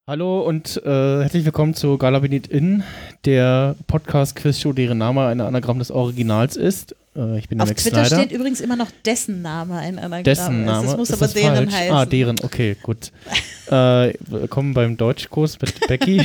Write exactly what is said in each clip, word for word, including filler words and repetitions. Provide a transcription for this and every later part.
Hallo und äh, herzlich willkommen zu Gala Benit In, der Podcast-Quiz-Show, deren Name ein Anagramm des Originals ist. Äh, ich bin der Auf Max Twitter Snyder. steht übrigens immer noch dessen Name ein Anagramm. Dessen Name? Das muss ist aber das deren falsch? heißen. Ah, deren, okay, gut. äh, willkommen beim Deutschkurs mit Becky.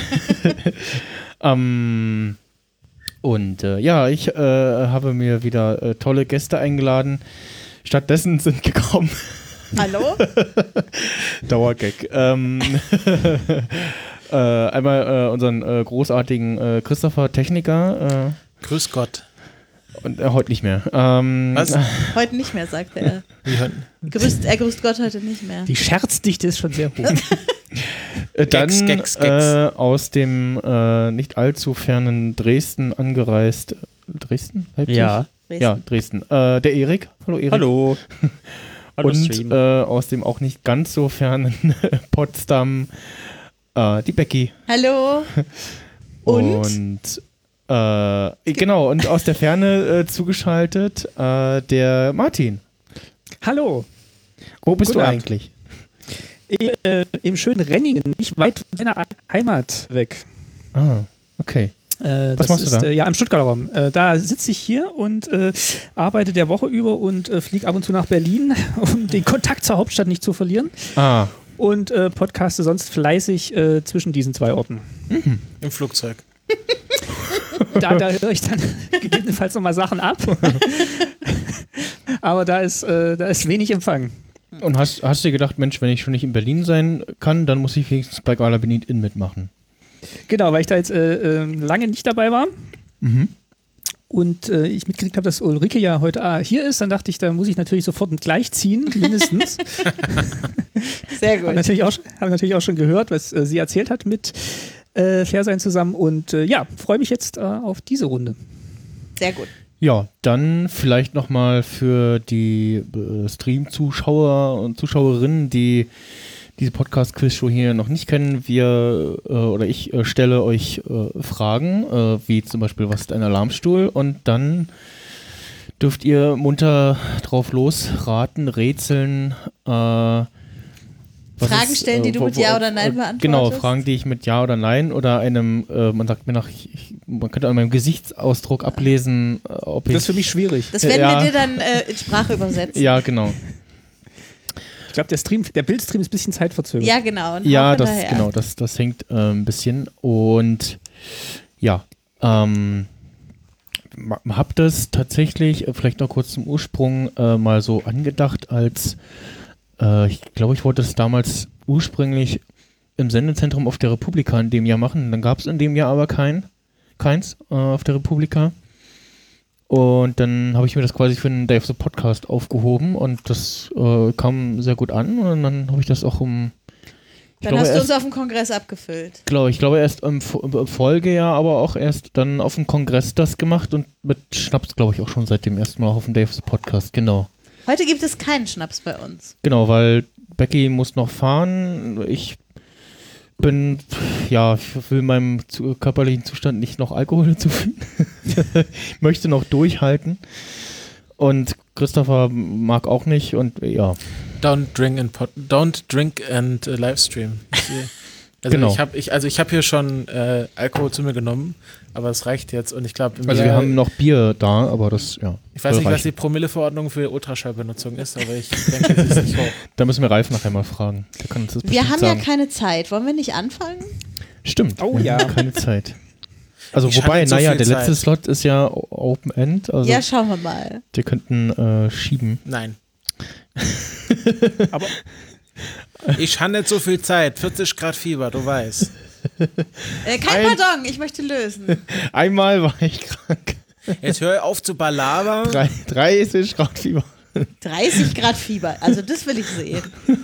ähm, und äh, ja, ich äh, habe mir wieder äh, tolle Gäste eingeladen. Stattdessen sind gekommen... Hallo? Dauergag. Ähm, äh, einmal äh, unseren äh, großartigen äh, Christopher Techniker. Äh, Grüß Gott. Und äh, heute nicht mehr. Ähm, Was? Heute nicht mehr, sagt er. Wie Grüßt, er grüßt Gott heute nicht mehr. Die Scherzdichte ist schon sehr hoch. äh, dann Gags, Gags, Gags. Äh, aus dem äh, nicht allzu fernen Dresden angereist. Dresden? Leipzig? Ja. Dresden. Ja, Dresden. Äh, der Erik. Hallo Erik. Hallo. Hallo Und Stream. äh, aus dem auch nicht ganz so fernen Potsdam äh, die Becky. Hallo. Und? Und äh, genau, und aus der Ferne äh, zugeschaltet äh, der Martin. Hallo. Wo bist Guten du Abend. eigentlich? Ich, äh, Im schönen Renningen, nicht weit von deiner Heimat weg. Ah, okay. Äh, Was das machst du ist, da? Äh, ja, im Stuttgarter Raum. Äh, da sitze ich hier und äh, arbeite der Woche über und äh, fliege ab und zu nach Berlin, um den Kontakt zur Hauptstadt nicht zu verlieren. Ah, Und äh, podcaste sonst fleißig äh, zwischen diesen zwei Orten. mhm. Im Flugzeug. Da, da höre ich dann gegebenenfalls nochmal Sachen ab. Aber da ist, äh, da ist wenig Empfang. Und hast, hast du dir gedacht, Mensch, wenn ich schon nicht in Berlin sein kann, dann muss ich wenigstens bei Gala Benit In mitmachen. Genau, weil ich da jetzt äh, äh, lange nicht dabei war. Mhm. Und äh, ich mitgekriegt habe, dass Ulrike ja heute ah, hier ist, dann dachte ich, da muss ich natürlich sofort und gleich ziehen, mindestens. Sehr Habe gut. natürlich, auch- hab natürlich auch schon gehört, was äh, sie erzählt hat mit äh, Fairsein zusammen. Und äh, ja, freue mich jetzt äh, auf diese Runde. Sehr gut. Ja, dann vielleicht nochmal für die äh, Stream-Zuschauer und Zuschauerinnen, die diese Podcast-Quiz-Show hier noch nicht kennen. Wir äh, oder ich äh, stelle euch äh, Fragen, äh, wie zum Beispiel, was ist ein Alarmstuhl? Und dann dürft ihr munter drauf losraten, rätseln. Äh, was Fragen ist, stellen, die du mit Ja oder Nein beantwortest? Genau, Fragen, die ich mit Ja oder Nein oder einem, äh, man sagt mir nach, ich, ich, man könnte an meinem Gesichtsausdruck ablesen, äh, ob ich... Das ist für mich schwierig. Das werden Ja. wir dir dann äh, in Sprache übersetzen. Ja, genau. Ich glaube, der Stream, der Bildstream ist ein bisschen zeitverzögert. Ja, genau. Und Ja, hau das hinterher. genau, das, das hängt äh, ein bisschen. Und ja, ähm, ma- hab das tatsächlich, äh, vielleicht noch kurz zum Ursprung, äh, mal so angedacht als, äh, ich glaube, ich wollte es damals ursprünglich im Sendezentrum auf der Republika in dem Jahr machen. Dann gab es in dem Jahr aber kein, keins äh, auf der Republika. Und dann habe ich mir das quasi für den Day of the Podcast aufgehoben und das äh, kam sehr gut an und dann habe ich das auch um ich Dann glaube, hast du erst, uns auf dem Kongress abgefüllt. Genau, ich glaube erst im, Fo- im Folgejahr, aber auch erst dann auf dem Kongress das gemacht und mit Schnaps, glaube ich, auch schon seit dem ersten Mal auf dem Day of the Podcast, genau. Heute gibt es keinen Schnaps bei uns. Genau, weil Becky muss noch fahren, ich bin, ja, ich will meinem zu, körperlichen Zustand nicht noch Alkohol hinzufügen. Ich möchte noch durchhalten und Christopher mag auch nicht und ja. Don't drink and pod, don't drink and uh, livestream. Ich, äh, also Genau. ich habe ich, also ich habe hier schon äh, Alkohol zu mir genommen, aber es reicht jetzt und ich glaube, Also wir haben noch Bier da, aber das, ja. ich weiß soll nicht, was reichen. die Promilleverordnung für Ultraschallbenutzung ist, aber ich denke, sie ist nicht hoch. Da müssen wir Ralf nachher mal fragen. Der kann uns das Wir bestimmt haben sagen. ja keine Zeit. Wollen wir nicht anfangen? Stimmt. Oh wir ja. haben keine Zeit. Also Ich wobei, hatte so naja, viel der letzte Zeit. Slot ist ja Open End, also Ja, schauen wir mal. wir könnten äh, schieben. Nein. Aber Ich habe nicht so viel Zeit. vierzig Grad Fieber, du weißt. Äh, kein Ein- Pardon, ich möchte lösen. Einmal war ich krank. Jetzt hör auf zu balabern. Drei, dreißig Grad Fieber. dreißig Grad Fieber, also das will ich sehen.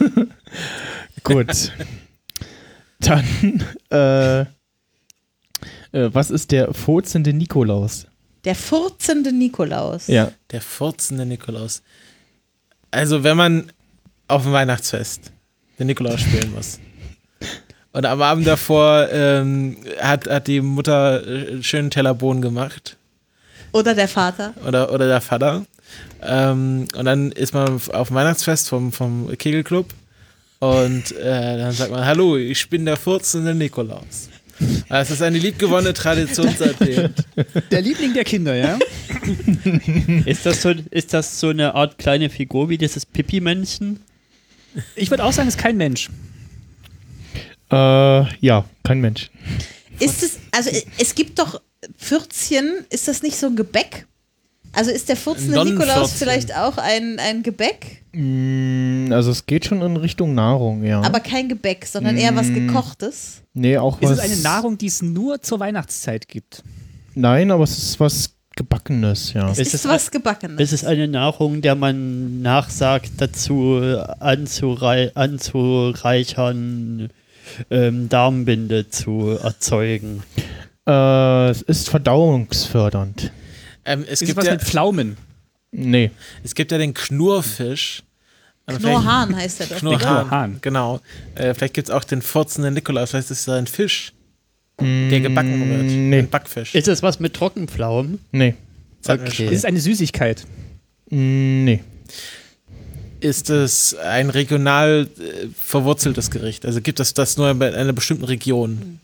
Gut. Dann, äh, äh, was ist der furzende Nikolaus? Der furzende Nikolaus. Ja. Der furzende Nikolaus. Also wenn man auf dem Weihnachtsfest den Nikolaus spielen muss und am Abend davor ähm, hat, hat die Mutter äh, schönen Teller Bohnen gemacht Oder der Vater. oder, oder der Vater ähm, und dann ist man auf dem Weihnachtsfest vom, vom Kegelclub Und äh, dann sagt man, hallo, ich bin der furzende Nikolaus. Das ist eine liebgewonnene Tradition seitdem. Der Liebling der Kinder, ja? Ist das, so, ist das so eine Art kleine Figur wie dieses Pipi-Männchen? Ich würde auch sagen, es ist kein Mensch. Äh, ja, kein Mensch. Ist es, also äh, es gibt doch Pfürzchen, ist das nicht so ein Gebäck? Also ist der furzende Nikolaus Nonnenpfürzchen. vielleicht auch ein, ein Gebäck? Mm, also es geht schon in Richtung Nahrung, ja. Aber kein Gebäck, sondern eher was Gekochtes. nee, auch Ist was. es eine Nahrung, die es nur zur Weihnachtszeit gibt? Nein, aber es ist was Gebackenes, ja. Es Ist ist, es was Gebackenes. Es ist eine Nahrung, der man nachsagt, dazu anzurei anzureichern, ähm, Darmbinde zu erzeugen. Äh, es ist verdauungsfördernd. Ähm, es, Ist es gibt was ja, mit Pflaumen? Nee. es gibt ja den Knurrfisch. Und Knorrhahn heißt der doch. Knurrhahn, Knurrhahn. genau. Äh, vielleicht gibt es auch den furzenden Nikolaus, vielleicht ist es ein Fisch, der gebacken wird. nee. Ein Backfisch. Ist es was mit Trockenpflaumen? Nee. Sagt mir okay. schon. Ist es eine Süßigkeit? Mm, Nee. Ist es ein regional äh, verwurzeltes Gericht? Also gibt es das nur in einer bestimmten Region?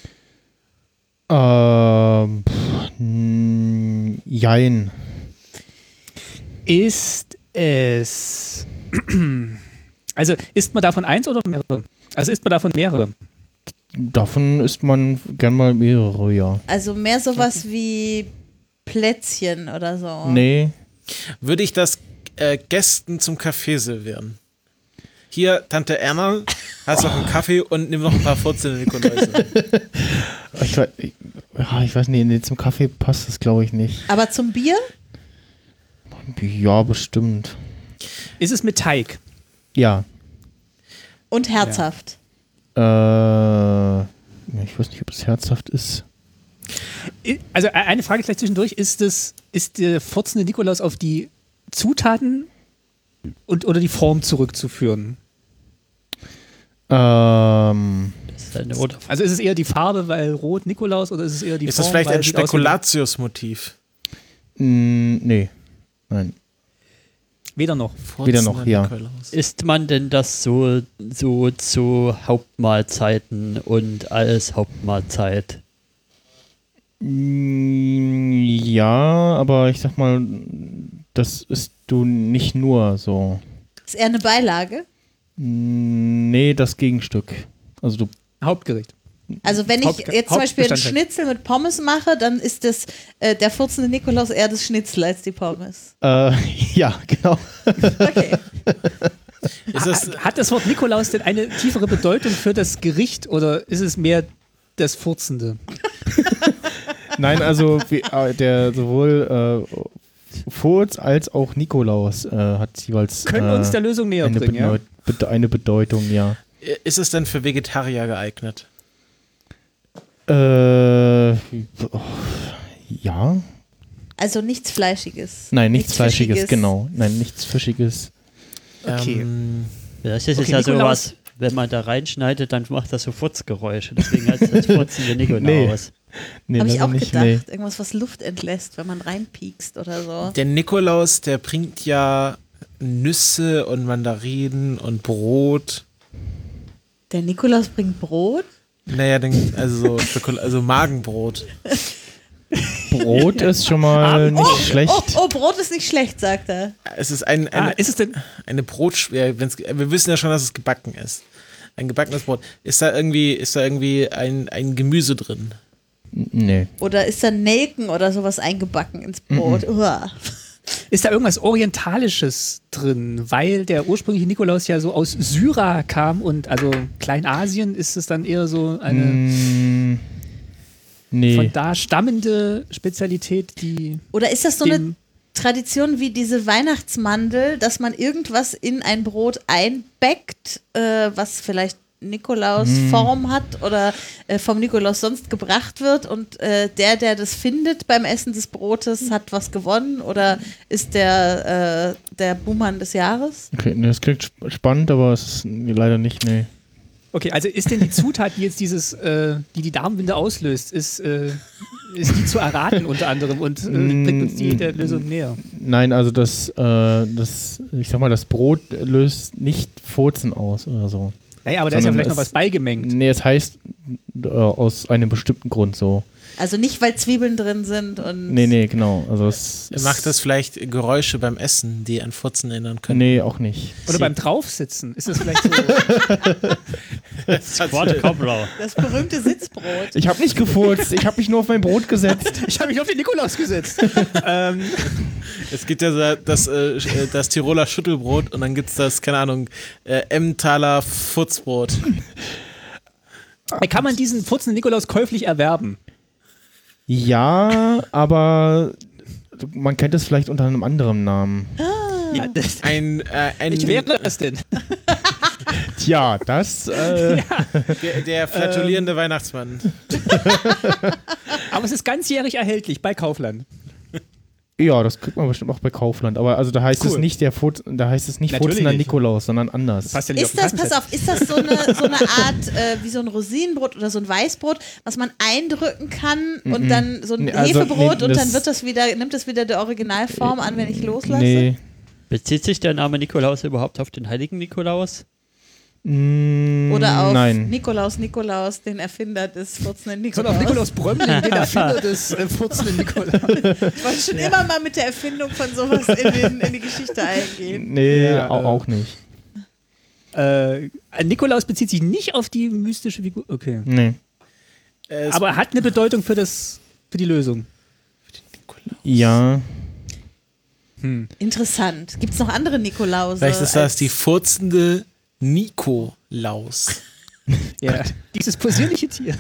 Ähm, pff, mm, jein. Ist es. Also isst man davon eins oder mehrere? Also isst man davon mehrere? Davon isst man gern mal mehrere, ja. Also mehr sowas wie Plätzchen oder so. Nee. Würde ich das äh, Gästen zum Kaffee servieren? Hier, Tante Erna, hast noch einen Kaffee und nimm noch ein paar furzende Nikoläuse. Ich, weiß- ich, ja, ich weiß nicht, nee, zum Kaffee passt das, glaube ich, nicht. Aber zum Bier? Ja, bestimmt. Ist es mit Teig? Ja. Und herzhaft. Äh, ja, ich weiß nicht, ob es herzhaft ist. I- Also e- eine Frage gleich zwischendurch. Ist, das, ist der furzende Nikolaus auf die Zutaten und, oder die Form zurückzuführen? Ähm, Das ist eine Oder Also ist es eher die Farbe, weil rot Nikolaus, oder ist es eher die Ist Form? das vielleicht weil ein es sieht aus wie- Spekulatius-Motiv? mh, nee. Nein. Weder noch. Wieder noch, Furzender ja. Nikolaus. Isst man denn das so, so zu Hauptmahlzeiten und als Hauptmahlzeit? Mm, Ja, aber ich sag mal, das isst du nicht nur so. Ist eher eine Beilage. Mm, Nee, das Gegenstück. Also du, Hauptgericht. Also wenn ich Haupt- jetzt zum Beispiel einen Hauptbestandteil. Schnitzel mit Pommes mache, dann ist das äh, der furzende Nikolaus eher das Schnitzel als die Pommes. äh, ja, genau. Okay. Ist es, Ha- Hat das Wort Nikolaus denn eine tiefere Bedeutung für das Gericht oder ist es mehr das Furzende? Nein, also wie, äh, der sowohl äh, Furz als auch Nikolaus äh, hat jeweils Können wir uns äh, der Lösung näher eine, bringen, ja? Bedeut- bede- eine Bedeutung, ja. ist es denn für Vegetarier geeignet? Äh, oh, ja. Also nichts Fleischiges. Nein, nichts, Nichts Fleischiges, Fischiges. genau. Nein, nichts Fischiges. Okay. Ähm, Das ist Okay, ja Nikolaus- sowas, wenn man da reinschneidet, dann macht das so Furzgeräusche. Deswegen heißt das furzende Nikolaus. Nee, Habe ich leider auch nicht, gedacht. nee. Irgendwas, was Luft entlässt, wenn man reinpiekst oder so. der Nikolaus, der bringt ja Nüsse und Mandarinen und Brot. Der Nikolaus bringt Brot. Naja, den, also so Schokol- also Magenbrot. Brot ist schon mal nicht Oh, schlecht. oh, oh, Brot ist nicht schlecht, sagt er. Es ist ein, Ah, eine, ist es denn? eine Brot, ja, wenn's, wir wissen ja schon, dass es gebacken ist. Ein gebackenes Brot. Ist da irgendwie, ist da irgendwie ein, ein Gemüse drin? Nee. Oder ist da Nelken oder sowas eingebacken ins Brot? Uah. Ist da irgendwas Orientalisches drin? Weil der ursprüngliche Nikolaus ja so aus Syra kam und also Kleinasien ist es dann eher so eine Mm, nee. von da stammende Spezialität, die Oder ist das so eine dem Tradition wie diese Weihnachtsmandel, dass man irgendwas in ein Brot einbäckt, äh, was vielleicht Nikolaus Form hat oder äh, vom Nikolaus sonst gebracht wird und äh, der, der das findet beim Essen des Brotes, hat was gewonnen oder ist der, äh, der Buhmann des Jahres? Okay, nee, das klingt sp- spannend, aber es ist leider nicht, nee. Okay, also ist denn die Zutat, die jetzt dieses, äh, die die Darmwinde auslöst, ist, äh, ist die zu erraten unter anderem und äh, bringt uns die der Lösung näher. Nein, also das, äh, das, ich sag mal, das Brot löst nicht Furzen aus oder so. Naja, aber da ist ja Sondern vielleicht noch es- was beigemengt. Nee, es heißt äh, aus einem bestimmten Grund so. Also nicht, weil Zwiebeln drin sind und. Nee, nee, genau. Also es ist- Macht das vielleicht Geräusche beim Essen, die an Furzen erinnern können? Nee, auch nicht. Oder beim Draufsitzen. Ist das vielleicht so? Quadcopter. Das berühmte Sitzbrot. Ich habe nicht gefurzt, ich habe mich nur auf mein Brot gesetzt. Ich habe mich auf den Nikolaus gesetzt. ähm, Es gibt ja so das, äh, das Tiroler Schüttelbrot und dann gibt es das, keine Ahnung, äh, Emmentaler Furzbrot. kann man diesen furzenden Nikolaus käuflich erwerben? Ja, aber man kennt es vielleicht unter einem anderen Namen. Ja, das, Ein, äh, ein ich wäre das denn? Tja, das. Äh, der, der flatulierende Weihnachtsmann. Aber es ist ganzjährig erhältlich bei Kaufland. Ja, das kriegt man bestimmt auch bei Kaufland. Aber also da heißt es Cool. nicht der Furz, da heißt es nicht Natürlich Furzender nicht. Nikolaus, sondern anders. Passt ja nicht Ist auf das, den pass auf, ist das so eine, so eine Art, äh, wie so ein Rosinenbrot oder so ein Weißbrot, was man eindrücken kann und dann so ein Nee, also, Hefebrot nee, und dann das- wird das wieder, nimmt das wieder die Originalform an, wenn ich loslasse? Nee. Bezieht sich der Name Nikolaus überhaupt auf den heiligen Nikolaus? Mm, Oder auf Nein. Nikolaus Nikolaus, den Erfinder des furzenden Sondern auf Nikolaus. Nikolaus Brömmling, den Erfinder des äh, furzenden Nikolaus. Ich wollte schon immer mal mit der Erfindung von sowas in, den, in die Geschichte eingehen. Nee, Ja, au- äh, auch nicht. Äh, Nikolaus bezieht sich nicht auf die mystische Figur. Okay. Nee. Äh, es- Aber er hat eine Bedeutung für, das, für die Lösung. Ja. Interessant. Gibt es noch andere Nikolause? Vielleicht ist das als- die furzende Nikolaus. Ja. Dieses possierliche Tier.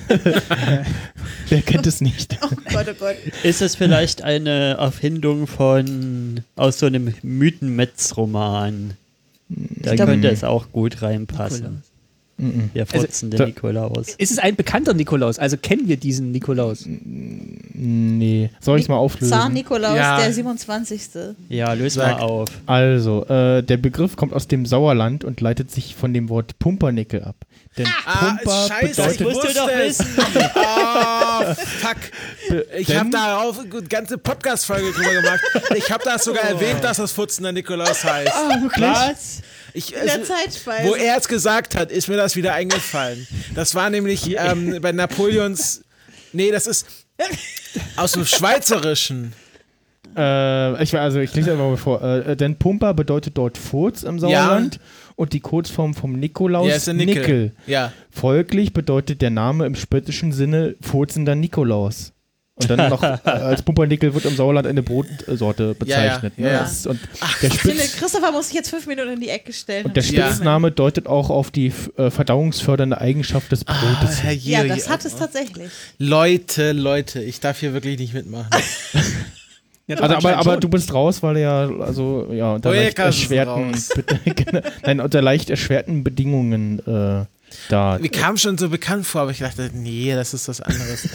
Wer kennt es nicht? Oh Gott, oh Gott. Ist es vielleicht eine Erfindung von aus so einem Mythenmetz-Roman? Da Ich glaub- könnte es auch gut reinpassen. Mhm. Der Also, furzende da- Nikolaus. Ist es ein bekannter Nikolaus? Also kennen wir diesen Nikolaus? Nee. Soll ich mal auflösen? Zar Nikolaus, Ja. der siebenundzwanzigste Ja, löse Sag. mal auf. Also, äh, der Begriff kommt aus dem Sauerland und leitet sich von dem Wort Pumpernickel ab. Denn Pumper bedeutet musst du doch wissen. Oh, fuck. Ich denn- habe darauf eine ganze Podcast-Folge drüber gemacht. Ich habe das sogar erwähnt, dass das furzender Nikolaus heißt. Was? Ich, In der also, Zeitspeise. wo er es gesagt hat, ist mir das wieder eingefallen. Das war nämlich ähm, bei Napoleons. Nee, das ist aus dem Schweizerischen. Äh, ich, also ich lese einfach mal vor. Äh, denn Pumper bedeutet dort Furz im Sauerland und die Kurzform vom Nikolaus Ja, ist der Nickel. Nickel. Ja. Folglich bedeutet der Name im spöttischen Sinne furzender Nikolaus. Und dann noch äh, als Pumpernickel wird im Sauerland eine Brotsorte bezeichnet. Ja, ja, ja, ne? ja. Das ist- Und, Ach, der ich finde, Spitz, Christopher muss sich jetzt fünf Minuten in die Ecke stellen. und der Ja. Spitzname deutet auch auf die äh, verdauungsfördernde Eigenschaft des Ah, Brotes. Herr ja, Jiri, das hat es tatsächlich. Leute, Leute, ich darf hier wirklich nicht mitmachen. Ja, Also, aber, anscheinend aber schon. du bist raus, weil er ja, also, ja, unter leicht Projekas ist erschwerten, raus. Be- Nein, unter leicht erschwerten Bedingungen äh, da. Mir kam schon so bekannt vor, aber ich dachte, nee, das ist was anderes.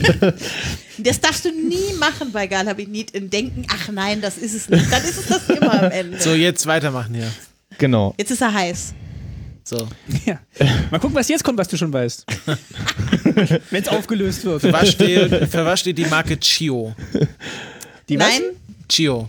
Das darfst du nie machen bei Galabinit in Denken, ach nein, das ist es nicht. Dann ist es das immer am Ende. So, jetzt weitermachen hier. Genau. Jetzt ist er heiß. So. Ja. Mal gucken, was jetzt kommt, was du schon weißt. Wenn es aufgelöst wird. Was steht, für was steht die Marke Chio? Die was? Nein, Chio.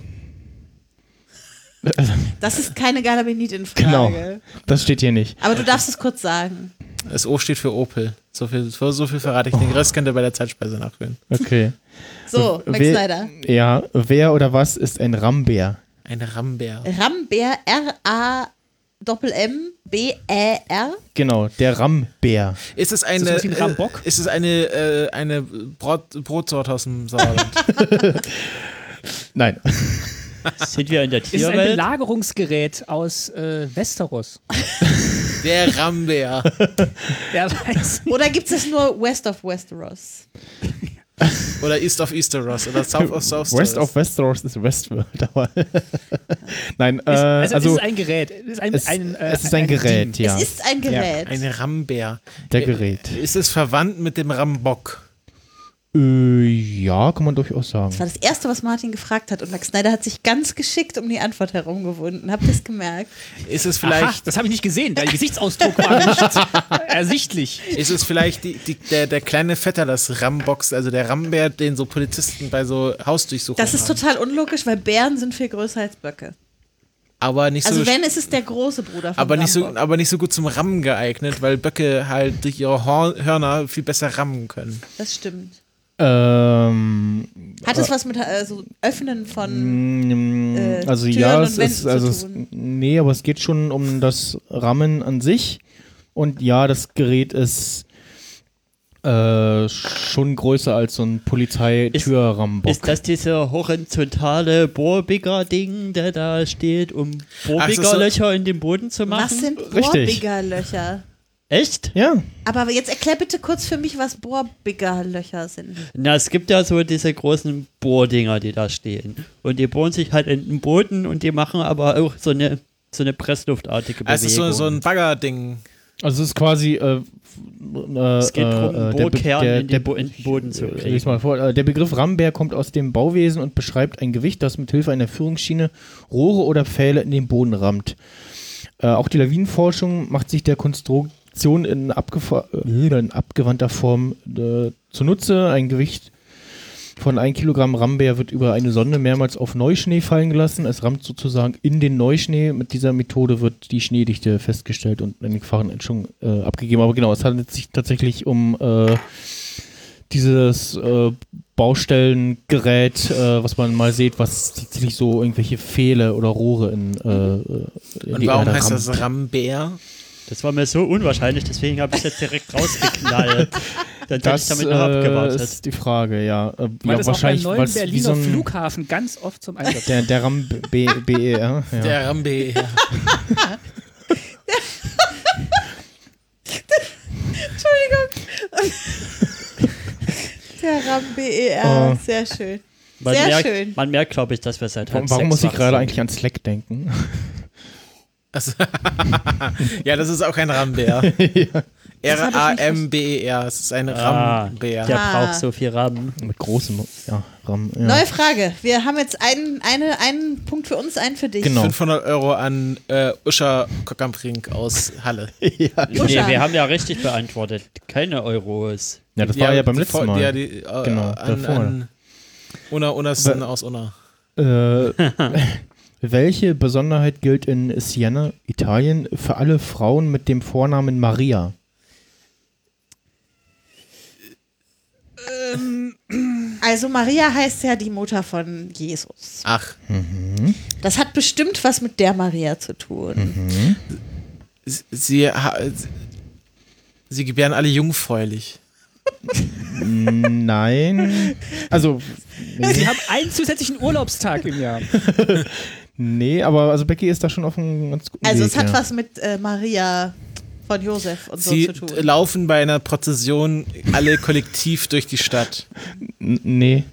das ist keine Galabinit in Frage. Genau. Das steht hier nicht. Aber du darfst es kurz sagen. Das O steht für Opel. So viel, so viel verrate ich. Den Rest könnt ihr bei der Zeitspeise nachhören. Okay. So, Max Wer- Snyder. Ja, wer oder was ist ein Rambär? Ein Rambär. Rambär, R A M B Ä R. Genau, der Rambär. Ist es eine, Ist das was wie ein äh, Rambock? ist es eine, äh, eine Brot, Brotsorte aus dem Sauerland? Nein. Sind wir in der Ist ein Tierwelt? Belagerungsgerät aus äh, Westeros. Der Rambär. Wer weiß. Oder gibt es nur West of Westeros? Oder East of Easteros. Oder South of South West of Westeros ist Westworld, aber. Nein, äh, Ist, also, also es ist ein Gerät. Es ist ein, es, ein, äh, es ist ein Gerät, Ding. ja. Es ist ein Gerät. Ein Rambär. Der Gerät. Ist es verwandt mit dem Rambock? Äh, ja, kann man durchaus sagen. Das war das Erste, was Martin gefragt hat. Und Max Snyder hat sich ganz geschickt um die Antwort herumgewunden. Habt ihr es gemerkt? Ist es vielleicht, Aha, das habe ich nicht gesehen. Der Gesichtsausdruck war nicht ersichtlich. ist es vielleicht die, die, der, der kleine Vetter, das Rambox, also der Rambär, den so Polizisten bei so Hausdurchsuchungen Das ist haben. total unlogisch, weil Bären sind viel größer als Böcke. Aber nicht Also so, wenn, ist es der große Bruder von aber nicht so, Rambock. aber nicht so gut zum Rammen geeignet, weil Böcke halt durch ihre Hor- Hörner viel besser rammen können. Das stimmt. Ähm, Hat es was mit äh, so Öffnen von Mm, äh, also Türen ja, und es Wänden ist, zu also es, tun? nee, aber es geht schon um das Rammen an sich und ja, das Gerät ist äh, schon größer als so ein Polizeitürrambock. Ist das dieser horizontale Bohrbiger-Ding, der da steht, um Ach, das ist so- Bohrbigerlöcher in den Boden zu machen? Was sind Richtig. Bohrbiggerlöcher? Echt? Ja, Aber jetzt erklär bitte kurz für mich, was Bohrbiggerlöcher sind. Na, es gibt ja so diese großen Bohrdinger, die da stehen. Und die bohren sich halt in den Boden und die machen aber auch so eine, so eine pressluftartige Bewegung. Also es ist so, so ein Baggerding. also es ist quasi äh, äh, Es geht darum, äh, einen der Be- Bohrkern der- in, der- den Bo in den Boden zu Äh, kriegen. lies mal vor. Äh, Der Begriff Rambär kommt aus dem Bauwesen und beschreibt ein Gewicht, das mit Hilfe einer Führungsschiene Rohre oder Pfähle in den Boden rammt. Äh, auch die Lawinenforschung macht sich der Konstruktion in, abgefa- äh, in abgewandter Form äh, zunutze. Ein Gewicht von ein Kilogramm Rambär wird über eine Sonde mehrmals auf Neuschnee fallen gelassen. Es rammt sozusagen in den Neuschnee. Mit dieser Methode wird die Schneedichte festgestellt und eine Gefahrenentschädigung äh, abgegeben. Aber genau, es handelt sich tatsächlich um äh, dieses äh, Baustellengerät, äh, was man mal sieht, was tatsächlich so irgendwelche Pfähle oder Rohre in, äh, in Und die warum Erde heißt rammt. das Rambär? Das war mir so unwahrscheinlich, deswegen habe ich es jetzt direkt rausgeknallt. Dann hätte ich Das damit noch abgewartet. äh, ist die Frage, ja. Äh, Weil ja das wahrscheinlich, auch beim neuen weil's wie Berliner so ein, Flughafen ganz oft zum Einsatz der, der Ram B, B E R, ja. Der Rambär. Der Ram-B E R, Oh. sehr schön. Man Sehr merkt, schön. Man merkt, glaube ich, dass wir seit Warum, halb warum sechs muss ich wach gerade sind. eigentlich an Slack denken? Also, ja, das ist auch ein Rambär. R A M B E R. Es ist ein Ah, Rambär. der Ah. braucht so viel RAM. Mit großem ja, Ram. Ja. Neue Frage. Wir haben jetzt einen, eine, einen Punkt für uns, einen für dich. Genau. fünfhundert Euro an äh, Uscha Kockamprink aus Halle. Nee, Uscha. wir haben ja richtig beantwortet. Keine Euros. Ja, das war ja beim die letzten Vor- Mal. Ja, die, äh, Genau, an, davor. an Una Unasten aus Unna. Äh, welche Besonderheit gilt in Siena, Italien, für alle Frauen mit dem Vornamen Maria? Also Maria heißt ja die Mutter von Jesus. Ach, Das hat bestimmt was mit der Maria zu tun. s- sie, ha- sie, sie gebären alle jungfräulich. Nein. Also, Sie nee, haben einen zusätzlichen Urlaubstag im Jahr. nee, aber also Becky ist da schon auf einem ganz guten Also Weg. es hat ja. was mit äh, Maria von Josef und Sie so zu tun. laufen bei einer Prozession alle kollektiv durch die Stadt. N- Nee.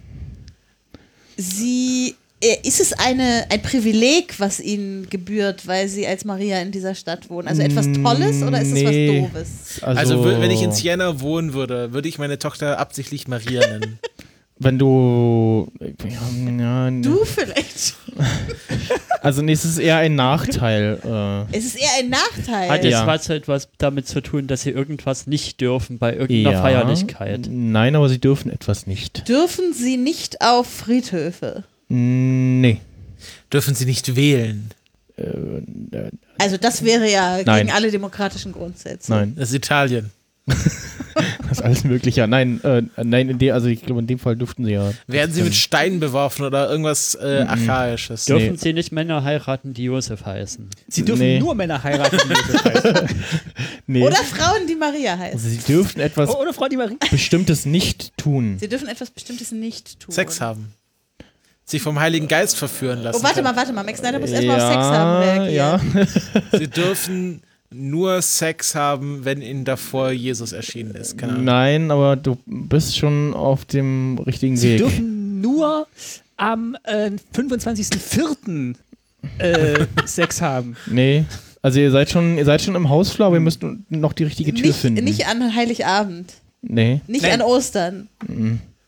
Sie, äh, ist es eine, ein Privileg, was ihnen gebührt, weil sie als Maria in dieser Stadt wohnen? Also etwas Tolles oder ist es Nee. was Doofes? Also, w- wenn ich in Siena wohnen würde, würde ich meine Tochter absichtlich Maria nennen. Wenn du. Ja, ja, ne. Du vielleicht. Also, nee, es ist eher ein Nachteil. Äh, Es ist eher ein Nachteil. Hat Ja. es was etwas damit zu tun, dass sie irgendwas nicht dürfen bei irgendeiner ja. Feierlichkeit? Nein, aber sie dürfen etwas nicht. Dürfen sie nicht auf Friedhöfe? Nee. Dürfen sie nicht wählen. Äh, äh, Also das wäre ja Nein. gegen alle demokratischen Grundsätze. nein, Das ist Italien. das ist alles Mögliche. Nein, äh, nein, in dem, also ich glaube, in dem Fall dürften sie ja. Werden sie mit Steinen beworfen oder irgendwas äh, Archaisches? Dürfen Nee. sie nicht Männer heiraten, die Josef heißen? Sie dürfen Nee. nur Männer heiraten. die Josef heißen. Nee. Oder Frauen, die Maria heißen. Also sie dürfen etwas Oh, oder Frau Di Maria. Bestimmtes nicht tun. Sie dürfen etwas Bestimmtes nicht tun. Sex haben. Sich vom Heiligen Geist verführen lassen. Oh, warte mal, warte mal. Max Snyder muss erstmal auf Sex haben reagieren. ja. Sie dürfen nur Sex haben, wenn ihnen davor Jesus erschienen ist. Keine Ahnung. Nein, aber du bist schon auf dem richtigen Sie Weg. dürfen nur am äh, fünfundzwanzigsten vierten Äh, Sex haben. Nee. Also ihr seid schon, ihr seid schon im Hausflur, aber ihr müsst noch die richtige Tür Nicht, finden. nicht an Heiligabend. Nee. Nicht Nein. an Ostern.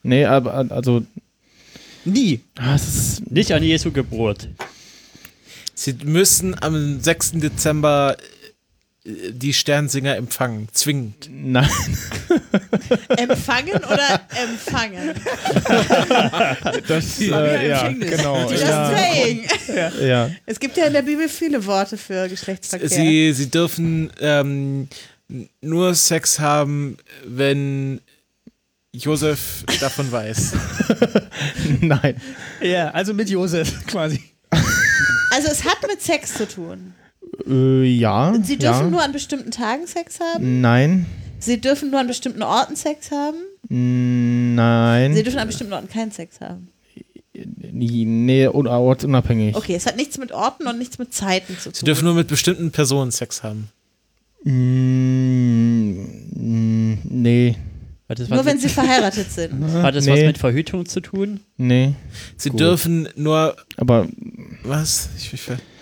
Nee, aber also. Nie. Ah, es ist, Nicht an Jesu Geburt. Sie müssen am sechsten Dezember äh, die Sternsinger empfangen. Zwingend. nein. Empfangen oder empfangen? Das, äh, ja, genau. Just Ja, saying. ja. Es gibt ja in der Bibel viele Worte für Geschlechtsverkehr. Sie, sie dürfen ähm, nur Sex haben, wenn Josef davon weiß. Nein. Ja, also mit Josef quasi. Also es hat mit Sex zu tun. Äh, ja. Sie dürfen ja. nur an bestimmten Tagen Sex haben. Nein. Sie dürfen nur an bestimmten Orten Sex haben. Nein. Sie dürfen an bestimmten Orten keinen Sex haben. Nee, ortsunabhängig. Okay, es hat nichts mit Orten und nichts mit Zeiten zu tun. Sie dürfen nur mit bestimmten Personen Sex haben. Mm, nee. Hat das was Nur wenn mit, sie verheiratet sind. hat das nee. was mit Verhütung zu tun? Nee. Sie Gut. dürfen nur. Aber Was? Ich, ich,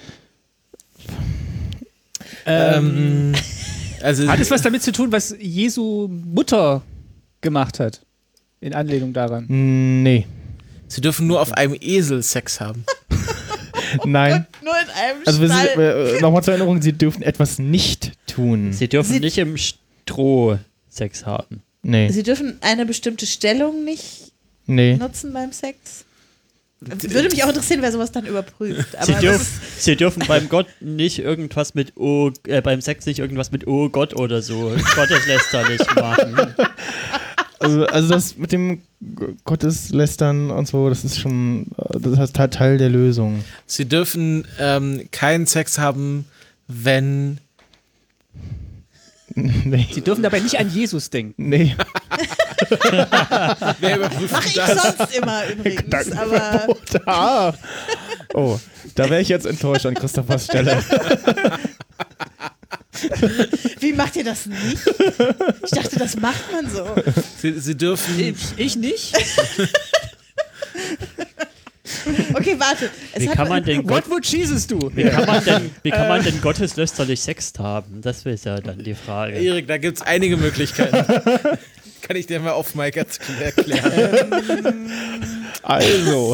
Ähm, ähm, also, hat es was damit zu tun, was Jesu Mutter gemacht hat? In Anlehnung daran. nee. Sie dürfen nur auf einem Esel Sex haben. Nein. Nur in einem Also wir sind, Stall. äh, nochmal zur Erinnerung, sie dürfen etwas nicht tun. Sie dürfen Sie- nicht im Stroh Sex haben. Nee. Sie dürfen eine bestimmte Stellung nicht Nee. nutzen beim Sex. Würde mich auch interessieren, wer sowas dann überprüft. Aber Sie, das dürf, ist, sie dürfen beim Gott nicht irgendwas mit Oh, äh, beim Sex nicht irgendwas mit Oh Gott oder so gotteslästerlich machen. Also, also das mit dem G- Gotteslästern und so, das ist schon, äh, das ist halt Teil der Lösung. Sie dürfen ähm, keinen Sex haben, wenn. Nee. Sie dürfen dabei nicht an Jesus denken. Nee. Wer überprüft mache ich das? sonst immer übrigens. Aber Ah. Oh, da wäre ich jetzt enttäuscht an Christophers Stelle. wie macht ihr das nicht? Ich dachte, das macht man so. Sie, sie dürfen. Ich, ich nicht. Okay, warte. Es Wie hat kann man denn Gott, What would Jesus do? wie kann man denn, wie kann man denn gotteslästerlich Sex haben? Das ist ja dann die Frage. Erik, da gibt es einige Möglichkeiten. Kann ich dir mal auf Mike erklären. Also.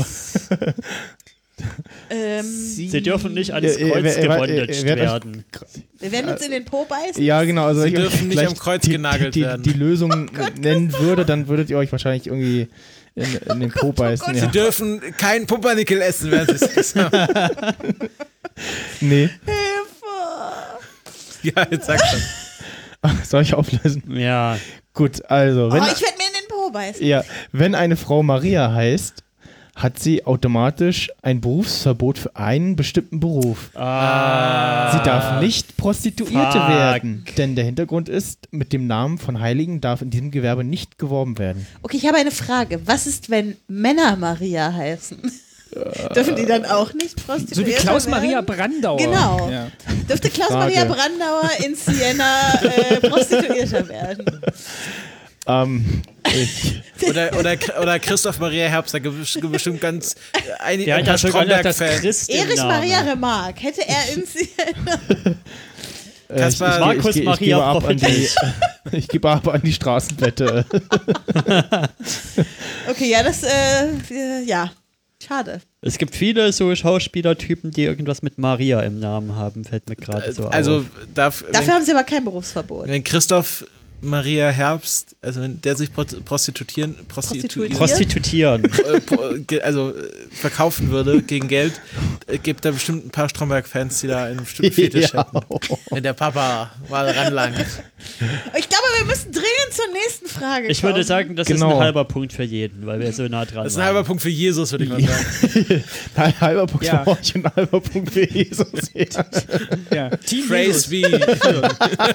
ähm, Sie dürfen nicht ans Ja, äh, Kreuz wer- wer- gebondet äh, wer- werden. wir werden uns in den Po beißen. Ja, genau. Also Sie wenn ich euch dürfen nicht gleich am Kreuz die, genagelt die, werden. Die, die Lösung nennen würde, dann würdet ihr euch wahrscheinlich irgendwie in, in den Po beißen. Sie Ja. dürfen keinen Pumpernickel essen, während sie Sex haben. Nee. Ja, jetzt sag schon. Ach, soll ich auflösen? Ja, Gut, also. Oh, Wenn, ich werde mir in den Po beißen. ja, wenn eine Frau Maria heißt, hat sie automatisch ein Berufsverbot für einen bestimmten Beruf. ah, Sie darf nicht Prostituierte Fuck. werden, denn der Hintergrund ist, mit dem Namen von Heiligen darf in diesem Gewerbe nicht geworben werden. Okay, ich habe eine Frage. Was ist, wenn Männer Maria heißen? Dürfen die dann auch nicht prostituiert So wie werden? Klaus-Maria Brandauer. Genau. Ja. Dürfte Klaus-Maria Frage. Brandauer in Siena äh, Prostituierter werden? Ähm, ich, Oder, oder, oder Christoph Maria Herbst, da gibt es bestimmt ganz ein, der ein hat paar ja sogar noch das Stromberg-Fans. Christ im Erich Namen. Maria Remarque, hätte er in Siena... äh, Kaspar- ich, ich, Markus ich, ich, Maria gebe ab an die, Prophetess. ich gebe ab an die Straßenwette. Okay, ja, das, äh, ja, schade. Es gibt viele so Schauspielertypen, die irgendwas mit Maria im Namen haben, fällt mir gerade so Also auf. darf, Dafür wenn, haben sie aber kein Berufsverbot. wenn Christoph Maria Herbst, also wenn der sich pro- prostituieren, prostituieren, Prostituieren? Prostitutieren. äh, pro- ge- also äh, verkaufen würde gegen Geld, äh, gibt da bestimmt ein paar Stromberg-Fans, die da einen bestimmten Fetisch Ja. hätten. Wenn der Papa mal ranlangt. Ich glaube, wir müssen dringend zur nächsten Frage Ich würde kommen. sagen, das ist Genau. ein halber Punkt für jeden, weil wir so nah dran Das ist ein waren. halber Punkt für Jesus, würde ich mal sagen. Ein halber Punkt Ja. für euch und ein halber Punkt für Jesus. Ja. Ja. Team Praise Jesus. be.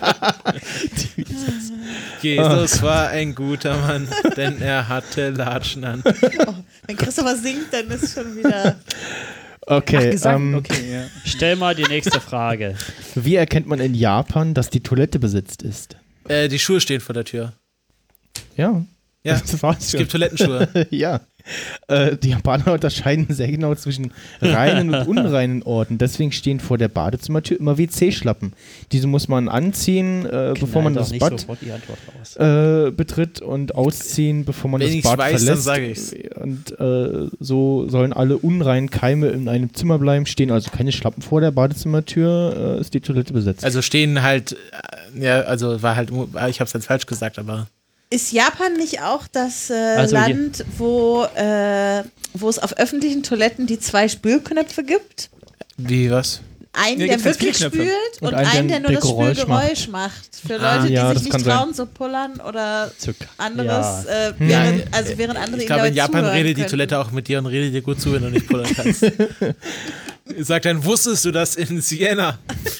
Jesus war ein guter Mann, denn er hatte Latschen an. Wenn Christopher singt, dann ist schon wieder... Okay, Gesang. ähm, Okay, ja. Stell mal die nächste Frage. wie erkennt man in Japan, dass die Toilette besetzt ist? Äh, die Schuhe stehen vor der Tür. Ja. Ja, Das war's es schon. gibt Toilettenschuhe. Ja. Äh, die Japaner unterscheiden sehr genau zwischen reinen und unreinen Orten. Deswegen stehen vor der Badezimmertür immer W C-Schlappen. Diese muss man anziehen, äh, bevor man Knall das doch nicht Bad sofort die Antwort raus. äh, betritt und ausziehen, bevor man Wenn das ich's Bad weiß, dann verlässt. sage ich's. Und äh, so sollen alle unreinen Keime in einem Zimmer bleiben, stehen also keine Schlappen vor der Badezimmertür, äh, ist die Toilette besetzt. Also stehen halt, äh, ja, also war halt, ich habe es jetzt falsch gesagt, aber Ist Japan nicht auch das äh, Also hier- Land, wo, äh, wo es auf öffentlichen Toiletten die zwei Spülknöpfe gibt? wie, was? Einen, Ja, der gibt's halt wirklich vier spült Knöpfe. und, Und einen, einen, der- der nur der das Geräusch Spülgeräusch macht. Für Ah. Leute, die Ja, das sich kann nicht sein. trauen zu pullern oder Zu- anderes, ja. äh, Hm. während, Ja, also während andere Ich ihnen glaube, dabei in Japan zuhören redet die können. Toilette auch mit dir und redet dir gut zu, wenn du nicht pullern kannst. Sagt dann, wusstest du das in Siena?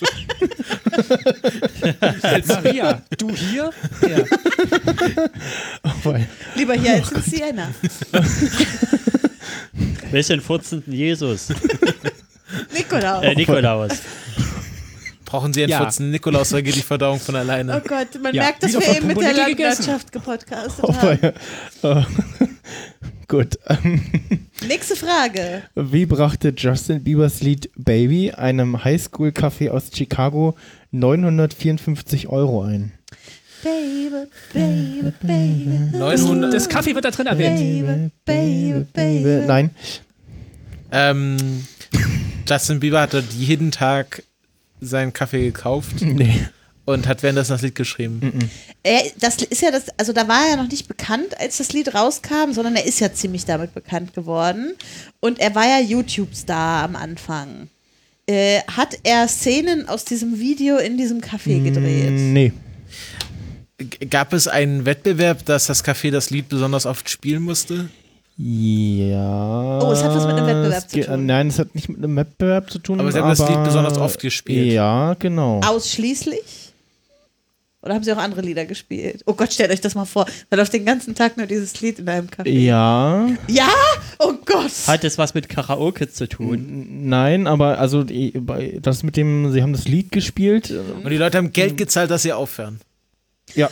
Maria, du hier? Ja. Weil- Lieber hier als in Siena. Welchen furzenden Jesus? Nikolaus. Äh, Nikolaus. Brauchen sie einen Ja. Futzen Nikolaus, da geht die Verdauung von Oh alleine. Gott, man Ja, merkt, dass wieder wir von eben mit der Pumpernickel gegessen. Landwirtschaft gepodcastet Oh, haben. ja. Äh, Gut. Ähm, Nächste Frage. Wie brachte Justin Biebers Lied Baby einem Highschool-Café aus Chicago neunhundertvierundfünfzig Euro ein? Baby, baby, baby. neunhundert Das Kaffee wird da drin erwähnt. Baby, baby, baby. Nein. Ähm, Justin Bieber hat dort jeden Tag seinen Kaffee gekauft Nee. und hat währenddessen das Lied geschrieben. Er, das ist ja das, also da war er ja noch nicht bekannt, als das Lied rauskam, sondern er ist ja ziemlich damit bekannt geworden. Und er war ja YouTube-Star am Anfang. Äh, hat er Szenen aus diesem Video in diesem Café gedreht? Nee. G- Gab es einen Wettbewerb, dass das Café das Lied besonders oft spielen musste? Ja. Oh, es hat was mit einem Wettbewerb es zu ge- tun. Nein, es hat nicht mit einem Wettbewerb zu tun. Aber sie haben das Lied besonders oft gespielt. Ja, genau. Ausschließlich? Oder haben sie auch andere Lieder gespielt? Oh Gott, stellt euch das mal vor. Da läuft den ganzen Tag nur dieses Lied in einem Café. Ja. Ja? Oh Gott. Hat es was mit Karaoke zu tun? Nein, aber also die- bei- das mit dem, sie haben das Lied gespielt. äh, Und die Leute haben Geld gezahlt, dass sie aufhören. Ja.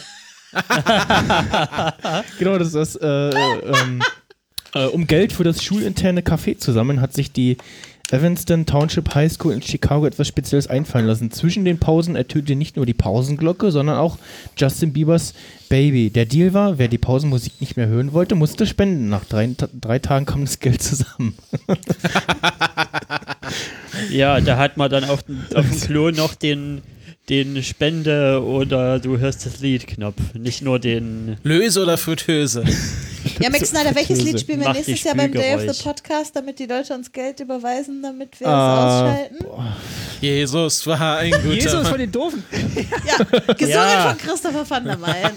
Genau, das ist äh, ähm, äh, um Geld für das schulinterne Café zu sammeln, hat sich die Evanston Township High School in Chicago etwas Spezielles einfallen lassen. Zwischen den Pausen ertönte nicht nur die Pausenglocke, sondern auch Justin Biebers Baby. Der Deal war, wer die Pausenmusik nicht mehr hören wollte, musste spenden. Nach drei, drei Tagen kam das Geld zusammen. Ja, da hat man dann auf, dem- auf dem Klo noch den, den Spende oder du hörst das Lied-Knopf. Nicht nur den. Löse oder Fritteuse? Ja, Max Snyder, welches Böse. Lied spielen wir Mach die nächstes Jahr beim Day of the Spülgeräusch. Podcast, damit die Leute uns Geld überweisen, damit wir es Ah, ausschalten? Jesus war ein guter Jesus Mann. von den Doofen. Ja, gesungen Ja. von Christopher van der Meyen.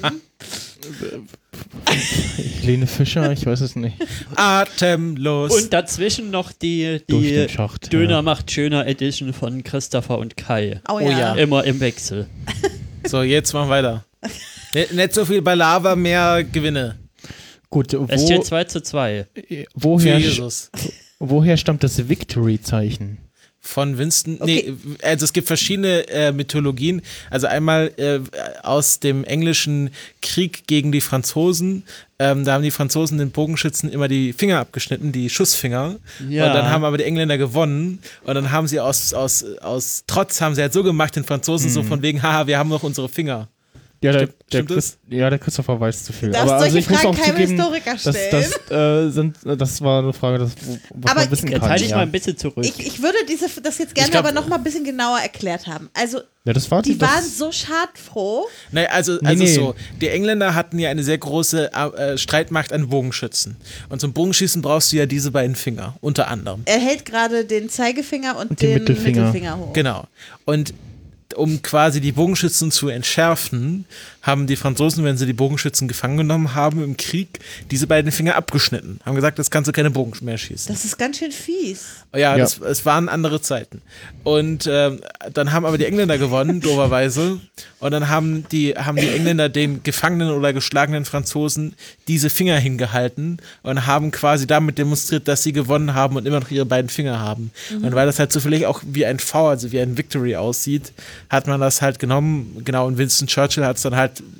Helene Fischer, ich weiß es nicht. Atemlos. Und dazwischen noch die, Durch die den Schacht. Döner ja. macht schöner Edition von Christopher und Kai. Oh Oh ja. ja. Immer im Wechsel. So, jetzt machen wir weiter. N- Nicht so viel bei Lava, mehr Gewinne. Gut, wo, Es steht zwei zu zwei. Für woher, Jesus. woher stammt das Victory-Zeichen? Von Winston. Okay. Nee, also es gibt verschiedene äh, Mythologien. Also einmal äh, aus dem englischen Krieg gegen die Franzosen. Ähm, da haben die Franzosen den Bogenschützen immer die Finger abgeschnitten, die Schussfinger. Ja. Und dann haben aber die Engländer gewonnen. Und dann haben sie aus, aus, aus Trotz haben sie halt so gemacht, den Franzosen so von wegen, haha, wir haben noch unsere Finger. Ja, der, Stimmt- der, stimmt Chris, ja, der Christopher weiß zu viel. Darfst aber also solche ich muss Fragen auch keinem zugeben, Historiker das, stellen. das, äh, sind, das war eine Frage, das, was Aber man wissen Jetzt kann. halte ich ja. mal ein bisschen zurück. Ich, ich würde diese, das jetzt gerne Ich glaub- aber noch mal ein bisschen genauer erklärt haben. Also, ja, das war die das, waren so schadfroh. Naja, also, Nee, also nee. so, die Engländer hatten ja eine sehr große äh, Streitmacht an Bogenschützen. Und zum Bogenschießen brauchst du ja diese beiden Finger, unter anderem. Er hält gerade den Zeigefinger und, Und den den Mittelfinger. Mittelfinger, hoch. Genau. Und um quasi die Bogenschützen zu entschärfen, haben die Franzosen, wenn sie die Bogenschützen gefangen genommen haben im Krieg, diese beiden Finger abgeschnitten. Haben gesagt, das kannst du keine Bogen mehr schießen. Das ist ganz schön fies. Ja, Ja. Das, es waren andere Zeiten. Und ähm, dann haben aber die Engländer gewonnen, doberweise. Und dann haben die, haben die Engländer den gefangenen oder geschlagenen Franzosen diese Finger hingehalten und haben quasi damit demonstriert, dass sie gewonnen haben und immer noch ihre beiden Finger haben. Und weil das halt zufällig auch wie ein V, also wie ein Victory aussieht, hat man das halt genommen. Genau, und Winston Churchill hat es dann halt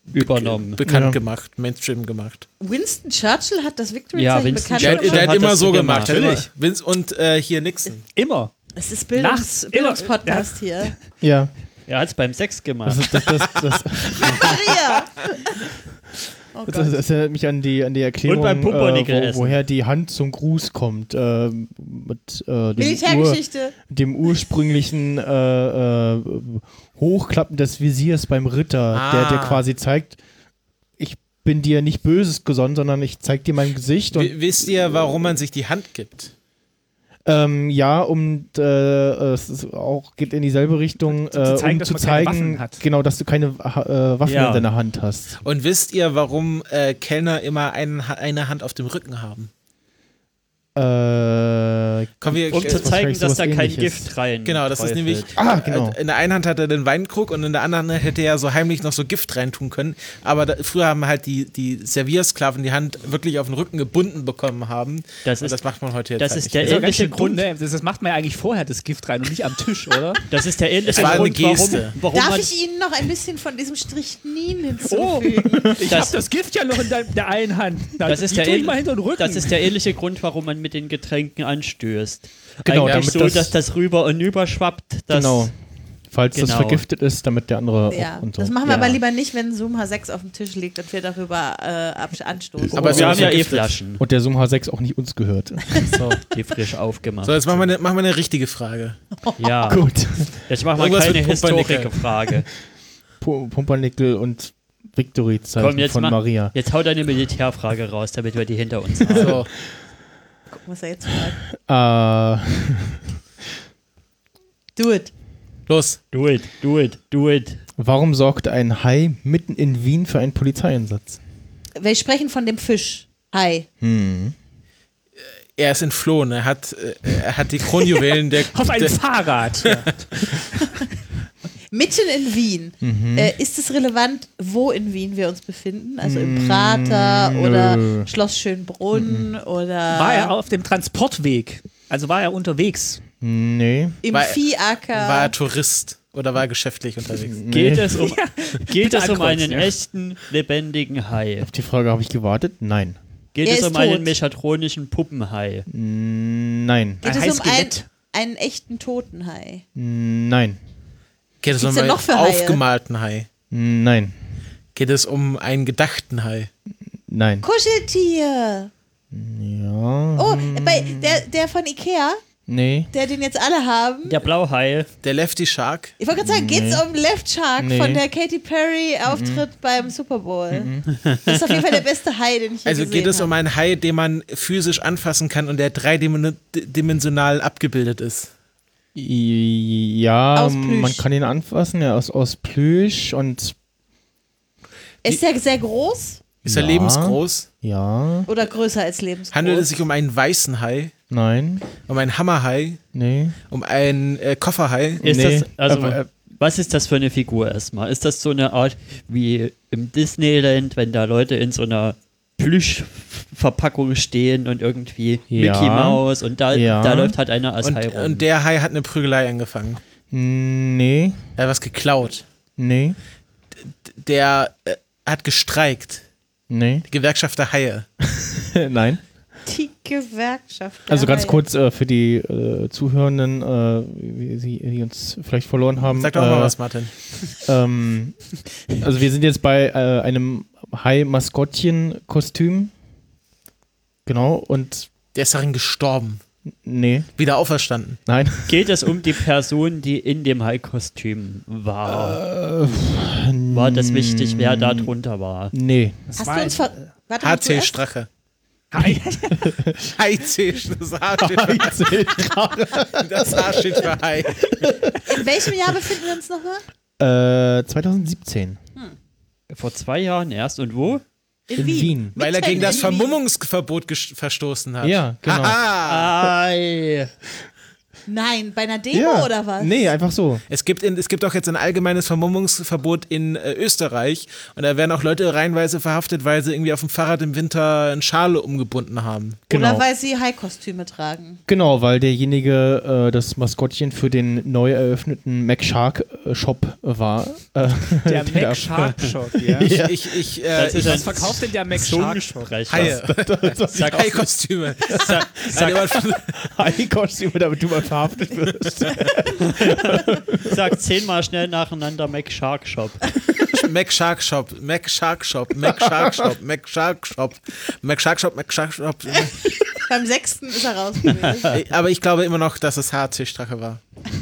übernommen. bekannt Ja. gemacht, Mainstream gemacht. Winston Churchill hat das Ja, Victory-Zeichen Winston bekannt Der, Churchill der hat hat immer das so so gemacht. gemacht. Der hat immer- Natürlich. Vince und äh, hier Nixon. Immer. Es ist Bildungs Nachts, Bildungspodcast hier. Ja. Er hat es beim Sex gemacht. Das, ist, das, das, das, Maria! Oh das, Gott. das erinnert mich an die, an die Erklärung, Und beim Pumpernickel äh, essen. wo, woher die Hand zum Gruß kommt. Äh, mit äh, dem, Ur, Militärgeschichte. dem ursprünglichen äh, äh, Hochklappen des Visiers beim Ritter, Ah. der, der quasi zeigt, ich bin dir nicht Böses gesonnen, sondern ich zeig dir mein Gesicht. Und W wisst ihr, warum man sich die Hand gibt? Ähm, ja, um äh, es ist auch geht in dieselbe Richtung, zu äh, zeigen, um dass zu man keine zeigen, Waffen hat. genau, dass du keine äh, Waffen Ja. in deiner Hand hast. Und wisst ihr, warum äh, Kellner immer ein, eine Hand auf dem Rücken haben? Äh, Kommen wir, Um äh, zu zeigen, wahrscheinlich dass sowas da kein Ähnliches. Gift rein. Genau, das ist träufelt. nämlich. Ah, genau. In der einen Hand hat er den Weinkrug und in der anderen hätte er so heimlich noch so Gift reintun können. Aber da, früher haben halt die, die Serviersklaven die Hand wirklich auf den Rücken gebunden bekommen haben. Das und ist- das macht man heute jetzt das halt ist nicht der mehr. Das ist doch ganz ähnliche schön dumm, Grund. ne? Das, das macht man ja eigentlich vorher, das Gift rein und nicht am Tisch, oder? Das ist der ähnliche Es war eine Grund, warum, Geste. warum Darf man. ich Ihnen noch ein bisschen von diesem Strychnin Oh, hinzufügen? ich Das- hab das Gift ja noch in der, der einen Hand. Na, Das ist die der tue ich ähn- mal hinter den Rücken. Das ist der ähnliche Grund, warum man mit den Getränken anstößt. Genau, Eigentlich damit so, das- dass das rüber und über schwappt. Dass genau. Falls das Genau. vergiftet ist, damit der andere Ja, auch und so. das machen wir Ja. aber lieber nicht, wenn Zoom H sechs auf dem Tisch liegt und wir darüber äh, ab- anstoßen. Aber wir so haben ja eh vergiftet. Flaschen, Und der Zoom H sechs auch nicht uns gehört. so, die frisch aufgemacht. So, jetzt machen wir eine, machen wir eine richtige Frage. Ja, Gut. jetzt machen wir Irgendwas keine mit Pumpernickel. Historikerfrage. Pu- Pumpernickel und Victory-Zeichen Komm, jetzt von mach- Maria. Jetzt hau deine Militärfrage raus, damit wir die hinter uns haben. So. Gucken, was er jetzt fragt. Äh, Do it. Los. Do it, do it, do it. warum sorgte ein Hai mitten in Wien für einen Polizeieinsatz? Wir sprechen von dem Fisch. Hai. Hm. Er ist entflohen. Er hat, äh, er hat die Kronjuwelen der. Auf einem der Fahrrad. Ja. Mitten in Wien. Mhm. Äh, ist es relevant, wo in Wien wir uns befinden? Also im Prater nö. oder Schloss Schönbrunn oder War er auf dem Transportweg? Also war er unterwegs? Nee. im War- Viehäcker? war er Tourist oder war er geschäftlich unterwegs? Geht es um, geht bitte es um ankreuzen, einen ja. echten, lebendigen Hai? Auf die Frage habe ich gewartet. Nein. Geht Er es ist um einen tot. mechatronischen Puppenhai? Nein. Geht Ein es um ein, Haiskelett. einen echten Totenhai? Nein. Geht es Gibt's um denn einen noch für Haie? aufgemalten Hai? Nein. Geht es um einen gedachten Hai? Nein. Kuscheltier! Ja. Oh, bei, der, der von Ikea, Nee. der den jetzt alle haben. Der Blauhai. Der Lefty Shark? Ich wollte gerade sagen, geht's um Left Shark Nee. von der Katy Perry Auftritt beim Super Bowl? Das ist auf jeden Fall der beste Hai, den ich je Also gesehen geht es um habe. einen Hai, den man physisch anfassen kann und der dreidimensional abgebildet ist? Ja, Aus Plüsch. man kann ihn anfassen, ja, aus, aus Plüsch und Ist der sehr groß Ist er Ja. lebensgroß? ja, oder größer als lebensgroß? Handelt es sich um einen weißen Hai? nein, Um einen Hammerhai? nee. Um einen äh, Kofferhai? Ist Nee, das, also, aber, äh, was ist das für eine Figur erstmal? Ist das so eine Art wie im Disneyland, wenn da Leute in so einer Plüschverpackung stehen und irgendwie Ja. Mickey Mouse und da, Ja. da läuft halt einer als Und, Hai rum. und der Hai hat eine Prügelei angefangen. Nee, Er hat was geklaut. nee, Der äh, hat gestreikt. nee, Die Gewerkschaft der Haie. nein. Die Gewerkschaft. der Also ganz Haie. kurz äh, für die äh, Zuhörenden, äh, wie sie die uns vielleicht verloren haben. Sag doch äh, mal was, Martin. Ähm, also wir sind jetzt bei äh, einem Hai-Maskottchen-Kostüm. Genau, und Der ist darin gestorben. nee, Wieder auferstanden. nein. Geht es um die Person, die in dem Hai-Kostüm war? Äh, War das wichtig, wer da drunter war? Nee. Hast war du uns ver Warte, H machst du C erst? Strache. Hai. Hai C, das H steht für Hai. Das H steht für Hai. In welchem Jahr befinden wir uns nochmal? Äh, zwanzig siebzehn. Vor zwei Jahren erst und wo? In, In Wien. Weil er Mitten gegen das in Wien. Vermummungsverbot ges- verstoßen hat. Ja, genau. Haha. Ei. Nein, bei einer Demo oder was? Nee, einfach so. Es gibt, in, es gibt auch jetzt ein allgemeines Vermummungsverbot in äh, Österreich und da werden auch Leute reihenweise verhaftet, weil sie irgendwie auf dem Fahrrad im Winter eine Schale umgebunden haben. Genau. Oder weil sie Hai-Kostüme tragen. Genau, weil derjenige äh, das Maskottchen für den neu eröffneten McShark äh, Shop war. Äh, Der Mac Shark Shop, ja. Ja. Ich, ich, äh, Das ich ist Was verkauft denn der Mac Shark Shop? Haie. Sag, Hai-Kostüme. sag, sag, Hai-Kostüme, damit du mal verhaftet wirst. sag zehnmal schnell nacheinander Mac Shark Shop. Mac Shark Shop, Mac Shark Shop, Mac Shark Shop, Mac Shark Shop, Mac Shark Shop, Mac Shark Shop. Beim sechsten ist er raus gewesen. Aber ich glaube immer noch, dass es H C Strache war.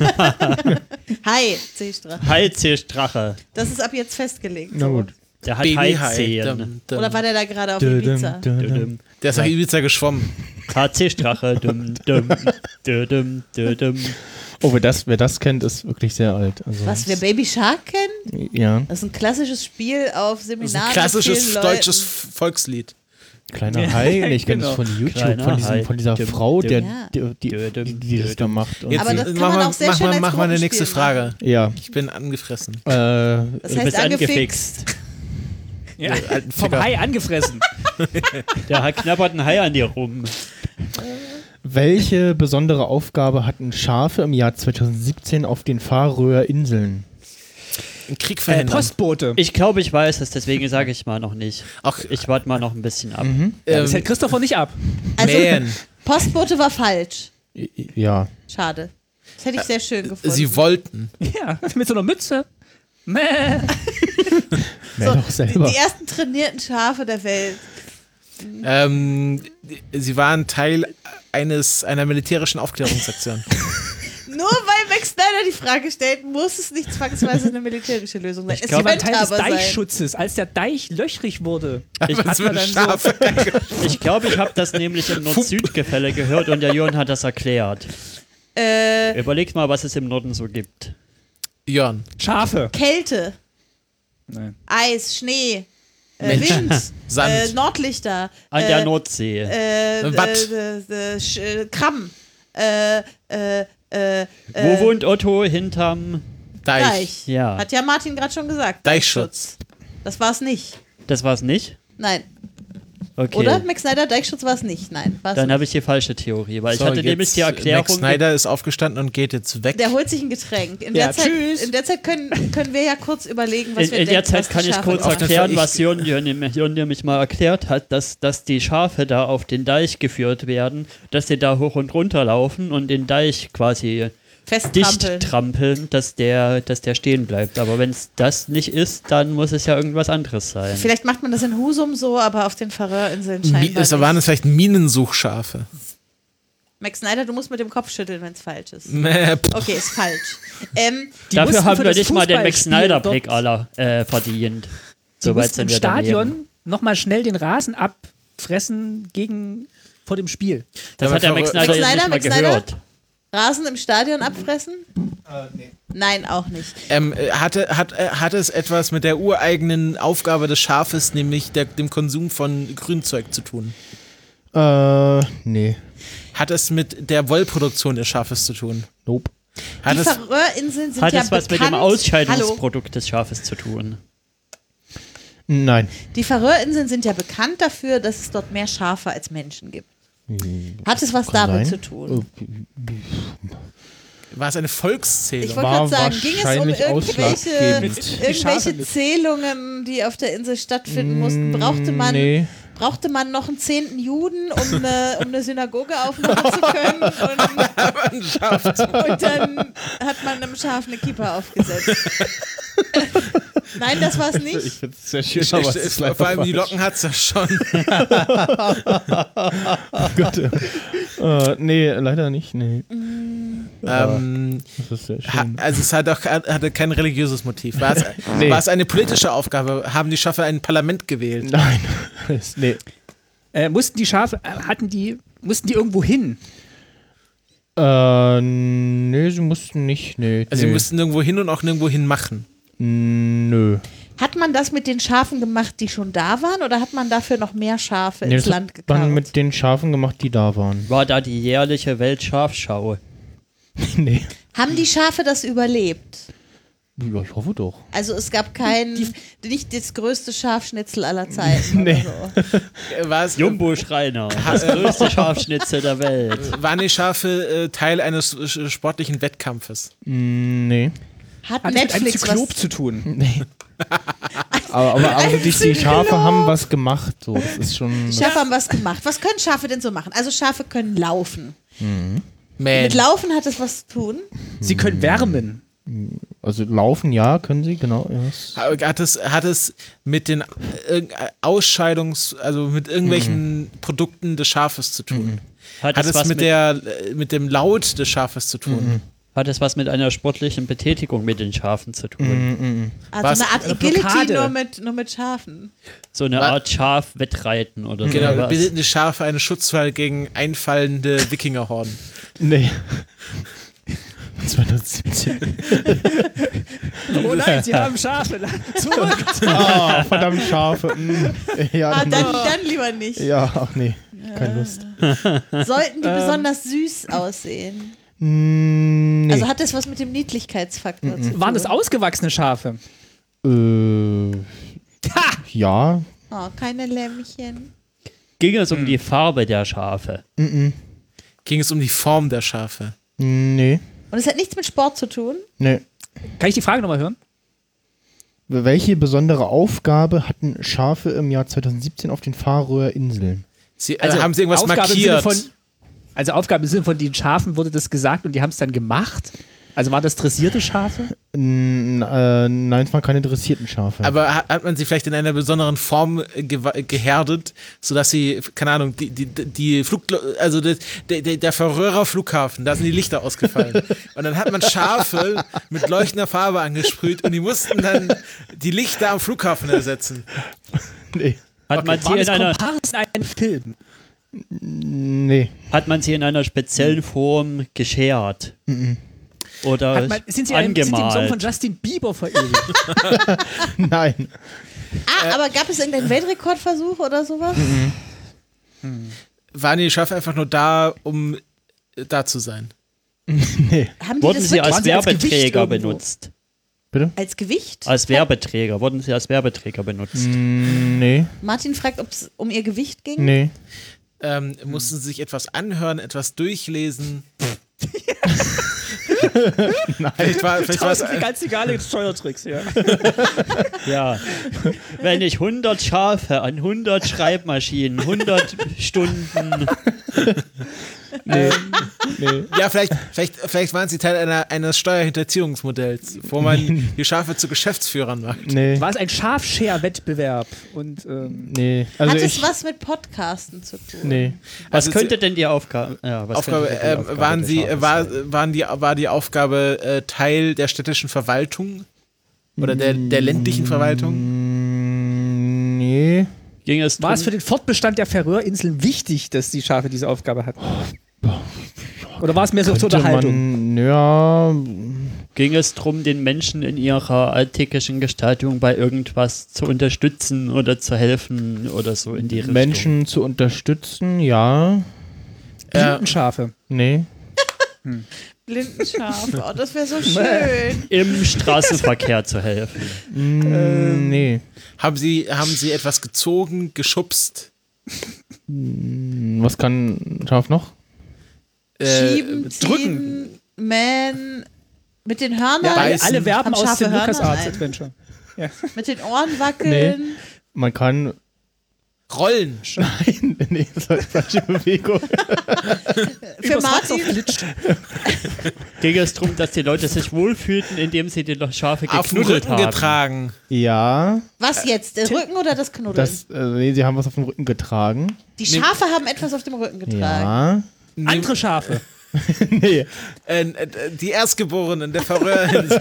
Hai, C-Strache. Hai-C-Strache. Das ist ab jetzt festgelegt. Na so. gut. Der hat Baby-Hai. Hai-Zehen. Dum, dum. Oder war der da gerade auf Dum, Ibiza? dum, dum. Dum, Der ist nach Ibiza geschwommen. H C-Strache. Dum, dum, dum, dum, dum, dum. Oh, wer das, wer das kennt, ist wirklich sehr alt. Also, Was, wer Baby Shark kennt? Ja, Das ist ein klassisches Spiel auf Das ist Seminaren. ein klassisches mit vielen deutsches Leuten. Volkslied. kleiner Hai. Nee, ich kenne Genau. das von YouTube, Kleiner von, diesem, Hai. von dieser Dum, Frau, dum. der, Ja. die, die, Dum, die, die das dum, da macht. Und Jetzt, Aber das kann mach man mal, auch sehr mach schön mal, als mach mal eine nächste Gruppenspiel Frage. ja, Ich bin angefressen. äh, Das Du heißt bist angefixt. angefixt. Ja. alten Vom Ficker. Hai angefressen. Der hat knabbert ein Hai an dir rum. welche besondere Aufgabe hatten Schafe im Jahr zweitausendsiebzehn auf den Färöerinseln? Einen Krieg Äh, verhindern. Postbote. Ich glaube, ich weiß es, deswegen sage ich mal noch nicht. Auch Ich warte mal noch ein bisschen ab. Mhm. Ja, das ähm, hält Christopher nicht ab. Also, Man. Postbote war falsch. Ja. Schade. Das hätte ich sehr schön gefunden. Sie wollten. Ja, mit so einer Mütze. Mäh. Mehr doch die, selber. die ersten trainierten Schafe der Welt. Ähm, sie waren Teil eines einer militärischen Aufklärungsaktion. Nur weil Max Snyder die Frage stellt, muss es nicht zwangsweise eine militärische Lösung sein. Es glaub, Die waren könnte Teil des aber sein. Deichschutzes. Als der Deich löchrig wurde, Ich, Was hat für man ein dann so- Schaf. ich glaube, ich habe das nämlich im Nord-Süd-Gefälle gehört und der Jörn hat das erklärt. Äh, Überlegt mal, was es im Norden so gibt. Jörn. Schafe. Kälte, Nein. Eis, Schnee, äh, Menschen. Wind, Sand. äh, Nordlichter, An äh, der Nordsee. äh, Watt. äh, äh, äh, Sch- äh, Krabben, äh, äh, äh, Wo äh, wohnt Otto? Hinterm. Deich. Deich. Ja. Hat ja Martin gerade schon gesagt. Deichschutz. Das war es nicht. Das war's nicht? Nein. Okay. Oder? Max Snyder, Deichschutz war es nicht. Nein. war's Dann nicht. habe ich die falsche Theorie, weil So, ich hatte nämlich jetzt, die Erklärung. Max Snyder ist aufgestanden und geht jetzt weg. Der holt sich ein Getränk. In Ja, der Zeit, tschüss. in der Zeit können, können wir ja kurz überlegen, was In, wir in der denken, was Zeit kann die ich Schafe kurz machen. Auf jeden erklären, Fall, was ich- Jörn Jörn Jörn nämlich mal erklärt hat, dass, dass die Schafe da auf den Deich geführt werden, dass sie da hoch und runter laufen und den Deich quasi dicht Festtrampeln. trampeln, dass der, dass der stehen bleibt. Aber wenn es das nicht ist, dann muss es ja irgendwas anderes sein. Vielleicht macht man das in Husum so, aber auf den Färöerinseln Mi scheinbar es waren nicht. es vielleicht Minensuchschafe. Max Snyder, du musst mit dem Kopf schütteln, wenn es falsch ist. Mäh, pff. Okay, ist falsch. Ähm, Die Dafür mussten haben für wir das nicht mal den Max Fußballspiel Snyder-Blick dort- aller äh, verdient. Die So weit mussten sind im wir Stadion daneben. nochmal schnell den Rasen abfressen gegen vor dem Spiel. Das Ja, hat der aber Max Max Snyder jetzt Snyder, nicht mal Max Snyder? gehört. Rasen im Stadion abfressen? Nein, auch nicht. Ähm, äh, hatte, hat, äh, hat es etwas mit der ureigenen Aufgabe des Schafes, nämlich der, dem Konsum von Grünzeug zu tun? Äh, nee. Hat es mit der Wollproduktion des Schafes zu tun? Nope. Hat Die es, Färöerinseln sind Hat ja es was mit bekannt. dem Hallo. Ausscheidungsprodukt des Schafes zu tun? Nein. Die Färöerinseln sind ja bekannt dafür, dass es dort mehr Schafe als Menschen gibt. Hat es was Kann damit sein. zu tun? war es eine Volkszählung? Ich wollte war gerade sagen, ging es um wahrscheinlich irgendwelche, ausschlaggebend. Die Schafe irgendwelche mit- Zählungen, die auf der Insel stattfinden mussten? Brauchte man, Nee. brauchte man noch einen zehnten Juden, um eine, um eine Synagoge aufmachen zu können? Und, und dann hat man einem Schaf eine Kippa aufgesetzt. Nein, das war es Ich nicht. finde es sehr schön, Ich- aber ich- es ist Vor leider allem die falsch. Locken hat es ja schon. Gut. äh, nee, leider nicht. Nee. Ja, ähm, das ist sehr ha, schön. also es hat auch, hatte kein religiöses Motiv. War es, Nee. war es eine politische Aufgabe? Haben die Schafe ein Parlament gewählt? Nein. Es- nee. Äh, mussten die Schafe, äh, hatten die, mussten die irgendwo hin? Äh, nee, sie mussten nicht. Nee. Also nee. sie mussten nirgendwo hin und auch nirgendwo hin machen. Nö. Hat man das mit den Schafen gemacht, die schon da waren, oder hat man dafür noch mehr Schafe Nee, ins das Land hat man gekarrt? mit den Schafen gemacht, die da waren. War da die jährliche Weltschafschau? Nee. Haben die Schafe das überlebt? Ja, ich hoffe doch. Also es gab kein, nicht das größte Schafschnitzel aller Zeiten Nee. oder so. Äh, war's, Jumbo Schreiner, das größte Schafschnitzel der Welt. waren die Schafe äh, Teil eines äh, sportlichen Wettkampfes? Mm, nee. Hat Hat es mit einem Netflix Zyklop was? zu tun. Nee. aber aber, aber die, die Schafe haben was gemacht. So. Das ist schon. Die Schafe haben was gemacht. Was können Schafe denn so machen? Also Schafe können laufen. Man. Mit Laufen hat es was zu tun. Sie können wärmen. Also laufen, ja, können sie, genau. Ja. Hat es, hat es mit den äh, Ausscheidungs-, also mit irgendwelchen Produkten des Schafes zu tun? Hat, Hat es es was mit, mit, der, äh, mit dem Laut des Schafes zu tun? hat es was mit einer sportlichen Betätigung mit den Schafen zu tun? Mhm. Also Was? eine Art Eine Agility Blockade. nur mit, nur mit Schafen. So eine Was? Art Schafwettreiten oder so. Genau, was? bilden die Schafe einen Schutzwall gegen einfallende Wikingerhorden. Nee. zwanzig siebzehn. Oh nein, sie haben Schafe. Zurück. Ah, verdammt Schafe. Mm. Ja, Ah, dann, dann, dann lieber nicht. ja, ach nee, keine Lust. Sollten die besonders süß aussehen? Mm, nee. Also hat das was mit dem Niedlichkeitsfaktor zu tun? Waren das ausgewachsene Schafe? äh, ja. Oh, keine Lämmchen. Ging es um die Farbe der Schafe? Ging es um die Form der Schafe? Nee. Und es hat nichts mit Sport zu tun? Nee. Kann ich die Frage nochmal hören? Welche besondere Aufgabe hatten Schafe im Jahr zweitausendsiebzehn auf den Färöer Inseln? Sie, äh, haben sie irgendwas Aufgabe im Sinne markiert? Von, also Aufgabe im Sinne von den Schafen wurde das gesagt und die haben es dann gemacht? Also waren das dressierte Schafe? N äh, nein, es waren keine dressierten Schafe. Aber hat, hat man sie vielleicht in einer besonderen Form äh, gewa- gehärtet, sodass sie, keine Ahnung, die, die, die Flug, also das, der, der, der Färöer Flughafen, da sind die Lichter ausgefallen. Und dann hat man Schafe mit leuchtender Farbe angesprüht und die mussten dann die Lichter am Flughafen ersetzen. nee. Hat, man Waren sie das in einer, Komparsen in einem Film? Nee. hat man sie in einer speziellen Form geschert? Oder Hat man, sind sie einem, sind die im Song von angemalt? Justin Bieber verewigt? Nein. Ah, aber gab es irgendeinen Weltrekordversuch oder sowas? Waren die Schafe einfach nur da, um äh, da zu sein? Nee. Haben die Wurden das sie wirklich als Waren sie als Gewicht Werbeträger irgendwo? benutzt? als Gewicht? Als Werbeträger. Wurden sie als Werbeträger benutzt? Mm, nee. Martin fragt, ob es um ihr Gewicht ging. Nee. Ähm, mussten sie sich etwas anhören, etwas durchlesen? Vielleicht war, vielleicht war es, Tausend ganz legale Steuertricks, ja. Ja. Wenn ich hundert Schafe an hundert Schreibmaschinen, hundert Stunden. Nee. Nee. ja, vielleicht, vielleicht, vielleicht waren sie Teil einer, eines Steuerhinterziehungsmodells, wo man die Schafe zu Geschäftsführern macht. Nee. War es ein Schafscher-Wettbewerb? Und ähm, Nee. Also Hat ich. es was mit Podcasten zu tun? Nee. Was Also könnte denn die Aufgabe? Ja, was Aufgabe, könnte denn äh, die Aufgabe waren des sie, Schafes war, sein? waren die, war die Aufgabe äh, Teil der städtischen Verwaltung? Oder der, der ländlichen Verwaltung? Mm, nee. Ging es war drum, es für den Fortbestand der Färöerinseln wichtig, dass die Schafe diese Aufgabe hatten? Oder war es mehr so zur Könnte Unterhaltung? man, ja. ging es darum, den Menschen in ihrer alltäglichen Gestaltung bei irgendwas zu unterstützen oder zu helfen oder so in die Richtung? Menschen zu unterstützen, ja. Blindenschafe. Nee. Blindenschafe, oh, das wäre so schön. Im Straßenverkehr zu helfen. Mm, nee. Haben sie, haben sie etwas gezogen, geschubst? Was kann ein Schaf noch? Äh, Schieben, drücken. ziehen, mähen, mit den Hörnern, Ja, alle, Beißen. alle Verben Haben aus Schafe dem Hörner? LucasArts Nein. Adventure. Ja. mit den Ohren wackeln. Man kann. Rollen. Nein, nee, das war die falsche Bewegung. Für Übers Wasser Martin, flitscht. Ging es darum, dass die Leute sich wohlfühlten, indem sie die Schafe Auf dem geknuddelt Rücken haben? getragen. Ja, was jetzt, der Rücken oder das Knuddeln? das, äh, nee, sie haben was auf dem Rücken getragen. Die Schafe haben etwas auf dem Rücken getragen. Ja. Andere Schafe. Nee. Äh, äh, die Erstgeborenen der Färöerinseln.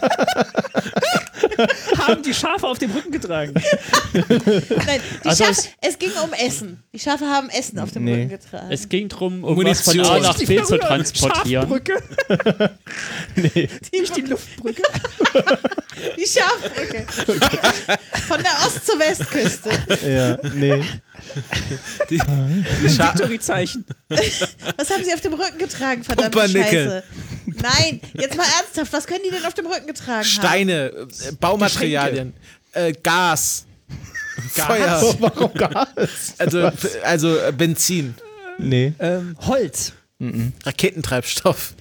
Haben die Schafe auf dem Rücken getragen. Nein, die Also Schafe, es- es ging um Essen. Die Schafe haben Essen auf dem Nee. Rücken getragen. Es ging darum, um Munition. was von A nach Die B zu Färöer- transportieren. Schafbrücke. Nee. Nicht die Luftbrücke. Die Schafbrücke. Von der Ost- zur Westküste. Ja, nee. Die, die Scha Victory-Zeichen. Was haben sie auf dem Rücken getragen, verdammte Pumpernickel. Scheiße? Nein, jetzt mal ernsthaft, was können die denn auf dem Rücken getragen haben? Steine, äh, Baumaterialien, äh, Gas, Feuer, Warum Gas? also, also äh, Benzin, Nee. Ähm, Holz. Raketentreibstoff.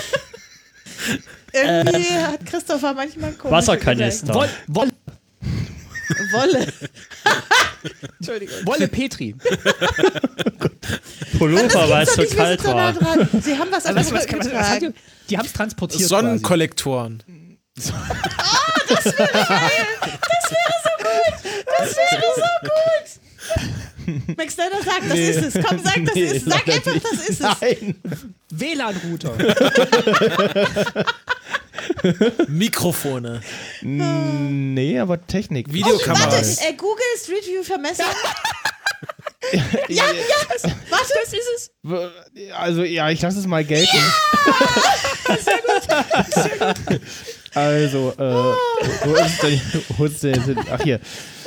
Irgendwie hat Christopher manchmal komische Wasserkanister. Woll, Woll, Gedanken. Wolle. Entschuldigung. Wolle Petri. Pullover, weil es so Doch nicht, wir kalt sind so nah war. dran. Sie haben was auf Was, dem was, Rücken was, was hat getragen. die, die haben es transportiert. Sonnenkollektoren. Das wäre so gut. Max Snyder sagt, das Nee. ist es. Komm, sag, das Nee, ist es. Sag leider einfach, nicht. das ist es. Nein. W L A N-Router. Mikrofone. Nee, aber Technik. Videokameras. Warte, äh, Google Street View Vermessung. Ja, ja, warte. Das ist es. Also, ja, ich lasse es mal gelten. Also, äh, wo ist denn, wo ist denn, ach hier.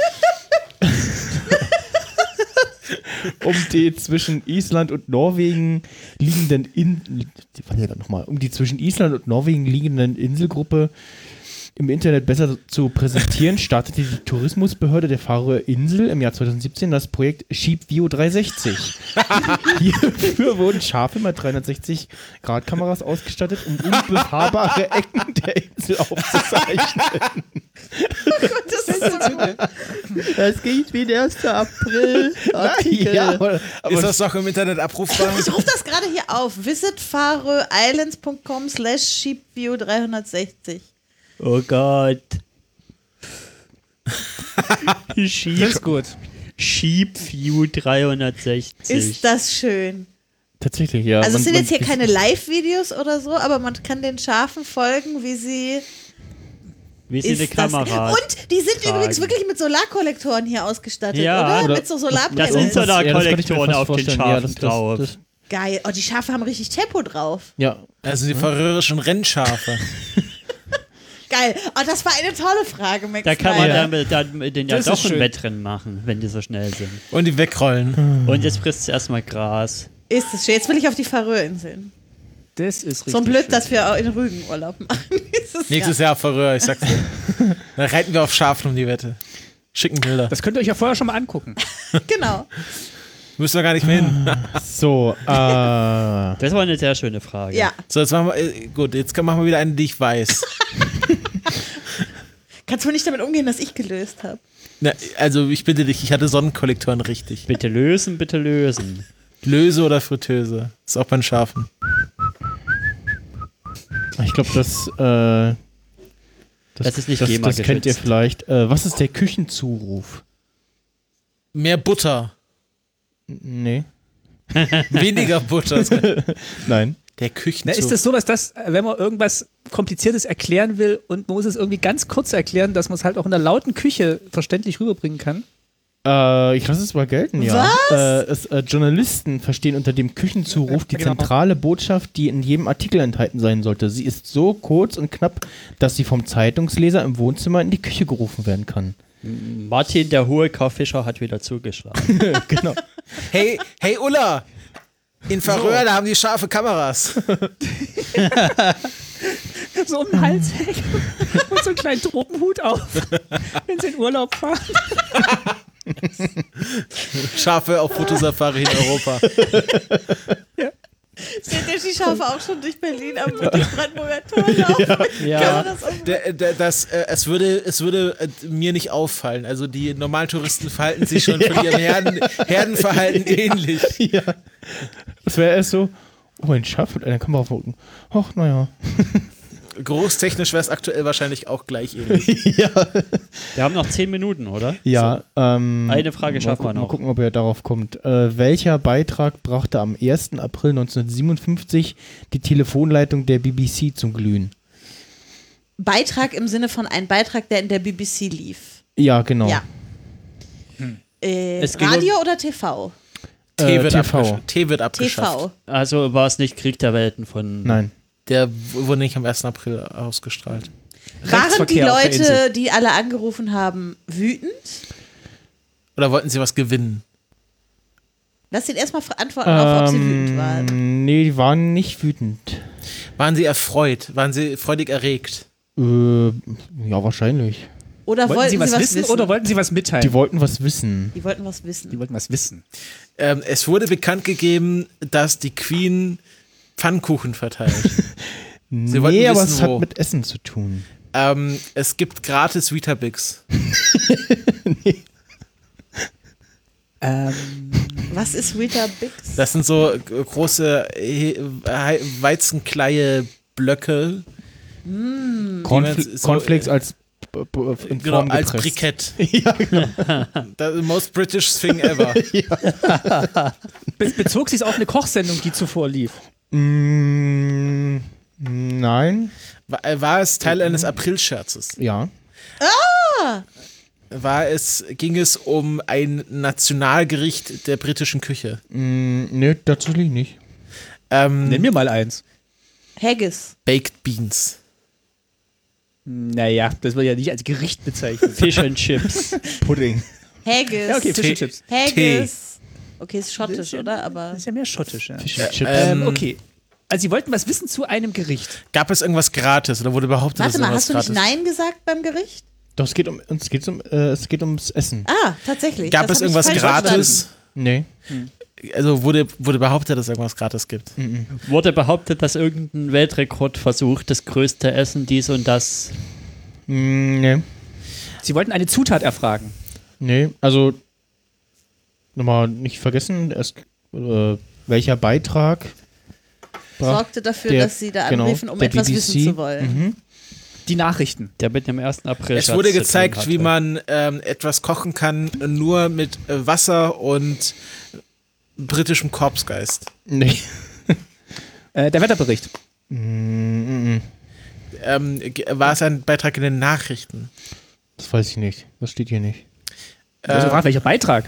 Um die zwischen Island und Norwegen liegenden In, warte, nochmal, um die zwischen Island und Norwegen liegenden Inselgruppe im Internet besser zu präsentieren, startete die Tourismusbehörde der Färöer Insel im Jahr zweitausendsiebzehn das Projekt Sheep View dreihundertsechzig. Hierfür wurden Schafe mit dreihundertsechzig Grad Kameras ausgestattet, um unbefahrbare Ecken der Insel aufzuzeichnen. Das ist so gut. Das geht wie der erste April. Ja, aber, aber Ist das doch im Internet abrufbar? Ich rufe das gerade hier auf. visit faroeislands punkt com slash sheepview dreihundertsechzig. Oh Gott. Das Sheep, ist gut. Sheep View dreihundertsechzig. Ist das schön. tatsächlich, ja. Also es Man- sind man- jetzt hier keine Live-Videos oder so, aber man kann den Schafen folgen, wie sie... Wie sie eine Ist das- Kamera. Und die sind tragen. übrigens wirklich mit Solarkollektoren hier ausgestattet, Ja, oder? oder- Mit so Das Solarpanels. sind das- ja, das könnte ich mir Solarkollektoren fast auf den vorstellen. Schafen Ja, das- das- drauf. das- Geil. Oh, die Schafe haben richtig Tempo drauf. Ja, Also die färöischen Rennschafe. Geil. Oh, das war eine tolle Frage, Max. Da kann man Snyder. dann, mit- dann mit denen ja Das ist doch ein schön. Wettrennen machen, wenn die so schnell sind. Und die wegrollen. Und jetzt frisst es erstmal Gras. Ist es schön. Jetzt will ich auf die Färöerinseln. Das ist richtig. So ein Blöd, schön. dass wir auch in Rügen Urlaub machen. Nächstes Nächstes Jahr. Jahr Färöer, ich sag's dir. Dann reiten wir auf Schafen um die Wette. Schicken Bilder. Das könnt ihr euch ja vorher schon mal angucken. Genau. Müssen wir gar nicht mehr hin. so, äh, Das war eine sehr schöne Frage. Ja. So, jetzt machen wir, äh, gut, jetzt machen wir wieder eine, die ich weiß. Kannst du nicht damit umgehen, dass ich gelöst habe? Na, also ich bitte dich, ich hatte Sonnenkollektoren richtig. Bitte lösen, bitte lösen. Löse oder Fritteuse? Ist auch bei den Schafen. ich glaube, das, äh, Das ist nicht das, GEMA das kennt ihr geschützt. vielleicht. Äh, was ist der Küchenzuruf? Mehr Butter. Nee. Weniger Butter. Nein. Der Na, Küchenzug. ist das so, dass das, wenn man irgendwas Kompliziertes erklären will und man muss es irgendwie ganz kurz erklären, dass man es halt auch in der lauten Küche verständlich rüberbringen kann? Äh, ich lasse es mal gelten, ja. Äh, es, äh, Journalisten verstehen unter dem Küchenzuruf die Ja, genau. zentrale Botschaft, die in jedem Artikel enthalten sein sollte. Sie ist so kurz und knapp, dass sie vom Zeitungsleser im Wohnzimmer in die Küche gerufen werden kann. Martin, der hohe Kaufischer, hat wieder zugeschlagen. Genau. Hey, hey Ulla! In Färöer, da haben die scharfe Kameras. So um den Hals hängen und so einen kleinen Tropenhut auf, wenn sie in Urlaub fahren. Schafe auf Fotosafari in Europa. Seht ihr die Schafe auch schon durch Berlin am Brandenburger Tor laufen? Ja. Kann man das auch Der, der, das, äh, es würde, es würde äh, mir nicht auffallen. Also die normalen Touristen verhalten sich schon von ihrem Herden, Herdenverhalten ähnlich. Ja. Das wäre erst so, oh, ein Schaf mit einer Kamera auf dem Rücken. Ach, naja. Großtechnisch wäre es aktuell wahrscheinlich auch gleich ähnlich. Ja. Wir haben noch zehn Minuten, oder? Ja, ähm, Eine Frage mal schaffen wir gucken, noch. Mal gucken, ob er darauf kommt. Äh, welcher Beitrag brachte am ersten April neunzehnhundertsiebenundfünfzig die Telefonleitung der B B C zum Glühen? Beitrag im Sinne von ein Beitrag, der in der B B C lief. Ja, genau. Ja. Äh, Es ging Radio oder T V? T Äh, wird, T V. abgesch- T wird abgeschafft. T V. Also war es nicht Krieg der Welten von. Nein. Der w- wurde nicht am ersten April ausgestrahlt. Waren die Rechtsverkehr auf der Insel. Leute, die alle angerufen haben, wütend? Oder wollten sie was gewinnen? Lass ihn erstmal antworten auf, ob sie wütend waren. Ähm, nee, die waren nicht wütend. Waren sie erfreut? Waren sie freudig erregt? Äh, ja, wahrscheinlich. Oder Wollten wollten Sie was wissen, wissen? oder wollten Sie was mitteilen? Die wollten was wissen. Die wollten was wissen. Die wollten was wissen. Ähm, es wurde bekannt gegeben, dass die Queen Pfannkuchen verteilt. Sie wollten Nee, aber wissen, es hat wo. mit Essen zu tun. ähm, es gibt gratis Weetabix. Ähm, Was ist Rita Bix? Das sind so g- große äh, He- Weizenkleie Blöcke. Cornfl so- Cornflakes als b- b- in Genau, Form als gepresst. Brikett. Ja, genau. The most British thing ever. be bezog sich auf eine Kochsendung, die zuvor lief? Mm, nein. War, äh, war es Teil eines Aprilscherzes? Ja. War es, ging es um ein Nationalgericht der britischen Küche? Mm, nee, tatsächlich nicht. Ähm, Nenn mir mal eins. Haggis. Baked Beans. Naja, das wird ja nicht als Gericht bezeichnet. Fish and Chips. Pudding. Haggis. Ja, okay, Fish Tee. and Chips. Haggis. Okay, ist Das schottisch, ist ja- oder? Aber Das ist ja mehr schottisch. Ja. Fish and Chips. Ähm, Ähm, okay. Also Sie wollten was wissen zu einem Gericht. Gab es irgendwas gratis oder wurde behauptet, warte dass mal, irgendwas hast du nicht gratis? Nein gesagt beim Gericht? Doch, es geht um, es geht um, äh, es geht ums Essen. Ah, tatsächlich. Gab Das es hab ich irgendwas falsch gratis? Nee. Also wurde, wurde behauptet, dass es irgendwas gratis gibt. Wurde behauptet, dass irgendein Weltrekordversuch, das größte Essen, dies und das. Mm, nee. Sie wollten eine Zutat erfragen. Nee, also nochmal nicht vergessen, es, äh, welcher Beitrag verstanden. Sorgte dafür, Der- dass sie da genau, anriefen, um der etwas B B wissen C. zu wollen. Mhm. Die Nachrichten. Der mit dem ersten April. Es wurde gezeigt, wie man ähm, etwas kochen kann, nur mit äh, Wasser und britischem Korpsgeist. Nee. Äh, der Wetterbericht. Mm, mm, Ähm, ge- war es ein Beitrag in den Nachrichten? das weiß ich nicht. Das steht hier nicht. Also Äh, fragt, welcher Beitrag?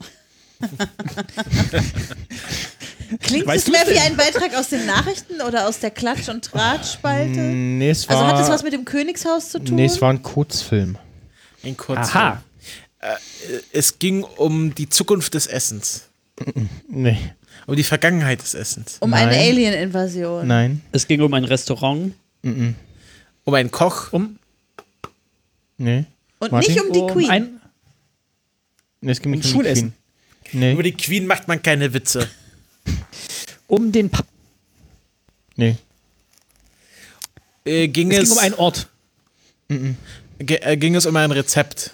Klingt Weißt es du's mehr wie denn? ein Beitrag aus den Nachrichten oder aus der Klatsch- und Tratsch-Spalte? Mm, Nee, es war, Also hat das was mit dem Königshaus zu tun? nee, es war ein Kurzfilm. ein Kurzfilm. Aha. Es ging um die Zukunft des Essens. Nee. Um die Vergangenheit des Essens. um Nein. eine Alien-Invasion. Nein. Es ging um ein Restaurant. Mm, Um einen Koch. Um, nee. Und Martin? nicht um die um Queen. ein, Nee, es ging Um nicht um die Schulessen. Queen. Nee. Über die Queen macht man keine Witze. um den pa Nee. Äh, ging, Es es, ging um einen Ort. ge- äh, ging es um ein Rezept.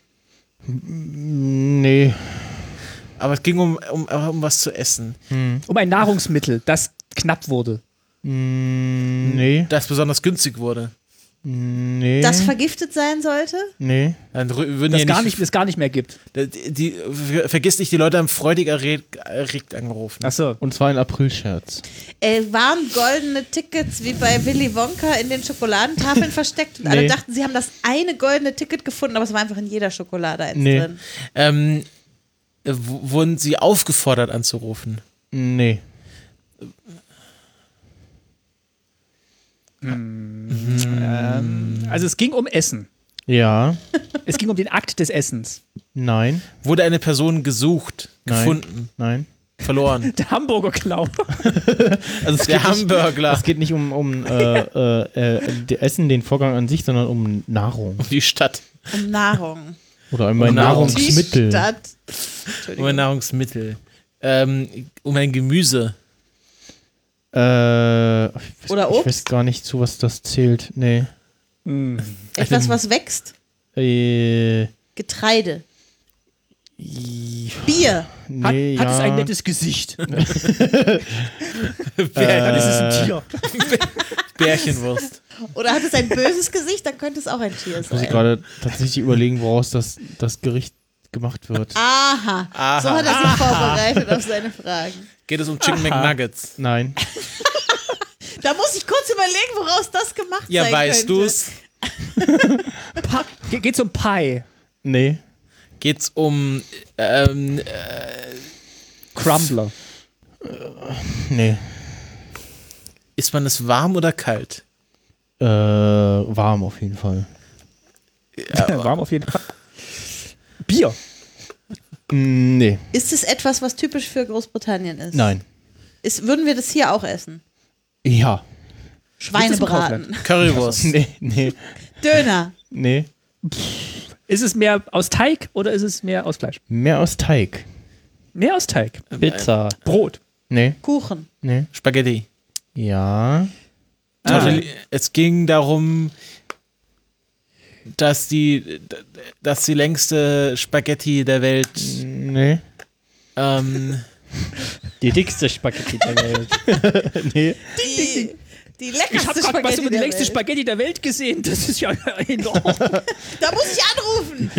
Nee. Aber es ging um, um, um was zu essen. Um ein Nahrungsmittel, das knapp wurde. Mm, nee. Das besonders günstig wurde. Nee. Das vergiftet sein sollte? nee. Dann rü- würden Das ja gar nicht, nicht, es gar nicht mehr gibt. Die, die, ver- vergiss nicht, die Leute haben freudig erregt, erregt angerufen. Achso. Und zwar ein Aprilscherz. Äh, waren goldene Tickets wie bei Willy Wonka in den Schokoladentafeln versteckt und alle Nee. dachten, sie haben das eine goldene Ticket gefunden, aber es war einfach in jeder Schokolade eins Nee. drin. Ähm, w- wurden sie aufgefordert anzurufen? Nee. Ähm, also es ging um Essen. Ja. Es ging um den Akt des Essens. Nein. Wurde eine Person gesucht, Nein. gefunden, Nein. verloren? Der Hamburger Klau. Also es Der geht nicht, Hamburgler. es geht nicht um, um äh, äh, äh, die Essen, den Vorgang an sich, sondern um Nahrung. Die Stadt. Um Nahrung. Oder um ein Nahrung. Die Nahrungsmittel. Stadt. Um ein Entschuldigung. Nahrungsmittel. Ähm, um ein Gemüse. Äh, ich weiß, Oder Ich Obst? weiß gar nicht, zu was das zählt. Nee. Etwas, was wächst. Äh, Getreide. i- Bier. Hat, nee, hat ja. es ein nettes Gesicht? Dann Bär, ist es ein Tier. Bärchenwurst. Oder hat es ein böses Gesicht, dann könnte es auch ein Tier Muss ich sein. gerade tatsächlich überlegen, woraus das, das Gericht gemacht wird. Aha. Aha. So hat er sich vorbereitet auf seine Fragen. Geht es um Chicken McNuggets? Nein. Da muss ich kurz überlegen, woraus das gemacht Ja, sein weißt könnte. du's? Pa Ge geht's um Pie? Nee. Geht's um ähm, Crumbler. Nee. ist man es warm oder kalt? Äh, warm auf jeden Fall. Warm auf jeden Fall. Bier. Mm, Nee. Ist es etwas, was typisch für Großbritannien ist? Nein. Ist, würden wir das hier auch essen? Ja. Schweinebraten. Currywurst. Nee, nee, Döner. nee. Ist es mehr aus Teig oder ist es mehr aus Fleisch? Mehr aus Teig. Mehr aus Teig. Pizza. Brot. Nee, Kuchen. nee. Spaghetti. Ja. Tortelli- Es ging darum, dass die, dass die längste Spaghetti der Welt Nee. ähm, Die dickste Spaghetti der Welt. Nee. Die, die Ich leckerste habe gerade was Spaghetti über die der längste Welt. Spaghetti der Welt gesehen. Das ist ja enorm. Da muss ich anrufen,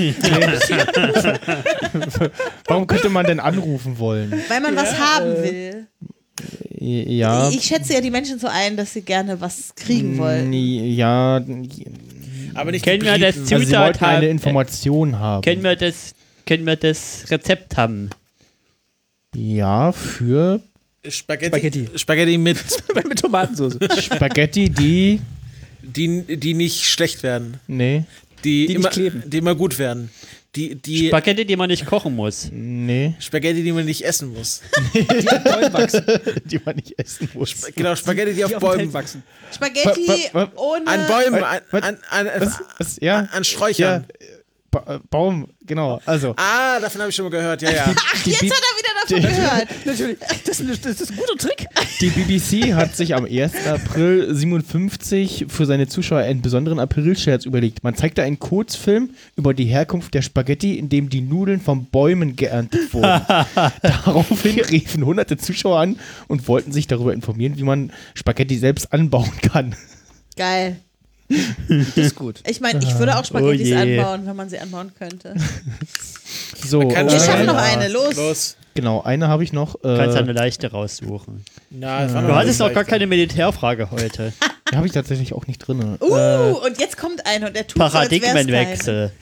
Warum könnte man denn anrufen wollen? weil man was haben will. Ja. Ich schätze ja die Menschen so ein, dass sie gerne was kriegen wollen. Ja. aber nicht Kennen wir das Briten. Also sie Zutat wollten eine haben. Information haben. Können wir das, können wir das Rezept haben? Ja, für Spaghetti, Spaghetti. Spaghetti mit, Mit Tomatensauce. Spaghetti, die. die, die nicht schlecht werden. Nee, Die, Die nicht immer, kleben. die immer gut werden. Die, die Spaghetti, die man nicht kochen muss. nee, Spaghetti, die man nicht essen muss. Bäumen wachsen. die man nicht essen muss. Genau, Spaghetti, die auf Die auf dem Bäumen Feld wachsen. Spaghetti Wa- wa- wa- ohne. An Bäumen, an, Was? an, an, Was, was, ja, an, an Sträuchern. ja, ba äh, Baum, genau. Also, Ah, davon habe ich schon mal gehört, ja, ja. Ach, jetzt hat er wieder davon gehört. Natürlich. Das ist, ein, das ist ein guter Trick. die B B C hat sich am ersten April siebenundfünfzig für seine Zuschauer einen besonderen Aprilscherz überlegt. Man zeigte einen Kurzfilm über die Herkunft der Spaghetti, in dem die Nudeln von Bäumen geerntet wurden. Daraufhin riefen hunderte Zuschauer an und wollten sich darüber informieren, wie man Spaghetti selbst anbauen kann. Geil. Das ist gut. Ich meine, ich würde auch Spaghettis Oh je. anbauen, wenn man sie anbauen könnte. So, Kann Wir äh, schaffen noch ja. eine, los. Los. genau, eine habe ich noch. Du kannst Äh, eine leichte raussuchen. Na, das war Du noch hattest eine auch gar leichte. keine Militärfrage heute. die habe ich tatsächlich auch nicht drin. Uh, Äh, und jetzt kommt einer und der tut so, als wär's Paradigmenwechsel.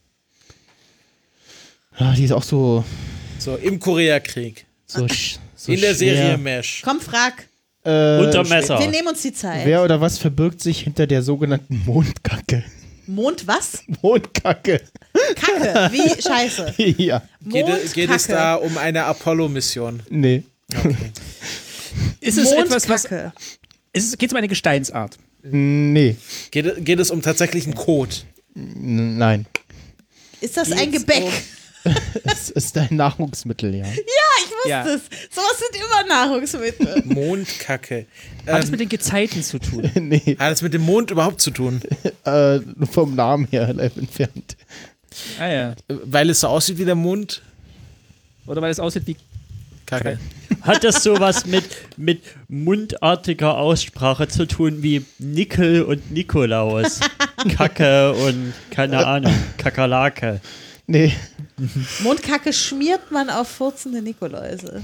ah, die ist auch so. So, im Koreakrieg. so, sch- so In der Serie schwer. Mesh. kein. Komm, frag. Äh, Unter Messer. Wir nehmen uns die Zeit. Wer oder was verbirgt sich hinter der sogenannten Mondkacke? Mond was? Mondkacke. Kacke. Wie Scheiße. Ja. Geht, es- geht es Mondkacke. da um eine Apollo-Mission? Nee. Ist es etwas, was. Mondkacke. Ist es, geht es um eine Gesteinsart? Nee. Geht, geht es um tatsächlichen Code? N nein. Ist das Geht's ein Gebäck? um- Es ist ein Nahrungsmittel, ja. Ja, ich wusste Ja. es. Sowas sind immer Nahrungsmittel. Mondkacke. Hat es Ähm, mit den Gezeiten zu tun? Nee. hat es mit dem Mond überhaupt zu tun? Äh, nur vom Namen her live entfernt. Ah ja. Weil es so aussieht wie der Mond? Oder weil es aussieht wie. Kacke. Hat das sowas mit, mit mundartiger Aussprache zu tun wie Nickel und Nikolaus? Kacke und keine Ahnung, Kakerlake. Nee. Mondkacke schmiert man auf furzende Nikoläuse.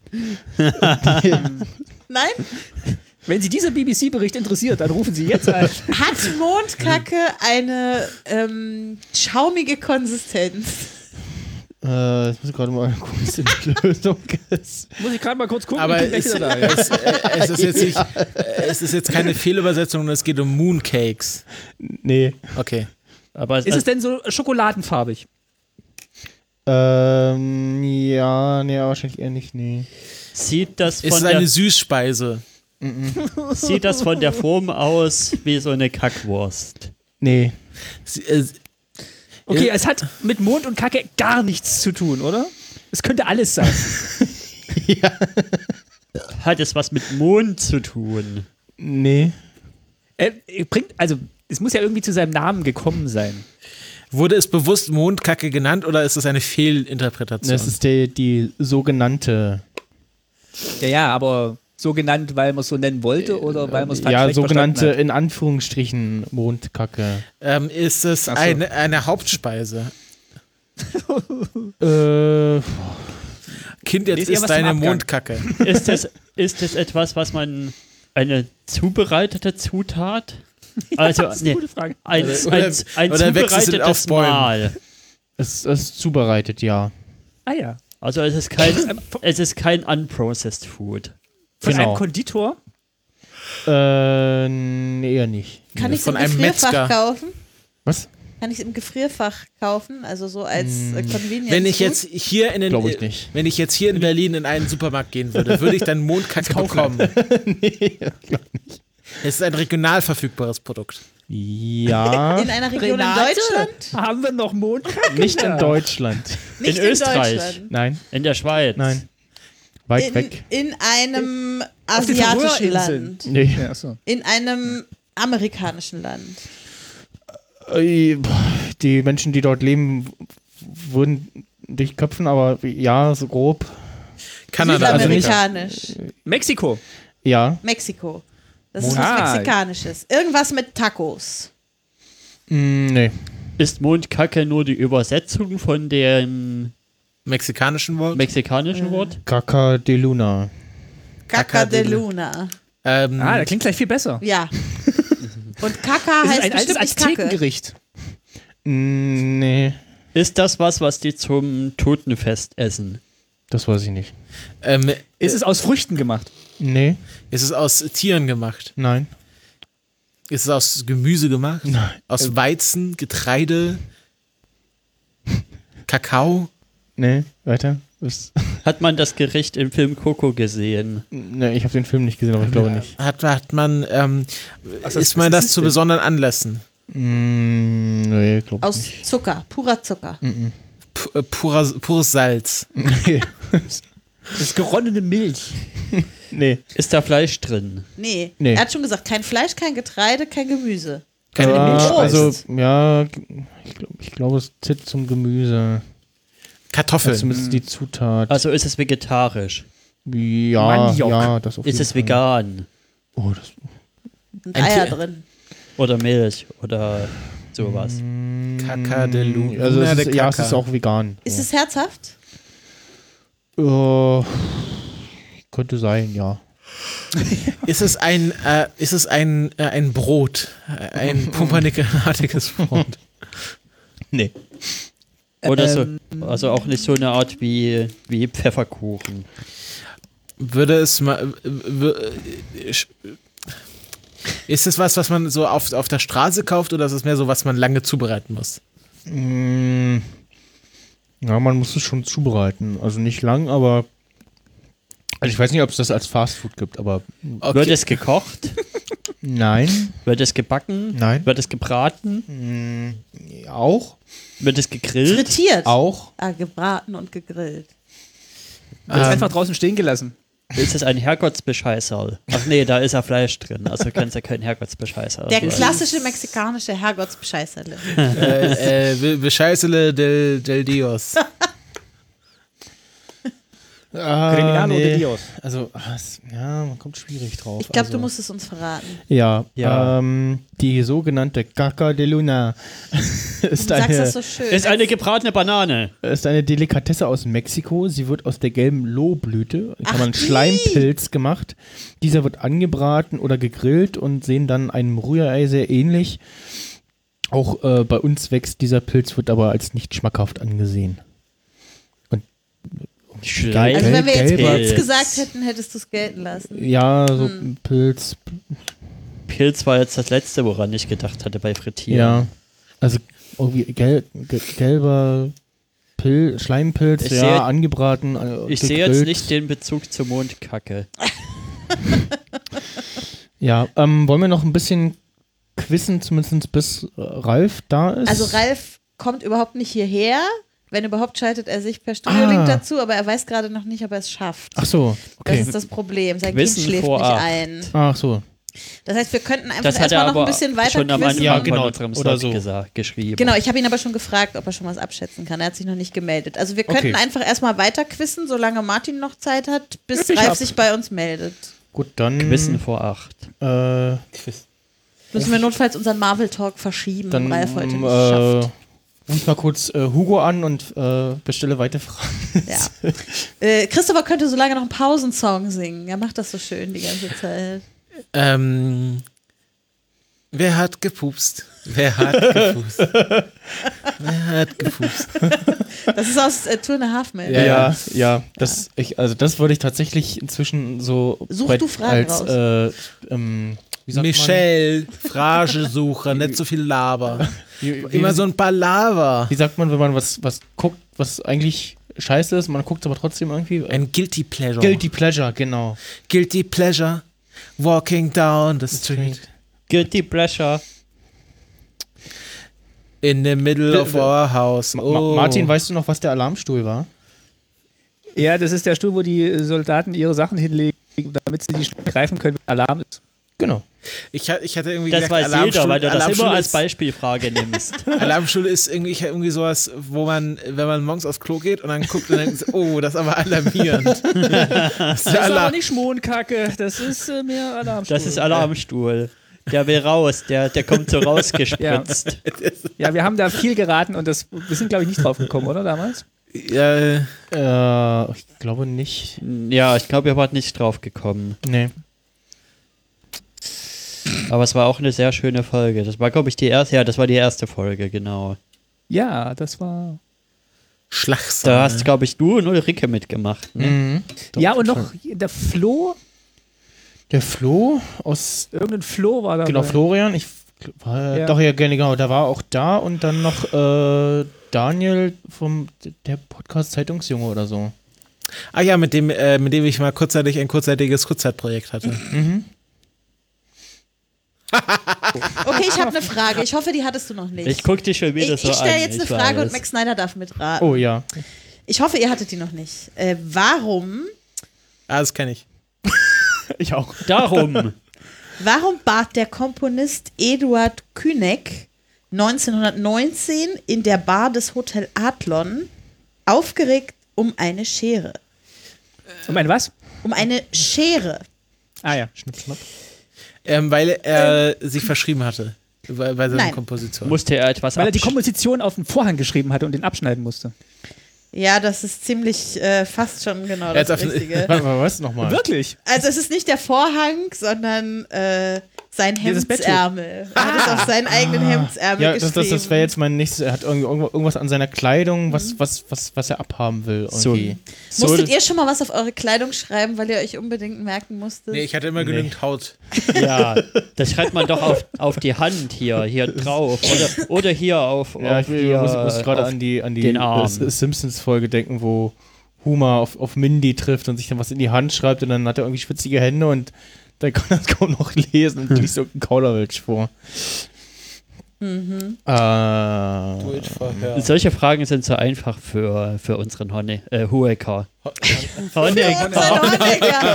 Nein? Wenn Sie dieser B B C-Bericht interessiert, dann rufen Sie jetzt an. Hat Mondkacke eine ähm, schaumige Konsistenz? Äh, jetzt muss ich gerade mal gucken, was die Lösung ist. Muss ich gerade mal kurz gucken. Aber ich bin gleich es, wieder da, ja. es, äh, es, ist jetzt nicht, äh, es ist jetzt keine Fehlübersetzung, sondern es geht um Mooncakes. Nee. Okay. Aber es Ist es denn so schokoladenfarbig? Ähm, ja, nee, wahrscheinlich eher nicht, nee. sieht das Ist von es der eine Süßspeise? sieht das von der Form aus wie so eine Kackwurst? Nee. Sie- äh, Okay, Ja. es hat mit Mond und Kacke gar nichts zu tun, oder? Es könnte alles sein. Hat es was mit Mond zu tun? Nee. äh, bringt, also, es muss ja irgendwie zu seinem Namen gekommen sein. Wurde es bewusst Mondkacke genannt oder ist es eine Fehlinterpretation? Das ist die, die sogenannte. Ja, ja, aber so genannt, weil man es so nennen wollte oder weil man es falsch Ja, schlecht sogenannte verstanden in Anführungsstrichen Mondkacke. ähm, ist es Ach so. eine, eine Hauptspeise? Äh, Kind, jetzt Lies eher ist was zum deine Abgang. Mondkacke. Ist es, ist es etwas, was man eine zubereitete Zutat? Also, Das ist eine nee, gute Frage. ein, Oder- ein, ein oder wächst es zubereitetes auf Bäumen? Mahl. es ist zubereitet, ja. Ah ja. Also es ist kein, es ist kein unprocessed Food. Von Genau. einem Konditor? Äh, nee, eher nicht. Kann ich es Von im einem Gefrierfach Metzger. kaufen? Was? Kann ich es im Gefrierfach kaufen? Also so als äh, Convenience. Wenn ich Food? jetzt hier in den, Glaube ich nicht. wenn ich jetzt hier in Berlin in einen Supermarkt gehen würde, würde ich dann Mondkacke bekommen. Es ist ein regional verfügbares Produkt. Ja, In einer Region Renate? in Deutschland? Haben wir noch Mondkacke? nicht in Deutschland. Nicht In Österreich. Deutschland. Nein, In der Schweiz. nein. Weit In, weg. in einem Auf den asiatischen Färöerinseln. Land. Nee. Ja, achso. In einem amerikanischen Land. Äh, Die Menschen, die dort leben, w- würden dich köpfen, aber ja, so grob. Kanada. Also nicht. Südamerikanisch. Mexiko. Ja. Mexiko. Das ist Ah. was Mexikanisches. Irgendwas mit Tacos. Mm, nee. Ist Mondkacke nur die Übersetzung von dem Mexikanischen Wort. mexikanischen Wort? Caca de Luna. Caca de Luna. Ähm, Ah, das klingt gleich viel besser. Ja. Und Caca Das ist heißt ein altes bestimmt nicht Kacke. Aztekengericht. Mm, nee, Ist das was, was die zum Totenfest essen? das weiß ich nicht. ähm, Ist es aus Früchten gemacht? Nee, ist es aus Tieren gemacht? nein. Ist es aus Gemüse gemacht? Nein. Aus Weizen, Getreide, Kakao? Nee, weiter. Ist, Hat man das Gericht im Film Coco gesehen? nee, ich habe den Film nicht gesehen, aber ich glaube nicht. Hat, hat man, ähm, Was isst ist- man was das ist zu denn? besonderen Anlässen? Mm, nee, glaube ich Aus Zucker, purer Zucker. nicht. P äh, purer, pures Salz. Nee. Das ist geronnene Milch. nee. Ist da Fleisch drin? Nee. Nee. Er hat schon gesagt, kein Fleisch, kein Getreide, kein Gemüse. Keine Äh, Milch. also, ja, ich glaube, ich glaub, es zählt zum Gemüse. Kartoffeln. Zumindest die Zutat. Also ist es vegetarisch? ja, Maniok. ja, das auf Ist jeden es Fall. vegan? Oh, das Und Ein Eier Tier- drin. Oder Milch? Oder sowas? Caca de Luna. Also Luna es de ist, ja, es Caca. ist auch vegan. Ist so. es herzhaft? Äh, könnte sein, ja. Ist es ein, äh, ist es ein, äh, ein Brot? Äh, Ein pumpernickelartiges Brot? Nee. Oder Ähm, so, also auch nicht so eine Art wie, wie Pfefferkuchen. Würde es mal. äh, w- äh, sch- Ist es was, was man so auf, auf der Straße kauft oder ist es mehr so, was man lange zubereiten muss? Mm, ja, man muss es schon zubereiten. Also nicht lang, aber. Also ich weiß nicht, ob es das als Fastfood gibt, aber Okay. Wird es gekocht? nein. Wird es gebacken? Nein. Wird es gebraten? Mm, auch. Wird es gegrillt? Frittiert. Auch. Ah, gebraten und gegrillt. Wird Ähm, einfach draußen stehen gelassen. Ist es ein Herrgottsbescheißerl? Ach nee, da ist ja Fleisch drin, also kann es ja kein Herrgottsbescheißerl Der sein. klassische mexikanische Herrgottsbescheißerle. äh, äh, Be- Bescheißele del, del Dios. Ah, Criminalo de nee. Dios. Also, ah, es- ja, man kommt schwierig drauf. Ich glaube, also. du musst es uns verraten. Ja, Ja. Ähm, die sogenannte Caca de Luna ist Du sagst eine, das so schön. Ist eine gebratene Banane. ist eine Delikatesse aus Mexiko. Sie wird aus der gelben Lohblüte, in Ach, Klammern die! Schleimpilz gemacht. Dieser wird angebraten oder gegrillt und sehen dann einem Rührei sehr ähnlich. Auch äh, bei uns wächst dieser Pilz, wird aber als nicht schmackhaft angesehen. Schleim- also wenn wir jetzt gelber Pilz Pilz. gesagt hätten, hättest du es gelten lassen. Ja, so Hm. Pilz, Pilz war jetzt das letzte, woran ich gedacht hatte bei Frittieren. ja. Also irgendwie gel ge gelber Pil Schleimpilz, Ich ja, sehe- angebraten. äh, Ich sehe jetzt gegrillt. nicht den Bezug zur Mondkacke. Ja, ähm, wollen wir noch ein bisschen quizzen, zumindest bis äh, Ralf da ist? Also Ralf kommt überhaupt nicht hierher. Wenn überhaupt, schaltet er sich per Studiolink Ah. dazu, aber er weiß gerade noch nicht, ob er es schafft. Ach so, Das okay. ist das Problem. Sein Wissen Kind schläft nicht vorab. ein. Ach so. Das heißt, wir könnten einfach Das hat er erstmal noch aber ein bisschen weiter schon am Anfang quizzen. Ja, von genau, unserem oder Slot so. gesagt, geschrieben. Genau, ich habe ihn aber schon gefragt, ob er schon was abschätzen kann. Er hat sich noch nicht gemeldet. Also wir könnten Okay. einfach erstmal weiter quizzen, solange Martin noch Zeit hat, bis Ich Ralf hab- sich bei uns meldet. Gut, dann Quissen vor acht. äh, Müssen wir notfalls unseren Marvel-Talk verschieben, dann wenn Ralf heute nicht äh, schafft. ruf ich mal kurz äh, Hugo an und äh, bestelle weitere Fragen. Ja. äh, Christopher könnte so lange noch einen Pausensong singen. Er macht das so schön die ganze Zeit. Ähm, wer hat gepupst? Wer hat gepupst? Wer hat gepupst? Das ist aus äh, Two and a Half Men. Ja, ja, ja, das, Ich, also das würde ich tatsächlich inzwischen so Such bei- du Fragen als raus. äh, ähm, wie sagt Michelle, Phrasesucher, nicht so viel Laber. man? Wie, wie, Immer so ein paar Laber. wie sagt man, wenn man was, was guckt, was eigentlich scheiße ist, man guckt es aber trotzdem irgendwie? Ein Guilty Pleasure. Guilty Pleasure, genau. Guilty Pleasure. Walking down the street. Guilty Pleasure. In the middle of our house. Ma- Oh. Martin, weißt du noch, was der Alarmstuhl war? Ja, das ist der Stuhl, wo die Soldaten ihre Sachen hinlegen, damit sie die schnell greifen können, wenn Alarm ist. Genau. Ich, ha- ich hatte irgendwie Das gesagt, weiß jeder, weil du das Alarmstuhl immer als ist- Beispielfrage nimmst. Alarmstuhl ist irgendwie, irgendwie sowas, wo man, wenn man morgens aufs Klo geht und dann guckt und denkt, oh, das ist aber alarmierend. Das ist Das ist aber Alarm. nicht Schmonkacke, das ist äh, mehr Alarmstuhl. Das ist Alarmstuhl. Der will raus, der, der kommt so rausgespritzt. Ja, wir haben da viel geraten und das, wir sind, glaube ich, nicht drauf gekommen, oder damals? Ja, Äh, ich glaube nicht. Ja, ich glaube, ihr wart nicht drauf gekommen. Nee. Aber es war auch eine sehr schöne Folge. Das war, glaube ich, die erste. Ja, das war die erste Folge, genau. Ja, das war... Schlagsahne. Da hast, glaube ich, du und Ulrike mitgemacht. Ne? Mhm. Ja, und noch der Flo, Der Flo aus. irgendein Flo war da. Genau, Florian. Ich war, Ja. Doch, ja, genau. Der war auch da und dann noch äh, Daniel vom der Podcast Zeitungsjunge oder so. Ah ja, mit dem, äh, mit dem ich mal kurzzeitig ein kurzzeitiges Kurzzeitprojekt hatte. Mhm. Okay, ich habe eine Frage. Ich hoffe, die hattest du noch nicht. Ich guck dich schon wieder ich so ich an. stelle jetzt eine ich Frage weiß. und Max Snyder darf mitraten. Oh ja. Ich hoffe, ihr hattet die noch nicht. Äh, warum, Ah, das kenne ich. Ich auch. Darum. warum bat der Komponist Eduard Kühneck neunzehnhundertneunzehn in der Bar des Hotel Adlon aufgeregt um eine Schere? Um ein was? Um eine Schere. Ah ja. Schnipp, schnapp. Ähm, weil er sich verschrieben hatte. Bei, bei seiner Nein. Komposition. Musste er etwas Weil er die absch- Komposition auf den Vorhang geschrieben hatte und den abschneiden musste. Ja, das ist ziemlich äh, fast schon genau Jetzt das auf- Richtige. Warte mal, was nochmal? Wirklich? Also es ist nicht der Vorhang, sondern äh, sein Dieses Betttuch. Hemdsärmel. Er hat es auf seinen eigenen Hemdsärmel Ja, das, das, geschrieben. das wäre jetzt mein nächstes. Er hat irgendwie irgendwo- irgendwas an seiner Kleidung, was, was, was, was er abhaben will. So. Irgendwie. So, Musstet ihr schon mal was auf eure Kleidung schreiben, weil ihr euch unbedingt merken musstet? Nee, ich hatte immer genügend Haut. ja, das schreibt man doch auf, auf die Hand hier, hier drauf. Oder, oder hier auf, Ja, auf ich hier, muss, muss gerade auf an die, an die den Arm. äh, Simpsons-Folge denken, wo Homer auf, auf Mindy trifft und sich dann was in die Hand schreibt und dann hat er irgendwie schwitzige Hände und dann kann er es kaum noch lesen und liest irgendeinen Kauderwelsch vor. Mhm. Äh, Do it for her. Solche Fragen sind so einfach für, für unseren Honne, äh, Honecker. Honecker. Honecker.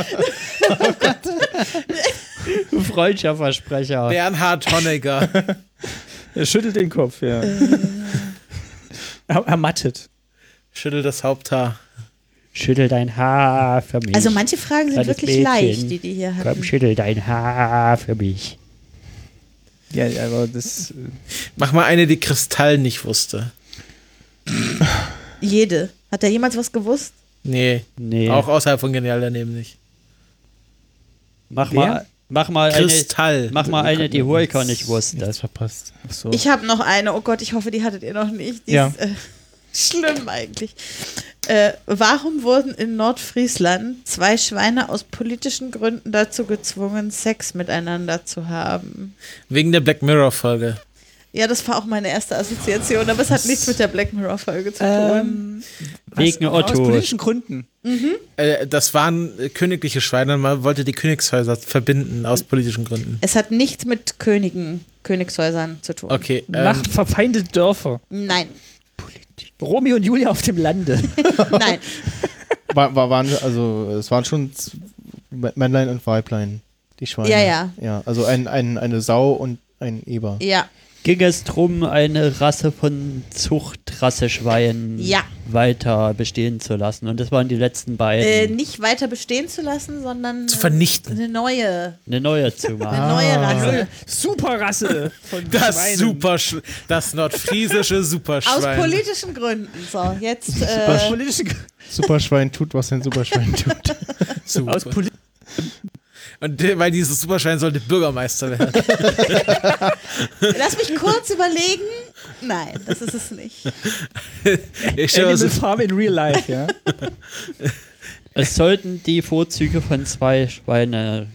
Freundschaftsversprecher. Bernhard Honecker. Er schüttelt den Kopf, ja. er, er mattet. Schüttelt das Haupthaar. Schüttel dein Haar für mich. Also manche Fragen sind Kleines wirklich Mädchen. leicht, die die hier Komm, hatten. schüttel dein Haar für mich. Ja, aber das. Mach mal eine, die Kristall nicht wusste. Jede. Hat da jemals was gewusst? Nee, Nee. auch außerhalb von Genial daneben nicht. mach Wer? mal, mach mal eine, Kristall. mach mal eine, die Honecker nicht wusste. Das verpasst. Ach so. Ich habe noch eine. Oh Gott, ich hoffe, die hattet ihr noch nicht. Die Ja. ist äh, schlimm eigentlich. Äh, warum wurden in Nordfriesland zwei Schweine aus politischen Gründen dazu gezwungen, Sex miteinander zu haben? Wegen der Black Mirror-Folge. Ja, das war auch meine erste Assoziation, aber es hat nichts mit der Black Mirror-Folge zu tun. Ähm, Wegen Aus Otto. politischen Gründen. Äh, das waren äh, königliche Schweine und man wollte die Königshäuser verbinden aus politischen Gründen. Es hat nichts mit Königen, Königshäusern zu tun. Okay. Ähm, Nach verfeindete Dörfer. Nein, Romeo und Julia auf dem Lande. nein. War, war, waren, also, es waren schon z- Männlein und Weiblein, die Schweine. Ja, ja. Ja, also ein, ein, eine Sau und ein Eber. Ja, Ging es darum, eine Rasse von Zuchtrasseschweinen Ja. weiter bestehen zu lassen. Und das waren die letzten beiden. äh, nicht weiter bestehen zu lassen, sondern zu vernichten. eine neue, eine neue zu machen. eine neue Rasse. Superrasse von Das Schweinen. super, Sch- das nordfriesische Aus Superschwein. politischen Gründen. So, jetzt. Aus Äh, politischen Superschwein tut, was ein Superschwein tut. Super. aus Poli Und der- weil dieses Superschwein sollte Bürgermeister werden. lass mich kurz überlegen. Nein, das ist es nicht. Ich stell mir Animal so, Farm in Real Life, ja. Es sollten die Vorzüge von zwei Schweine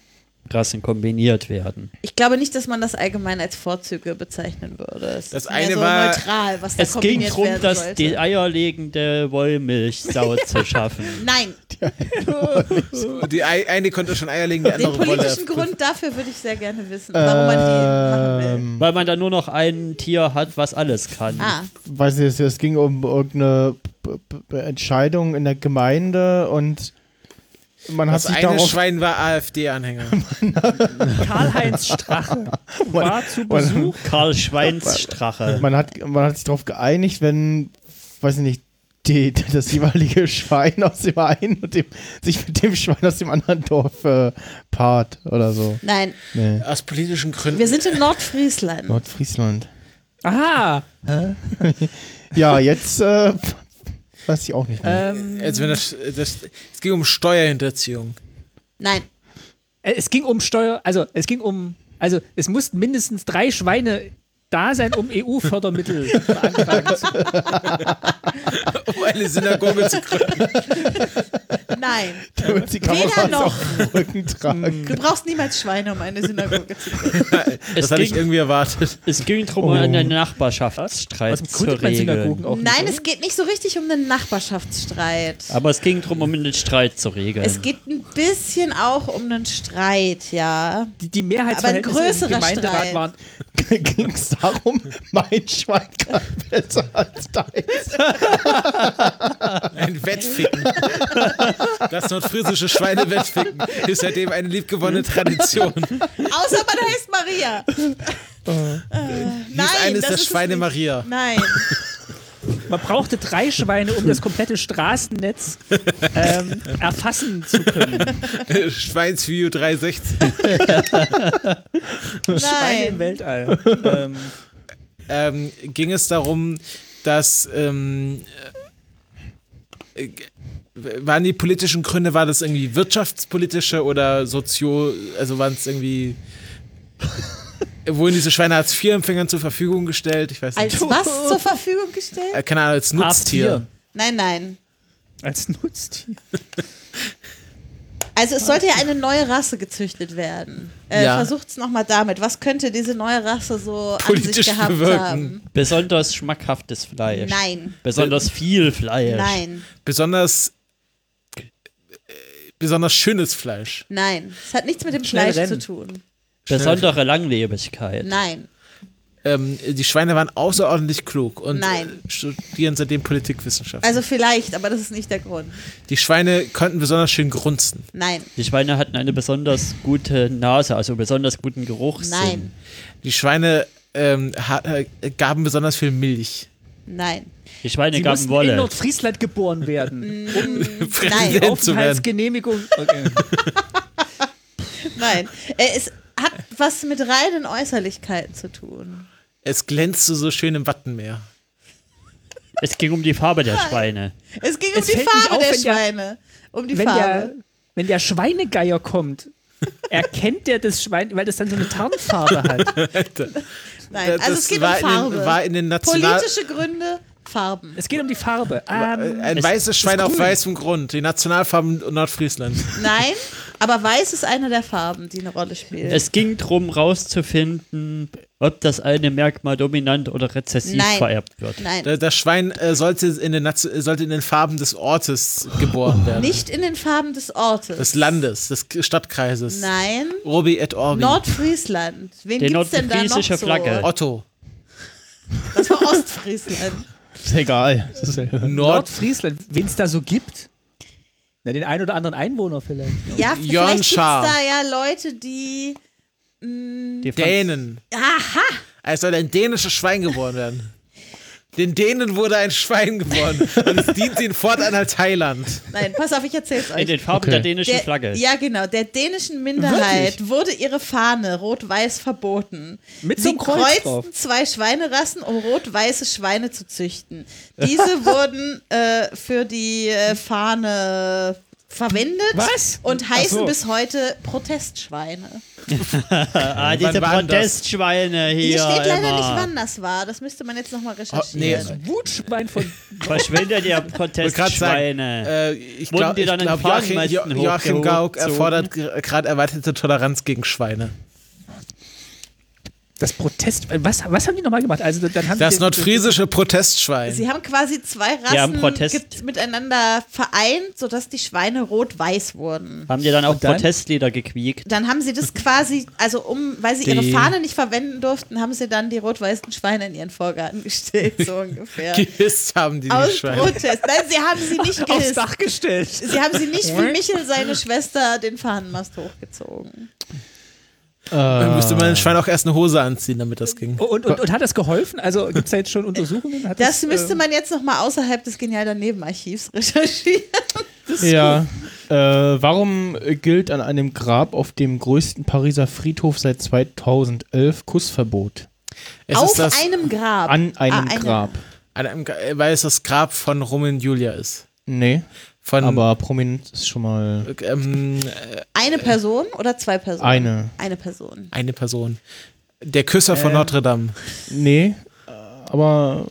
Rassen kombiniert werden. Ich glaube nicht, dass man das allgemein als Vorzüge bezeichnen würde. Es Das ist eine mehr so war- neutral, was da Es ging kombiniert darum, werden dass sollte. die eierlegende Wollmilchsau zu schaffen. Nein, Die ei- eine konnte schon Eier legen, die den andere politischen Wolle. Grund dafür würde ich sehr gerne wissen, warum man die machen will. Ähm, Weil man da nur noch ein Tier hat, was alles kann. Ah, weiß ich, es, es ging um irgendeine B- B- Entscheidung in der Gemeinde und man hat Das sich eine darauf Schwein war AfD-Anhänger. Karl-Heinz Strache war zu Besuch. Karl Schweinsstrache. man hat man hat sich darauf geeinigt, wenn, weiß ich nicht, die, das jeweilige Schwein aus dem einen und dem, sich mit dem Schwein aus dem anderen Dorf äh, paart oder so. nein, Nee. Aus politischen Gründen. wir sind in Nordfriesland. Nordfriesland. Aha. Ja, jetzt äh, weiß ich auch nicht mehr. Ähm, Also wenn das, das, es ging um Steuerhinterziehung. Nein, äh, es ging um Steuer, also es ging um, also es mussten mindestens drei Schweine da sein, um E U-Fördermittel beantragen zu können. Um eine Synagoge zu gründen. nein. Damit die Weder Kameras noch. auf dem Rücken tragen. Du brauchst niemals Schweine, um eine Synagoge zu gründen. Das Es hatte ich ging, irgendwie erwartet. es ging darum, Oh. einen Nachbarschaftsstreit Was zu gründet man Synagogen regeln. auch nicht? Nein, oder? es geht nicht so richtig um einen Nachbarschaftsstreit. Aber es ging darum, um einen Streit zu regeln. Es geht ein bisschen auch um einen Streit, ja. Die, die Mehrheitsverhältnisse Aber ein im größerer Gemeinderat Streit. waren. Ging es darum, mein Schwein kann besser als deins. Ein Wettficken. Das nordfriesische Schweinewettficken ist seitdem eine liebgewonnene Tradition. Außer man heißt Maria. äh, nein, Eines das der ist es Schweine nicht. Maria. Nein. Man brauchte drei Schweine, um das komplette Straßennetz ähm, erfassen zu können. Schweinsview dreihundertsechzig. Schweine im Nein. Weltall. ähm, Ähm, ging es darum, dass ähm, äh, waren die politischen Gründe, war das irgendwie wirtschaftspolitische oder sozio, also waren es irgendwie wurden diese Schweine als Hartz-vier-Empfängern zur Verfügung gestellt? Ich weiß nicht. Als was zur Verfügung gestellt? Äh, keine Ahnung, als Nutztier. Hartz Nein, nein. als Nutztier. Also es sollte ja eine neue Rasse gezüchtet werden. Äh, Ja. Versucht's nochmal damit. Was könnte diese neue Rasse so Politisch an sich gehabt bewirken. haben? Besonders schmackhaftes Fleisch. Nein. Besonders viel Fleisch. Nein. Besonders äh, besonders schönes Fleisch. Nein. Es hat nichts mit dem Schnell Fleisch rennen. zu tun. Besondere Langlebigkeit. Nein. Ähm, die Schweine waren außerordentlich klug und Nein. äh, studieren seitdem Politikwissenschaften. Also vielleicht, aber das ist nicht der Grund. Die Schweine konnten besonders schön grunzen. Nein. Die Schweine hatten eine besonders gute Nase, also besonders guten Geruchssinn. Nein. Die Schweine ähm, ha- äh, gaben besonders viel Milch. Nein. Die Schweine Sie gaben mussten in Wolle. Nordfriesland geboren werden. Nein. Präsident zu werden. Aufenthaltsgenehmigung. Okay. Nein. Äh, es hat was mit reinen Äußerlichkeiten zu tun. Es glänzte so schön im Wattenmeer. Es ging um die Farbe der Schweine. Es ging um Es die fällt nicht Farbe auf, der wenn der- Schweine. Um die Wenn der, Farbe. wenn der Schweinegeier kommt, erkennt der das Schwein, weil das dann so eine Tarnfarbe hat. Nein, also das es geht war um Farbe. In den, war in den National Politische Gründe, Farben. Es geht um die Farbe. Ähm, ein es weißes Schwein ist auf grün. weißem Grund. Die Nationalfarben Nordfriesland. Nein, aber weiß ist eine der Farben, die eine Rolle spielt. Es ging darum, rauszufinden, ob das eine Merkmal dominant oder rezessiv Nein. vererbt wird. Nein, Da- Das Schwein äh, sollte, in den Nation- sollte in den Farben des Ortes geboren werden. nicht in den Farben des Ortes. Des Landes, des K- Stadtkreises. Nein, Urbi et Orbi. Nordfriesland. Wen Die gibt's denn da noch nordfriesische so? Flagge. Otto. Das war Ostfriesland. Ist egal. Das ist ja Nord. Nordfriesland, wen es da so gibt. Na, den einen oder anderen Einwohner vielleicht. Ja, Jörn vielleicht gibt's Schaar. da ja Leute, die... Die Franz- Dänen. Aha! Es soll ein dänisches Schwein geboren werden. Den Dänen wurde ein Schwein geboren. Und es dient ihnen fortan als Heiland. Nein, pass auf, ich erzähl's euch. In den Farben Okay. der dänischen Der, Flagge. ja, genau. Der dänischen Minderheit wurde ihre Fahne rot-weiß verboten. Mit so Sie einem Kreuz kreuzten drauf. zwei Schweinerassen, um rot-weiße Schweine zu züchten. Diese wurden äh, für die äh, Fahne verwendet Was? und Ach heißen so. bis heute Protestschweine. Ah, diese Wann war das? Protestschweine hier. Hier steht leider immer. nicht, wann das war. Das müsste man jetzt nochmal recherchieren. nee. Wutschwein von. Verschwindet ihr Ich wollte gerade sagen, Protestschweine. äh, ich Wurden glaube, die dann in glaub, Joachim, Fahnenmasten Jo- Joachim Gauck hochgezogen? erfordert gerade erweiterte Toleranz gegen Schweine. Das Protest. Was, was haben die nochmal gemacht? Also, dann haben Das sie nordfriesische Protestschwein. Sie haben quasi zwei Die haben Rassen Protest- ge- miteinander vereint, sodass die Schweine rot-weiß wurden. Haben die dann auch Und dann? Protestlieder gequiekt? Dann haben sie das quasi, also um, weil sie ihre Die- Fahne nicht verwenden durften, haben sie dann die rot-weißen Schweine in ihren Vorgarten gestellt, so ungefähr. Gehisst haben die, die Aus Schweine. Protest. Nein, sie haben sie nicht aufs gehisst. Dach gestellt. Sie haben sie nicht wie Michel, seine Schwester, den Fahnenmast hochgezogen. Dann Äh, müsste man den Schwein auch erst eine Hose anziehen, damit das ging. Und, und, und hat das geholfen? Also gibt es da jetzt schon Untersuchungen? Hat Das müsste ähm, man jetzt nochmal außerhalb des Genial Daneben-Archivs recherchieren. Ja. Äh, warum gilt an einem Grab auf dem größten Pariser Friedhof seit zweitausendelf Kussverbot? Es Auf ist das, einem Grab. An einem Ah, eine- Grab. an einem, Gra- weil es das Grab von Romeo und Julia ist. Nee, Von, aber prominent ist schon mal ähm, Eine Person oder zwei Personen? eine. Eine Person. eine Person. Der Küsser von Notre Dame. Nee, äh, aber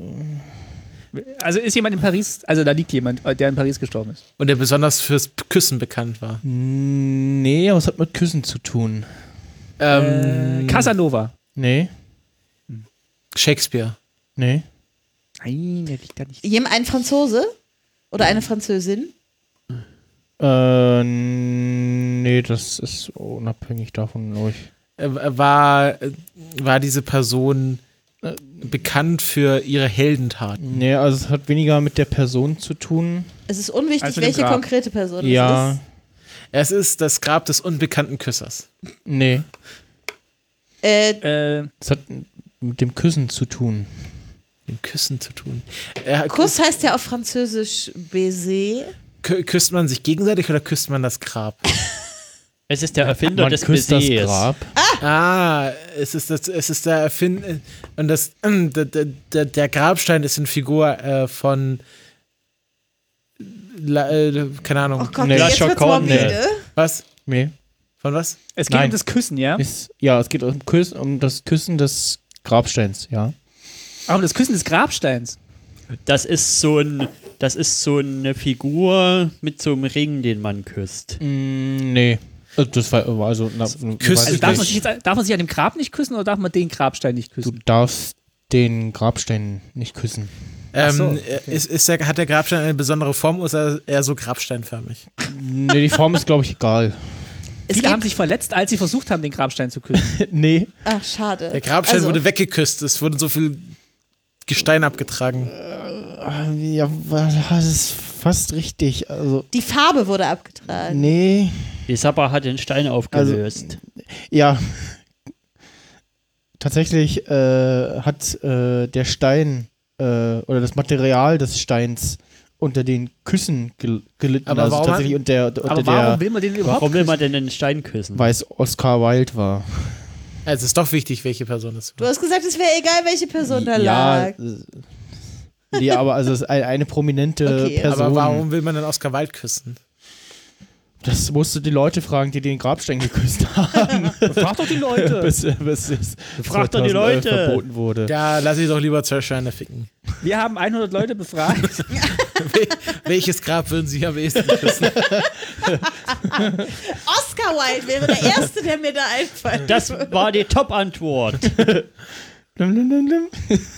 Also ist jemand in Paris, also da liegt jemand, äh, der in Paris gestorben ist. Und der besonders fürs Küssen bekannt war. nee, aber es hat mit Küssen zu tun. Ähm, Äh, Casanova. Nee, Shakespeare. nee. Nein, der liegt da nicht. Jem, ein Franzose oder eine Französin? Äh, nee, das ist unabhängig davon, glaube ich. Äh, war, äh, war diese Person äh, bekannt für ihre Heldentaten? Nee, also es hat weniger mit der Person zu tun. Es ist unwichtig, Also dem welche Grab. konkrete Person Ja, es ist. Es ist das Grab des unbekannten Küssers. nee. Äh, Äh, Es hat mit dem Küssen zu tun. Mit Küssen zu tun. Er, Kuss heißt ja auf Französisch Baiser. kü- küsst man sich gegenseitig oder küsst man das Grab? Es ist der Erfinder Man des küsst das Baisers. Grab. Ah, es ist, das, es ist der Erfinder. Und das, äh, der, der- der, der Grabstein ist eine Figur äh, von. La, äh, keine Ahnung. Oh Gott, Nee. jetzt wird's Lachacorne. morbide. Was? Nee. Von was? es geht Nein. um das Küssen, ja? Ist, ja, es geht um, Küss, um das Küssen des Grabsteins, ja. Aber das Küssen des Grabsteins. Das ist so ein, das ist so eine Figur mit so einem Ring, den man küsst. Mm, nee. Also das war war also. Na, Küsst weiß Also ich darf man, nicht. sich jetzt, darf man sich an dem Grab nicht küssen oder darf man den Grabstein nicht Du küssen? darfst den Grabstein nicht küssen. Ähm, so, äh, ist, ist der, hat der Grabstein eine besondere Form oder ist er eher so grabsteinförmig? Nee, die Form ist, glaube ich, egal. Es Viele haben gibt, sich verletzt, als sie versucht haben, den Grabstein zu küssen. nee. ach, schade. Der Grabstein Also, wurde weggeküsst. Es wurde so viel Gestein abgetragen. Ja, das ist fast richtig. Also, Die Farbe wurde abgetragen. nee. Die Sapper hat den Stein aufgelöst. Ja. Tatsächlich äh, hat äh, der Stein äh, oder das Material des Steins unter den Küssen gel gelitten. Aber also warum tatsächlich unter, unter Aber warum der, will man den überhaupt Warum will küssen? man denn den Stein küssen? weil es Oscar Wilde war. Also es ist doch wichtig, welche Person es Du war. hast gesagt, es wäre egal, welche Person da ja, lag. äh, nee, aber also es ist ein, eine prominente Okay. Person. Aber warum will man dann Oscar Wilde küssen? Das musst du die Leute fragen, die den Grabstein geküsst haben. Frag doch die Leute. bis, bis es Frag doch die zweitausendelf Leute. verboten wurde. Da lasse ich doch lieber zwei Schweine ficken. Wir haben hundert Leute befragt. Wel welches Grab würden Sie am ehesten küssen? Oscar Wilde wäre der Erste, der mir da einfällt. Das war die Top-Antwort. Lim, lim, lim, lim.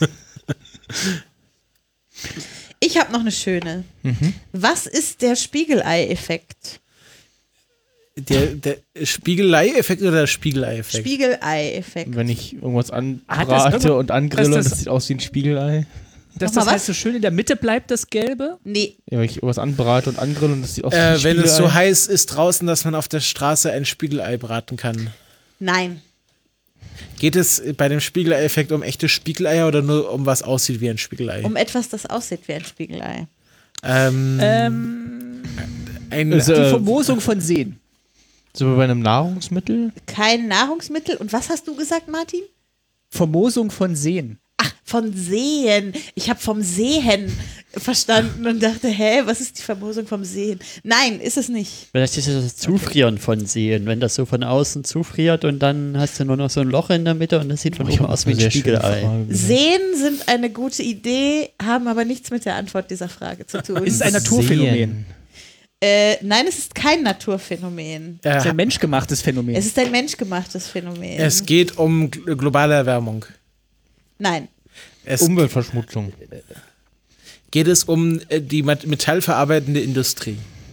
Ich habe noch eine schöne. Was ist der Spiegelei-Effekt? Der, der Spiegelei-Effekt oder der Spiegelei-Effekt? Spiegelei-Effekt. Wenn ich irgendwas Hat das anbrate irgendwas- und angrille ist und das- das sieht aus wie ein Spiegelei. Dass Nochmal das heißt, was? so schön in der Mitte bleibt das Gelbe. Nee, Ja, wenn ich irgendwas anbrate und angrille und das sieht aus wie ein Äh, wenn Spiegelei. es so heiß ist draußen, dass man auf der Straße ein Spiegelei braten kann. nein. Geht es bei dem Spiegelei-Effekt um echte Spiegeleier oder nur um was aussieht wie ein Spiegelei? Um etwas, das aussieht wie ein Spiegelei. Ähm, Ähm, ein, Also, die Äh, Vermosung von Seen. So wie bei einem Nahrungsmittel? Kein Nahrungsmittel. Und was hast du gesagt, Martin? Vermosung von Seen. Ach Ach, von Sehen. Ich habe vom Sehen verstanden und dachte, hä, was ist die Vermosung vom Sehen? Nein, ist es nicht. Vielleicht ist es das Zufrieren von Sehen, wenn das so von außen zufriert und dann hast du nur noch so ein Loch in der Mitte und das sieht von Oh, ich oben hab aus eine wie ein sehr schöne Spiegelei. Frage. Sehen sind eine gute Idee, haben aber nichts mit der Antwort dieser Frage zu tun. Ist es ein Naturphänomen? Sehen. Äh, nein, es ist kein Naturphänomen. Das ist Äh, ein menschgemachtes Phänomen. Es ist ein menschgemachtes Phänomen. es geht um gl- globale Erwärmung. Nein. Es Umweltverschmutzung. geht es um äh, die mat- metallverarbeitende Industrie.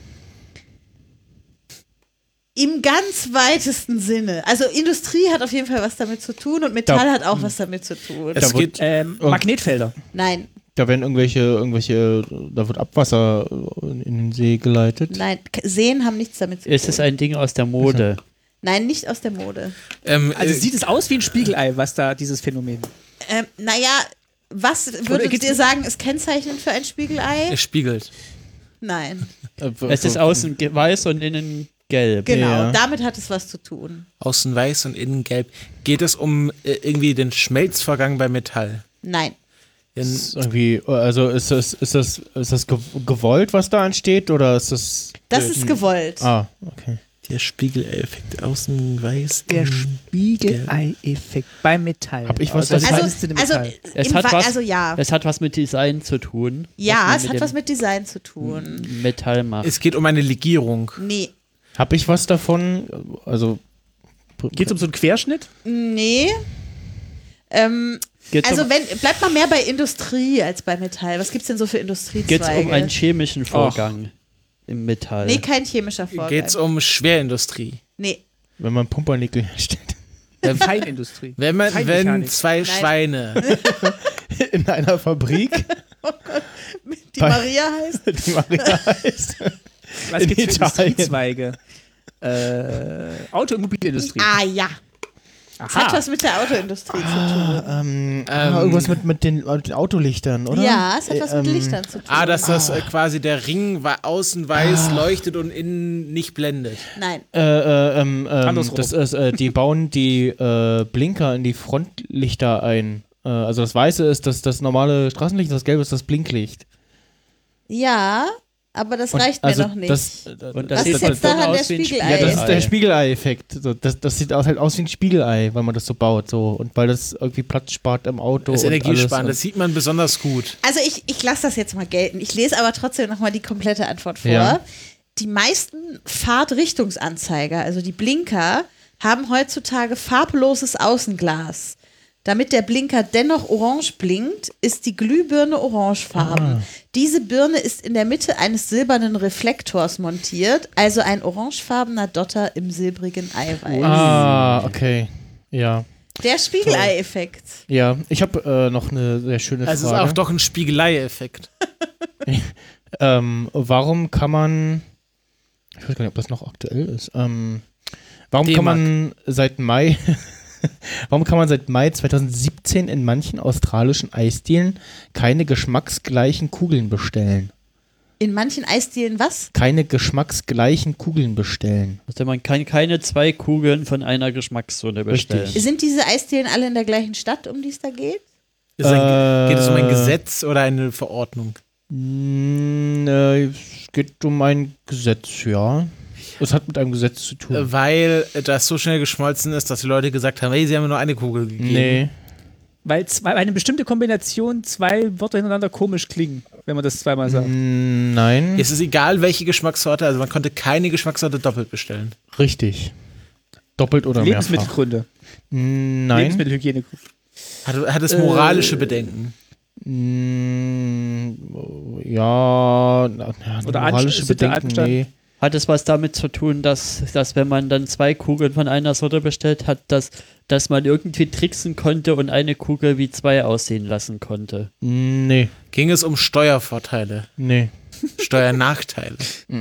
Im ganz weitesten Sinne. Also Industrie hat auf jeden Fall was damit zu tun und Metall Da- hat auch was damit zu tun. Es Da geht, ähm, Magnetfelder. Nein, Da werden irgendwelche, irgendwelche, da wird Abwasser in den See geleitet. nein, K- Sehen haben nichts damit zu Ist tun. es ein Ding aus der Mode? Nein, nicht aus der Mode. ähm, Also äh, sieht es aus wie ein Spiegelei, was da dieses Phänomen. Ähm, naja, was würdet gibt's- ihr sagen, ist kennzeichnend für ein Spiegelei? es spiegelt. Nein. Äh, Es ist außen ge- weiß und innen gelb. Genau, Ja. damit hat es was zu tun. Außen weiß und innen gelb. Geht es um äh, irgendwie den Schmelzvorgang bei Metall? Nein. In, Ist irgendwie, also ist das, ist das, ist das ge- gewollt, was da entsteht, oder ist das. Das ist gewollt. Ah, okay. der Spiegeleffekt außen weiß. Der innen- Spiegelei-Effekt beim Metall. Hab ich was das dazu- Also, feinste also, Metall. Es im hat Wa- was- also ja. Es hat was mit Design zu tun. Ja, was man es hat dem was mit Design zu tun. Metall macht. Es geht um eine Legierung. Nee. Hab ich was davon? Also. Geht es um so einen Querschnitt? Nee. Ähm, Geht's also um, wenn, bleibt mal mehr bei Industrie als bei Metall. Was gibt's denn so für geht's Industriezweige? um einen chemischen Vorgang im Metall? Nee, kein chemischer Vorgang. Geht es um Schwerindustrie. Nee. Wenn man Pumpernickel herstellt. Feinindustrie. Wenn, man, wenn Feinmechanik. zwei Nein. Schweine In einer Fabrik, Die Bei- Maria heißt? die Maria heißt. Was In gibt es für Italien. Industriezweige? Äh, Automobilindustrie. Ah ja. Das hat Aha. was mit der Autoindustrie zu tun. Ähm, ah, irgendwas mit, mit, den, mit den Autolichtern, oder? Ja, es hat was Äh, mit ähm, Lichtern zu tun. Ah, dass das äh, quasi der Ring wa- außen weiß leuchtet und innen nicht blendet. Nein. Äh, äh, ähm, ähm, Andersrum. das ist, äh, die bauen die äh, Blinker in die Frontlichter ein. Äh, also das Weiße ist das, das normale Straßenlicht, das Gelbe ist das Blinklicht. Ja, aber das Und reicht mir also noch nicht. Das, Und Was sieht ist von jetzt daran vorne der aus wie ein Spiegelei? ja, das ist der Spiegelei. Spiegelei-Effekt. So, das, das sieht aus, halt aus wie ein Spiegelei, weil man das so baut. So. Und weil das irgendwie Platz spart im Auto. Das ist und energiesparend, alles. das sieht man besonders gut. Also ich, ich lasse das jetzt mal gelten. Ich lese aber trotzdem nochmal die komplette Antwort vor. Ja. Die meisten Fahrtrichtungsanzeiger, also die Blinker, haben heutzutage farbloses Außenglas. Damit der Blinker dennoch orange blinkt, ist die Glühbirne orangefarben. Ah. Diese Birne ist in der Mitte eines silbernen Reflektors montiert, also ein orangefarbener Dotter im silbrigen Eiweiß. Ah, okay. Ja. Der Spiegelei-Effekt. Ja, ich habe äh, noch eine sehr schöne Also es ist Frage. auch doch ein Spiegelei-Effekt. Ähm, warum kann man, ich weiß gar nicht, ob das noch aktuell ist, ähm, warum kann D-Mark. man seit Mai, warum kann man seit Mai zweitausendsiebzehn in manchen australischen Eisdielen keine geschmacksgleichen Kugeln bestellen? In manchen Eisdielen was? Keine geschmacksgleichen Kugeln bestellen. Also man kann keine zwei Kugeln von einer Geschmackssorte bestellen. Richtig. Sind diese Eisdielen alle in der gleichen Stadt, um die es da geht? Ist ein, Äh, geht es um ein Gesetz oder eine Verordnung? Mm, äh, es geht um ein Gesetz, ja. Es hat mit einem Gesetz zu tun. Äh, Weil das so schnell geschmolzen ist, dass die Leute gesagt haben, hey, sie haben mir nur eine Kugel gegeben. nee. Weil zwei, eine bestimmte Kombination zwei Wörter hintereinander komisch klingen, wenn man das zweimal sagt. Mm, Nein. Es ist egal, welche Geschmackssorte, also man konnte keine Geschmackssorte doppelt bestellen. Richtig. Doppelt oder mehrfach. Lebensmittelgründe. Mm, Nein. Lebensmittelhygiene. Hat, hat es moralische Bedenken? Mm, ja, na, ja, Oder moralische Anst- Sitte, Bedenken, Anstand? nee. Hat es was damit zu tun, dass, dass wenn man dann zwei Kugeln von einer Sorte bestellt hat, dass, dass man irgendwie tricksen konnte und eine Kugel wie zwei aussehen lassen konnte? Nee, Ging es um Steuervorteile, nee. Steuernachteile?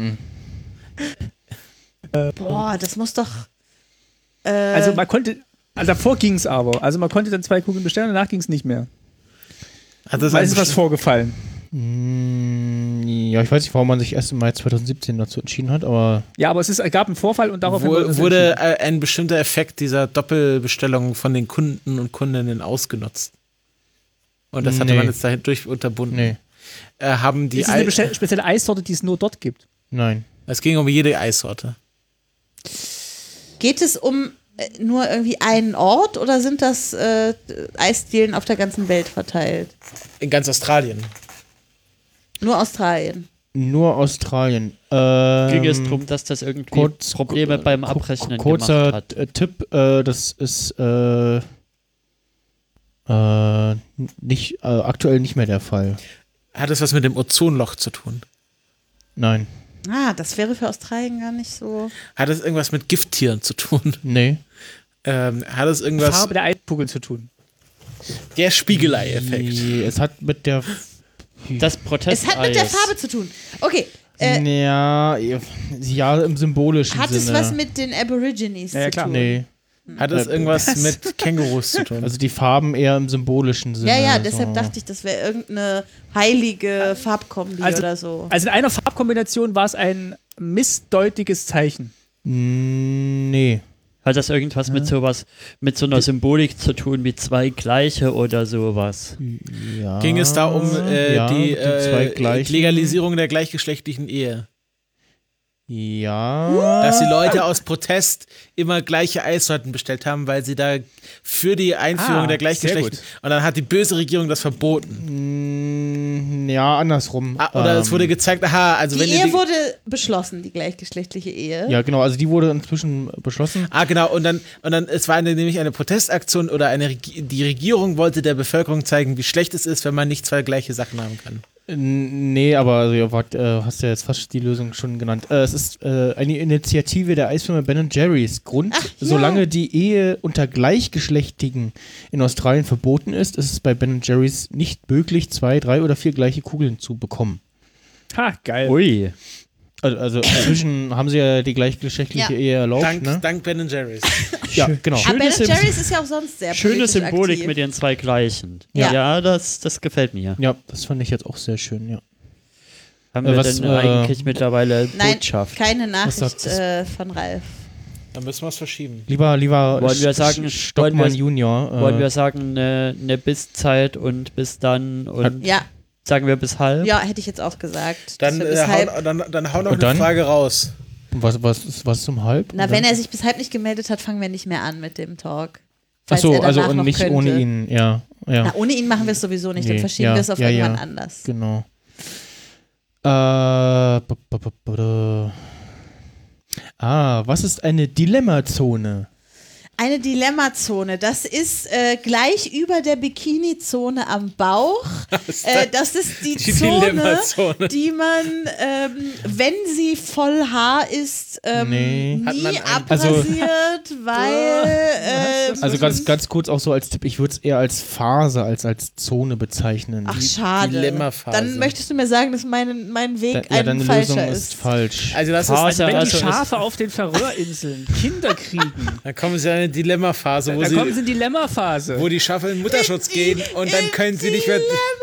Boah, das muss doch. Äh, Also man konnte, also davor ging es aber. Also man konnte dann zwei Kugeln bestellen, danach ging es nicht mehr. Hat das Weil ein es ist was vorgefallen. Mm, ja, ich weiß nicht, warum man sich erst im Mai zweitausendsiebzehn dazu entschieden hat, aber Ja, aber es ist, gab einen Vorfall und daraufhin Wo, es wurde entschieden. äh, ein bestimmter Effekt dieser Doppelbestellung von den Kunden und Kundinnen ausgenutzt? Und das hatte Nee. man jetzt dadurch unterbunden. Nee, Äh, haben die Ist es eine Ei- beste- spezielle Eissorte, die es nur dort gibt? nein. es ging um jede Eissorte. Geht es um äh, nur irgendwie einen Ort oder sind das äh, Eisdielen auf der ganzen Welt verteilt? In ganz Australien. Nur Australien. Nur Australien. Ähm, Ging es darum, dass das irgendwie kurz- Probleme beim ku- Abrechnen kurzer gemacht hat? äh, Tipp, äh, das ist äh, äh, nicht, äh, aktuell nicht mehr der Fall. Hat es was mit dem Ozonloch zu tun? Nein. Ah, das wäre für Australien gar nicht so. Hat es irgendwas mit Gifttieren zu tun? Nee. Ähm, hat es irgendwas... Farbe der Eiskugeln zu tun. Der Spiegelei-Effekt. Nee, es hat mit der Das Es Protesteis. hat mit der Farbe zu tun. Okay, äh, ja, ja, im symbolischen hat Sinne. es was mit den Aborigines Ja, ja, zu klar. tun? Nee. Hat es Äh, irgendwas mit Kängurus zu tun? Also die Farben eher im symbolischen Sinne. Ja, ja, deshalb so. dachte ich, das wäre irgendeine heilige Farbkombi Also- oder so. Also in einer Farbkombination war es ein missdeutiges Zeichen. Mm, Nee. Hat das irgendwas mit sowas, mit so einer Symbolik zu tun, wie zwei gleiche oder sowas? Ja. Ging es da um äh, ja, die, zwei äh, gleichen. Legalisierung der gleichgeschlechtlichen Ehe? Ja. Dass die Leute aus Protest immer gleiche Eissorten bestellt haben, weil sie da für die Einführung Ah, der sehr gleichgeschlechtlichen... Und dann hat die böse Regierung das verboten. Mm, Ja, andersrum. Ah, oder Ähm, es wurde gezeigt, aha, also Die wenn ihr Ehe die, wurde beschlossen, die gleichgeschlechtliche Ehe. Ja, genau, also die wurde inzwischen beschlossen. Ah, genau, und dann, und dann, es war eine, nämlich eine Protestaktion oder eine, Regi- die Regierung wollte der Bevölkerung zeigen, wie schlecht es ist, wenn man nicht zwei gleiche Sachen haben kann. N- Nee, aber also, ja, wart, äh, hast ja jetzt fast die Lösung schon genannt. Äh, es ist äh, eine Initiative der Eisfirma Ben and Jerry's. Grund, Ach, ja. solange die Ehe unter Gleichgeschlechtigen in Australien verboten ist, ist es bei Ben and Jerry's nicht möglich, zwei, drei oder vier gleiche Kugeln zu bekommen. Ha, geil. Ui. Also, also inzwischen haben sie ja die gleichgeschlechtliche Ja. Ehe erlaubt, Dank, ne? dank Ben and Jerry's. Ja, genau. Aber Ben Schönes Jerry's ist ja auch sonst sehr Schöne politisch Symbolik aktiv. mit den zwei gleichen. Ja. Ja, das, das gefällt mir. Ja, das fand ich jetzt auch sehr schön, ja. Haben Äh, wir was, denn äh, eigentlich mittlerweile Nein, Botschaft? keine Was sagt Nachricht das? äh, von Ralf. Dann müssen wir es verschieben. Lieber, lieber Wollen wir Sch- sagen, Sch- Stockmann wollen wir- Junior. Äh, Wollen wir sagen, eine ne Bisszeit und bis dann und Ja, sagen wir bis halb? ja, hätte ich jetzt auch gesagt. Dann, Dass wir äh, bis halb- hau, dann, dann hau noch Und eine dann? Frage raus. was, was, ist, was zum Halb? Na, wenn er sich bis halb nicht gemeldet hat, fangen wir nicht mehr an mit dem Talk. Falls Achso, er also danach und noch nicht könnte. ohne ihn, ja. ja. Na, ohne ihn machen wir es sowieso nicht, dann Nee, verschieben ja, wir es auf ja, irgendwann ja. anders. Genau. Äh, b- b- b- b- ah, was ist eine Dilemmazone? Eine Dilemmazone, das ist äh, gleich über der Bikini-Zone am Bauch. Äh, das ist die, Die Zone, Dilemmazone. die man, ähm, wenn sie voll Haar ist, ähm, Nee. Hat man nie ein- abrasiert, weil ähm, Also ganz, ganz kurz auch so als Tipp, ich würde es eher als Phase als als Zone bezeichnen. ach schade. Dilemmaphase. Dann möchtest du mir sagen, dass mein, mein Weg Da, ein ja, deine falscher Lösung ist. ist falsch. Also das Phase, ist, Wenn die Also es- Schafe auf den Färöerinseln Kinder kriegen, dann kommen sie in eine Dilemmaphase, wo, dann kommen sie sie, in die Dilemmaphase. wo die Schafe in Mutterschutz gehen und dann können sie nicht mehr...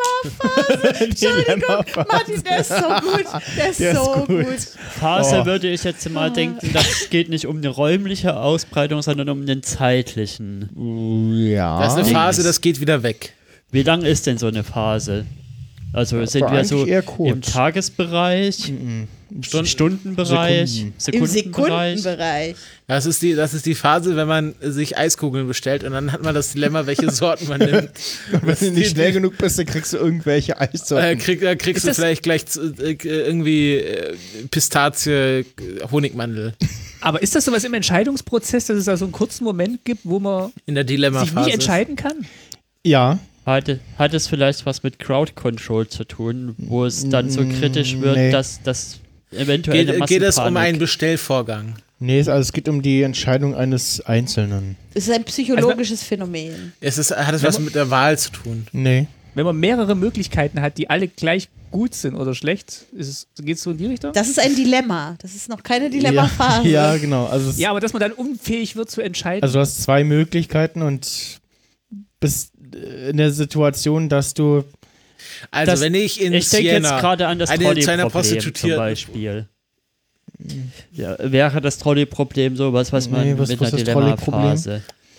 Entschuldigung, Martin, der ist so gut. Der ist Der ist so gut. gut. Phase Oh. würde ich jetzt mal denken, das geht nicht um eine räumliche Ausbreitung, sondern um den zeitlichen. Ja. Das ist eine Phase, das geht wieder weg. Wie lang ist denn so eine Phase? Also sind aber wir so eigentlich eher kurz. im Tagesbereich, Mhm. Stunden, Stundenbereich, Sekunden. Im Sekundenbereich? Sekundenbereich. Das ist, die, das ist die Phase, wenn man sich Eiskugeln bestellt und dann hat man das Dilemma, welche Sorten man nimmt. Wenn du nicht schnell genug bist, dann kriegst du irgendwelche Äh, Eissorten. krieg, da kriegst Ist du das- vielleicht gleich äh, irgendwie äh, Pistazie, äh, Honigmandel Aber ist das sowas im Entscheidungsprozess, dass es da so einen kurzen Moment gibt, wo man in der sich Dilemmaphase. nie entscheiden kann? Ja. Hat, hat es vielleicht was mit Crowd Control zu tun, wo es dann so kritisch wird, Nee. dass das eventuell eine Geht, geht es um Massenpanik- einen Bestellvorgang? Nee, es, also es geht um die Entscheidung eines Einzelnen. Es ist ein psychologisches Phänomen. Es ist, hat es was mit der Wahl zu tun? Nee. Wenn man mehrere Möglichkeiten hat, die alle gleich gut sind oder schlecht, geht es so in die Richtung? Das ist ein Dilemma. Das ist noch keine Dilemmaphase. Ja, ja, genau. Also, es, Ja, aber dass man dann unfähig wird zu entscheiden. also du hast zwei Möglichkeiten und bist in der Situation, dass du Also Das- wenn ich in Ich denke jetzt Siena gerade an das eine zu einer Trolley-Problem zum Prostituierten Beispiel. Ja, wäre das Trolley-Problem sowas, was man Nee, was- mit was einer ist das Trolley-Problem? Dilemmaphase...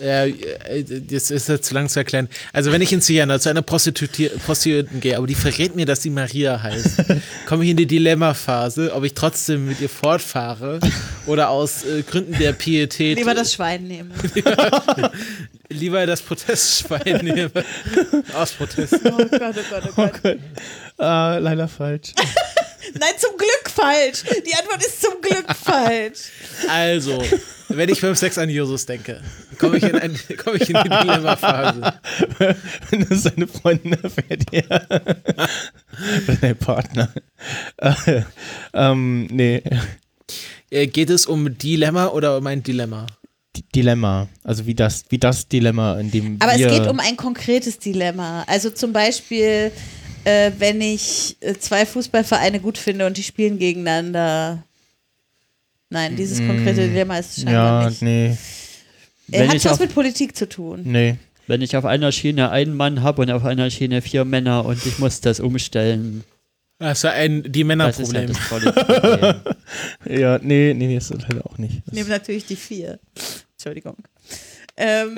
Äh, das ist jetzt zu lang zu erklären. Also wenn ich in Siena zu einer Prostituti- Prostituierten gehe, aber die verrät mir, dass sie Maria heißt, komme ich in die Dilemma-Phase, ob ich trotzdem mit ihr fortfahre oder aus äh, Gründen der Pietät Lieber das Schwein nehmen. lieber das Protestschwein nehme. Aus Protest. Oh Gott, oh Gott, oh Gott. Äh, leider falsch. Nein, zum Glück falsch. Die Antwort ist zum Glück falsch. Also, wenn ich beim Sex an Jesus denke, komme ich in, ein, komm ich in die Dilemma-Phase. Wenn das seine Freundin erfährt, ja. Oder dein Partner. Äh, ähm, nee. Äh, geht es um Dilemma oder um ein Dilemma? D- Dilemma. Also wie das, wie das Dilemma, in dem Aber wir... es geht um ein konkretes Dilemma. Also zum Beispiel, äh, wenn ich äh, zwei Fußballvereine gut finde und die spielen gegeneinander. Nein, dieses konkrete Dilemma ist scheinbar Ja, nicht. nee. Er Wenn hat ich was auf- mit Politik zu tun. Nee. Wenn ich auf einer Schiene einen Mann habe und auf einer Schiene vier Männer und ich muss das umstellen, Das ist ja ein die das ist ja Männerproblem. das volle Problem. Ja, nee, nee, nee, ist das leider auch nicht. Ich nehme natürlich die vier. Entschuldigung. Ähm,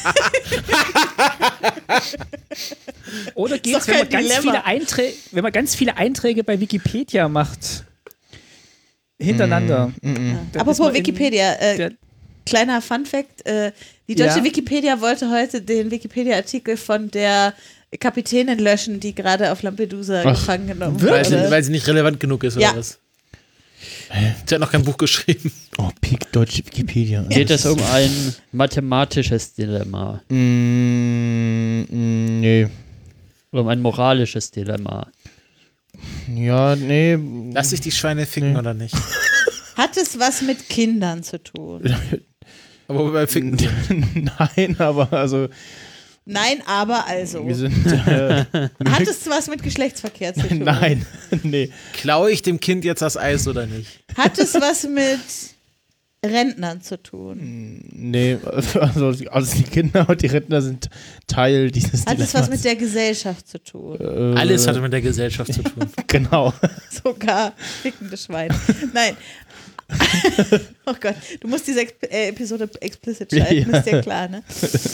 Oder geht es, Ist doch wenn man, kein ganz Dilemma. viele Einträge, wenn man ganz viele Einträge bei Wikipedia macht? Hintereinander. Dann ist apropos man in Wikipedia, äh, der- kleiner Funfact, äh, die deutsche Ja. Wikipedia wollte heute den Wikipedia-Artikel von der Kapitänin löschen, die gerade auf Lampedusa Ach, gefangen genommen Weil sie, wurde. weil sie nicht relevant genug ist, Ja. oder was? Sie hat noch kein Buch geschrieben. Oh, Peak deutsche Wikipedia. Geht es um ein mathematisches Dilemma Mm, mm, nee. oder um ein moralisches Dilemma? Ja, nee. Lass sich die Schweine ficken Nee. oder nicht? Hat es was mit Kindern zu tun? Aber bei Ficken. Nein, aber also Nein, aber also. wir sind äh, Hat es was mit Geschlechtsverkehr zu tun? nein, nee. Klaue ich dem Kind jetzt das Eis oder nicht? Hat es was mit Rentnern zu tun? Nee, also, also die Kinder und die Rentner sind Teil dieses Hat es was Dilemmas. mit der Gesellschaft zu tun? Äh, Alles hatte mit der Gesellschaft zu tun. Genau. Sogar fickende Schweine. Nein. Oh Gott, du musst diese Exp äh, Episode explicit schalten, Ja. ist dir klar, ne?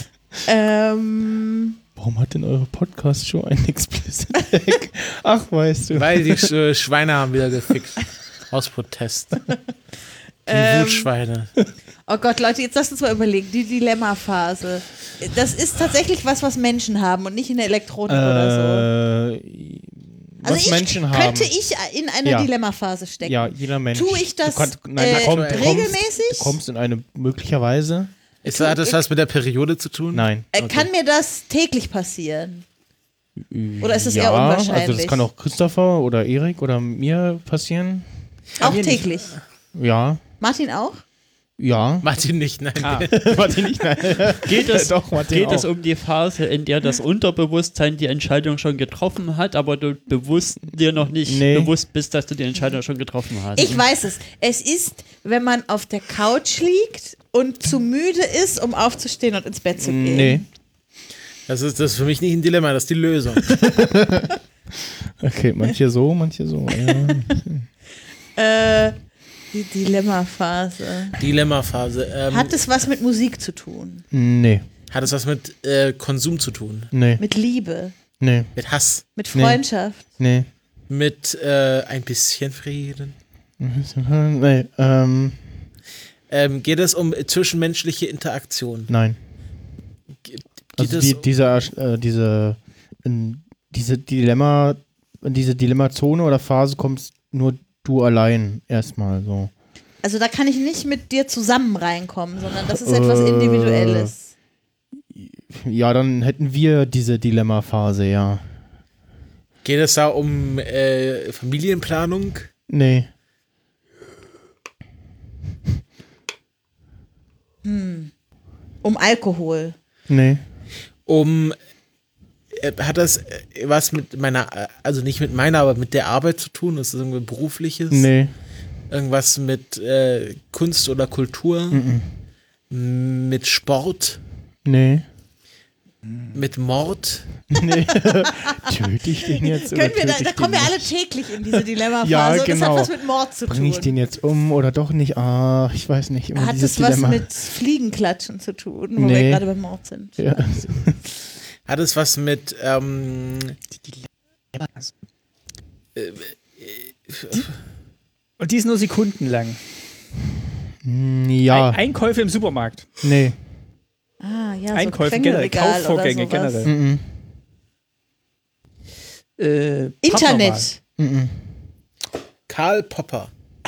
ähm, Warum hat denn eure Podcast-Show einen explicit Tag? Ach, weißt du. Weil die Sch Schweine haben wieder gefickt. Aus Protest. Die Ähm, Wutschweine. oh Gott, Leute, jetzt lasst uns mal überlegen, die Dilemma-Phase. Das ist tatsächlich was, was Menschen haben und nicht in der Elektronik oder so. Äh, Also was ich, Menschen haben. könnte ich in einer Ja. Dilemma-Phase stecken? Ja, jeder Mensch. Tue ich das du kannst, nein, äh, du komm, du kommst, regelmäßig? Du kommst in eine möglicherweise. Ist, hat das was mit der Periode zu tun? Nein. Äh, Okay. Kann mir das täglich passieren? Oder ist es ja, eher unwahrscheinlich? Also das kann auch Christopher oder Erik oder mir passieren. Auch mir nicht. täglich. Ja. Martin auch? Ja. Martin nicht, nein. Warte nicht, nein. Geht es, Doch, Martin geht auch. es um die Phase, in der das Unterbewusstsein die Entscheidung schon getroffen hat, aber du bewusst dir noch nicht Nee. bewusst bist, dass du die Entscheidung schon getroffen hast? Ich weiß es. Es ist, wenn man auf der Couch liegt und zu müde ist, um aufzustehen und ins Bett zu gehen. Nee. Das ist, das ist für mich nicht ein Dilemma, das ist die Lösung. Okay, manche so, manche so. Ja. Äh, die Dilemma-Phase. Dilemma-Phase. Ähm, Hat es was mit Musik zu tun? Nee. hat es was mit äh, Konsum zu tun? Nee. Mit Liebe? Nee. Mit Hass? Mit Nee. Freundschaft? Nee. Mit äh, ein bisschen Frieden? Nee. Ähm, Ähm, geht es um zwischenmenschliche Interaktion? nein. Geht Also es die, dieser, äh, diese, in diese Dilemma, in diese Dilemmazone oder Phase kommst nur du allein erstmal so. Also da kann ich nicht mit dir zusammen reinkommen, sondern das ist etwas Äh, Individuelles. Ja, dann hätten wir diese Dilemma-Phase, ja. Geht es da um äh, Familienplanung? Nee. Um Alkohol. Nee. Um äh, hat das äh, was mit meiner, äh, also nicht mit meiner, aber mit der Arbeit zu tun? Ist das irgendwas Berufliches? Nee. Irgendwas mit äh, Kunst oder Kultur? Mhm. Mit Sport? Nee. mit Mord? Nee. Töte ich den jetzt? Können oder wir da, töte da ich kommen wir den alle nicht? täglich in diese Dilemma-Phase. Ja, Und das genau. hat was mit Mord zu Bring ich tun. den jetzt um oder doch nicht? Ah, ich weiß nicht. Immer Hat dieses es was Dilemma. mit Fliegenklatschen zu tun, wo Nee. wir gerade beim Mord sind? Ja. Hat es was mit ähm, Und die ist nur sekundenlang. Hm, ja, Ein Einkäufe im Supermarkt. nee. Ah, ja, Einkäufe so generell, Quengelregal Kaufvorgänge oder sowas. generell. Mhm. Äh, Internet. Mhm. Karl Popper?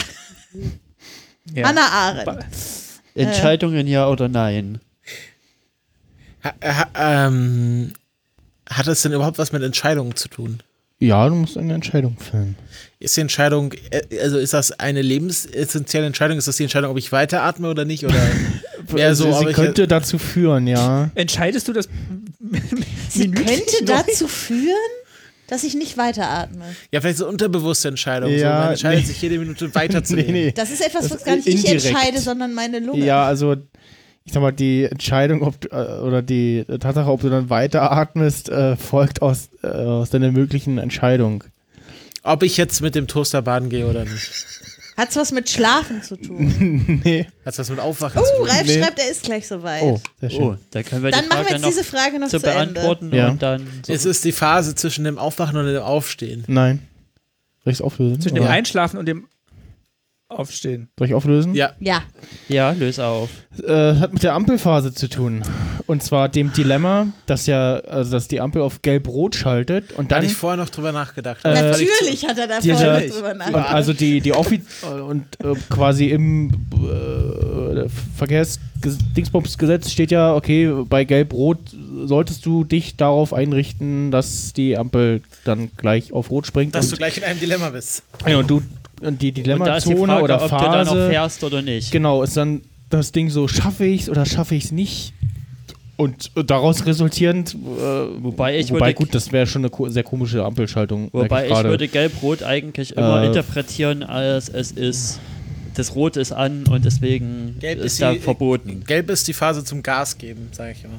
Ja. Hannah Arendt. Entscheidungen ja oder nein? Ha, ha, ähm, hat es denn überhaupt was mit Entscheidungen zu tun? Ja, du musst eine Entscheidung fällen. Ist die Entscheidung, äh, also ist das eine lebensessentielle Entscheidung? Ist das die Entscheidung, ob ich weiteratme oder nicht? Oder mehr so, sie ob ich könnte dazu führen, ja. Entscheidest du das? Sie Minütlich könnte neu? dazu führen, dass ich nicht weiteratme. ja, vielleicht so unterbewusste Entscheidung. so, Ja, man entscheidet nee. sich jede Minute weiterzunehmen. Das ist etwas, Das was gar nicht ich indirekt. entscheide, sondern meine Lunge. Ja, also ich sag mal, die Entscheidung ob, du- äh, oder die Tatsache, ob du dann weiteratmest, äh, folgt aus, äh, aus deiner möglichen Entscheidung. Ob ich jetzt mit dem Toaster baden gehe oder nicht. Hat es was mit Schlafen zu tun? Nee. Hat was mit Aufwachen Oh, zu tun? Ralf Nee. schreibt, er ist gleich soweit. Oh, sehr schön. Oh, da können wir Dann die machen wir Frage jetzt noch diese Frage noch zu zu Ende. beantworten Ja. und dann Es ist die Phase zwischen dem Aufwachen und dem Aufstehen. Nein. Soll ich es auflösen? Zwischen dem Oder? Einschlafen und dem Aufstehen. Soll ich auflösen? Ja. Ja. ja, löse auf. Äh, hat mit der Ampelphase zu tun. Und zwar dem Dilemma, dass ja, also dass die Ampel auf gelb-rot schaltet und Da dann hatte ich vorher noch drüber nachgedacht. Äh, Natürlich hat er da dieser- vorher drüber und nachgedacht. also die die Offi und äh, quasi im äh, Verkehrsdingsbumsgesetz steht ja, okay, bei gelb-rot solltest du dich darauf einrichten, dass die Ampel dann gleich auf rot springt. Dass und, du gleich in einem Dilemma bist. ja, und du und die Und da ist die Dilemmazone Frage, oder ob du da noch Phase fährst oder nicht. genau, ist dann das Ding so, schaffe ich es oder schaffe ich es nicht? Und daraus resultierend, äh, Wobei ich wobei würde- gut, das wäre schon eine ko sehr komische Ampelschaltung. Wobei merke ich gerade. würde Gelb-Rot eigentlich immer Äh, interpretieren, als es ist, das Rot ist an und deswegen Gelb ist ist da die- verboten. Gelb ist die Phase zum Gas geben, sage ich immer.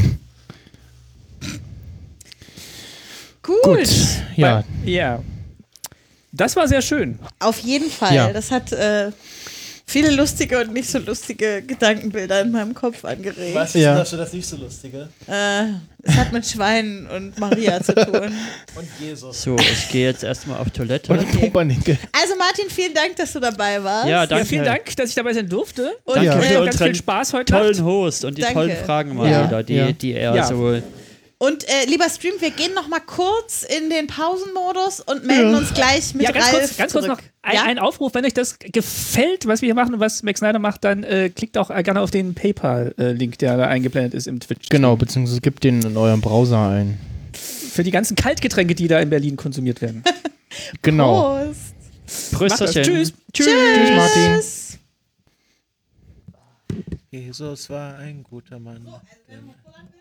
Gut. Gut, ja. Ja. Das war sehr schön. Auf jeden Fall. Ja. Das hat äh, viele lustige und nicht so lustige Gedankenbilder in meinem Kopf angeregt. Was Ja. ist das für das nicht so Lustige? Äh, es hat mit Schweinen und Maria zu tun. Und Jesus. So, ich gehe jetzt erstmal auf Toilette. Und Pumpernickel. Also Martin, vielen Dank, dass du dabei warst. Ja, Ja, danke. vielen Dank, dass ich dabei sein durfte. Und Danke Ja. für äh, Ganz unseren viel Spaß heute tollen Nacht. Host und die Danke. tollen Fragen mal Ja, wieder, die, ja. die er Ja. so... Und äh, lieber Stream, wir gehen noch mal kurz in den Pausenmodus und melden uns gleich mit Ja, ganz Ralf kurz, ganz kurz zurück. noch ein, ja? ein Aufruf, wenn euch das gefällt, was wir hier machen und was Max Snyder macht, dann äh, klickt auch äh, gerne auf den PayPal-Link, der da eingeblendet ist im Twitch. Genau, beziehungsweise gebt den in eurem Browser ein. Für die ganzen Kaltgetränke, die da in Berlin konsumiert werden. Genau. Prost. Prösterchen. Tschüss. Tschüss. Tschüss, Martin. Jesus war ein guter Mann.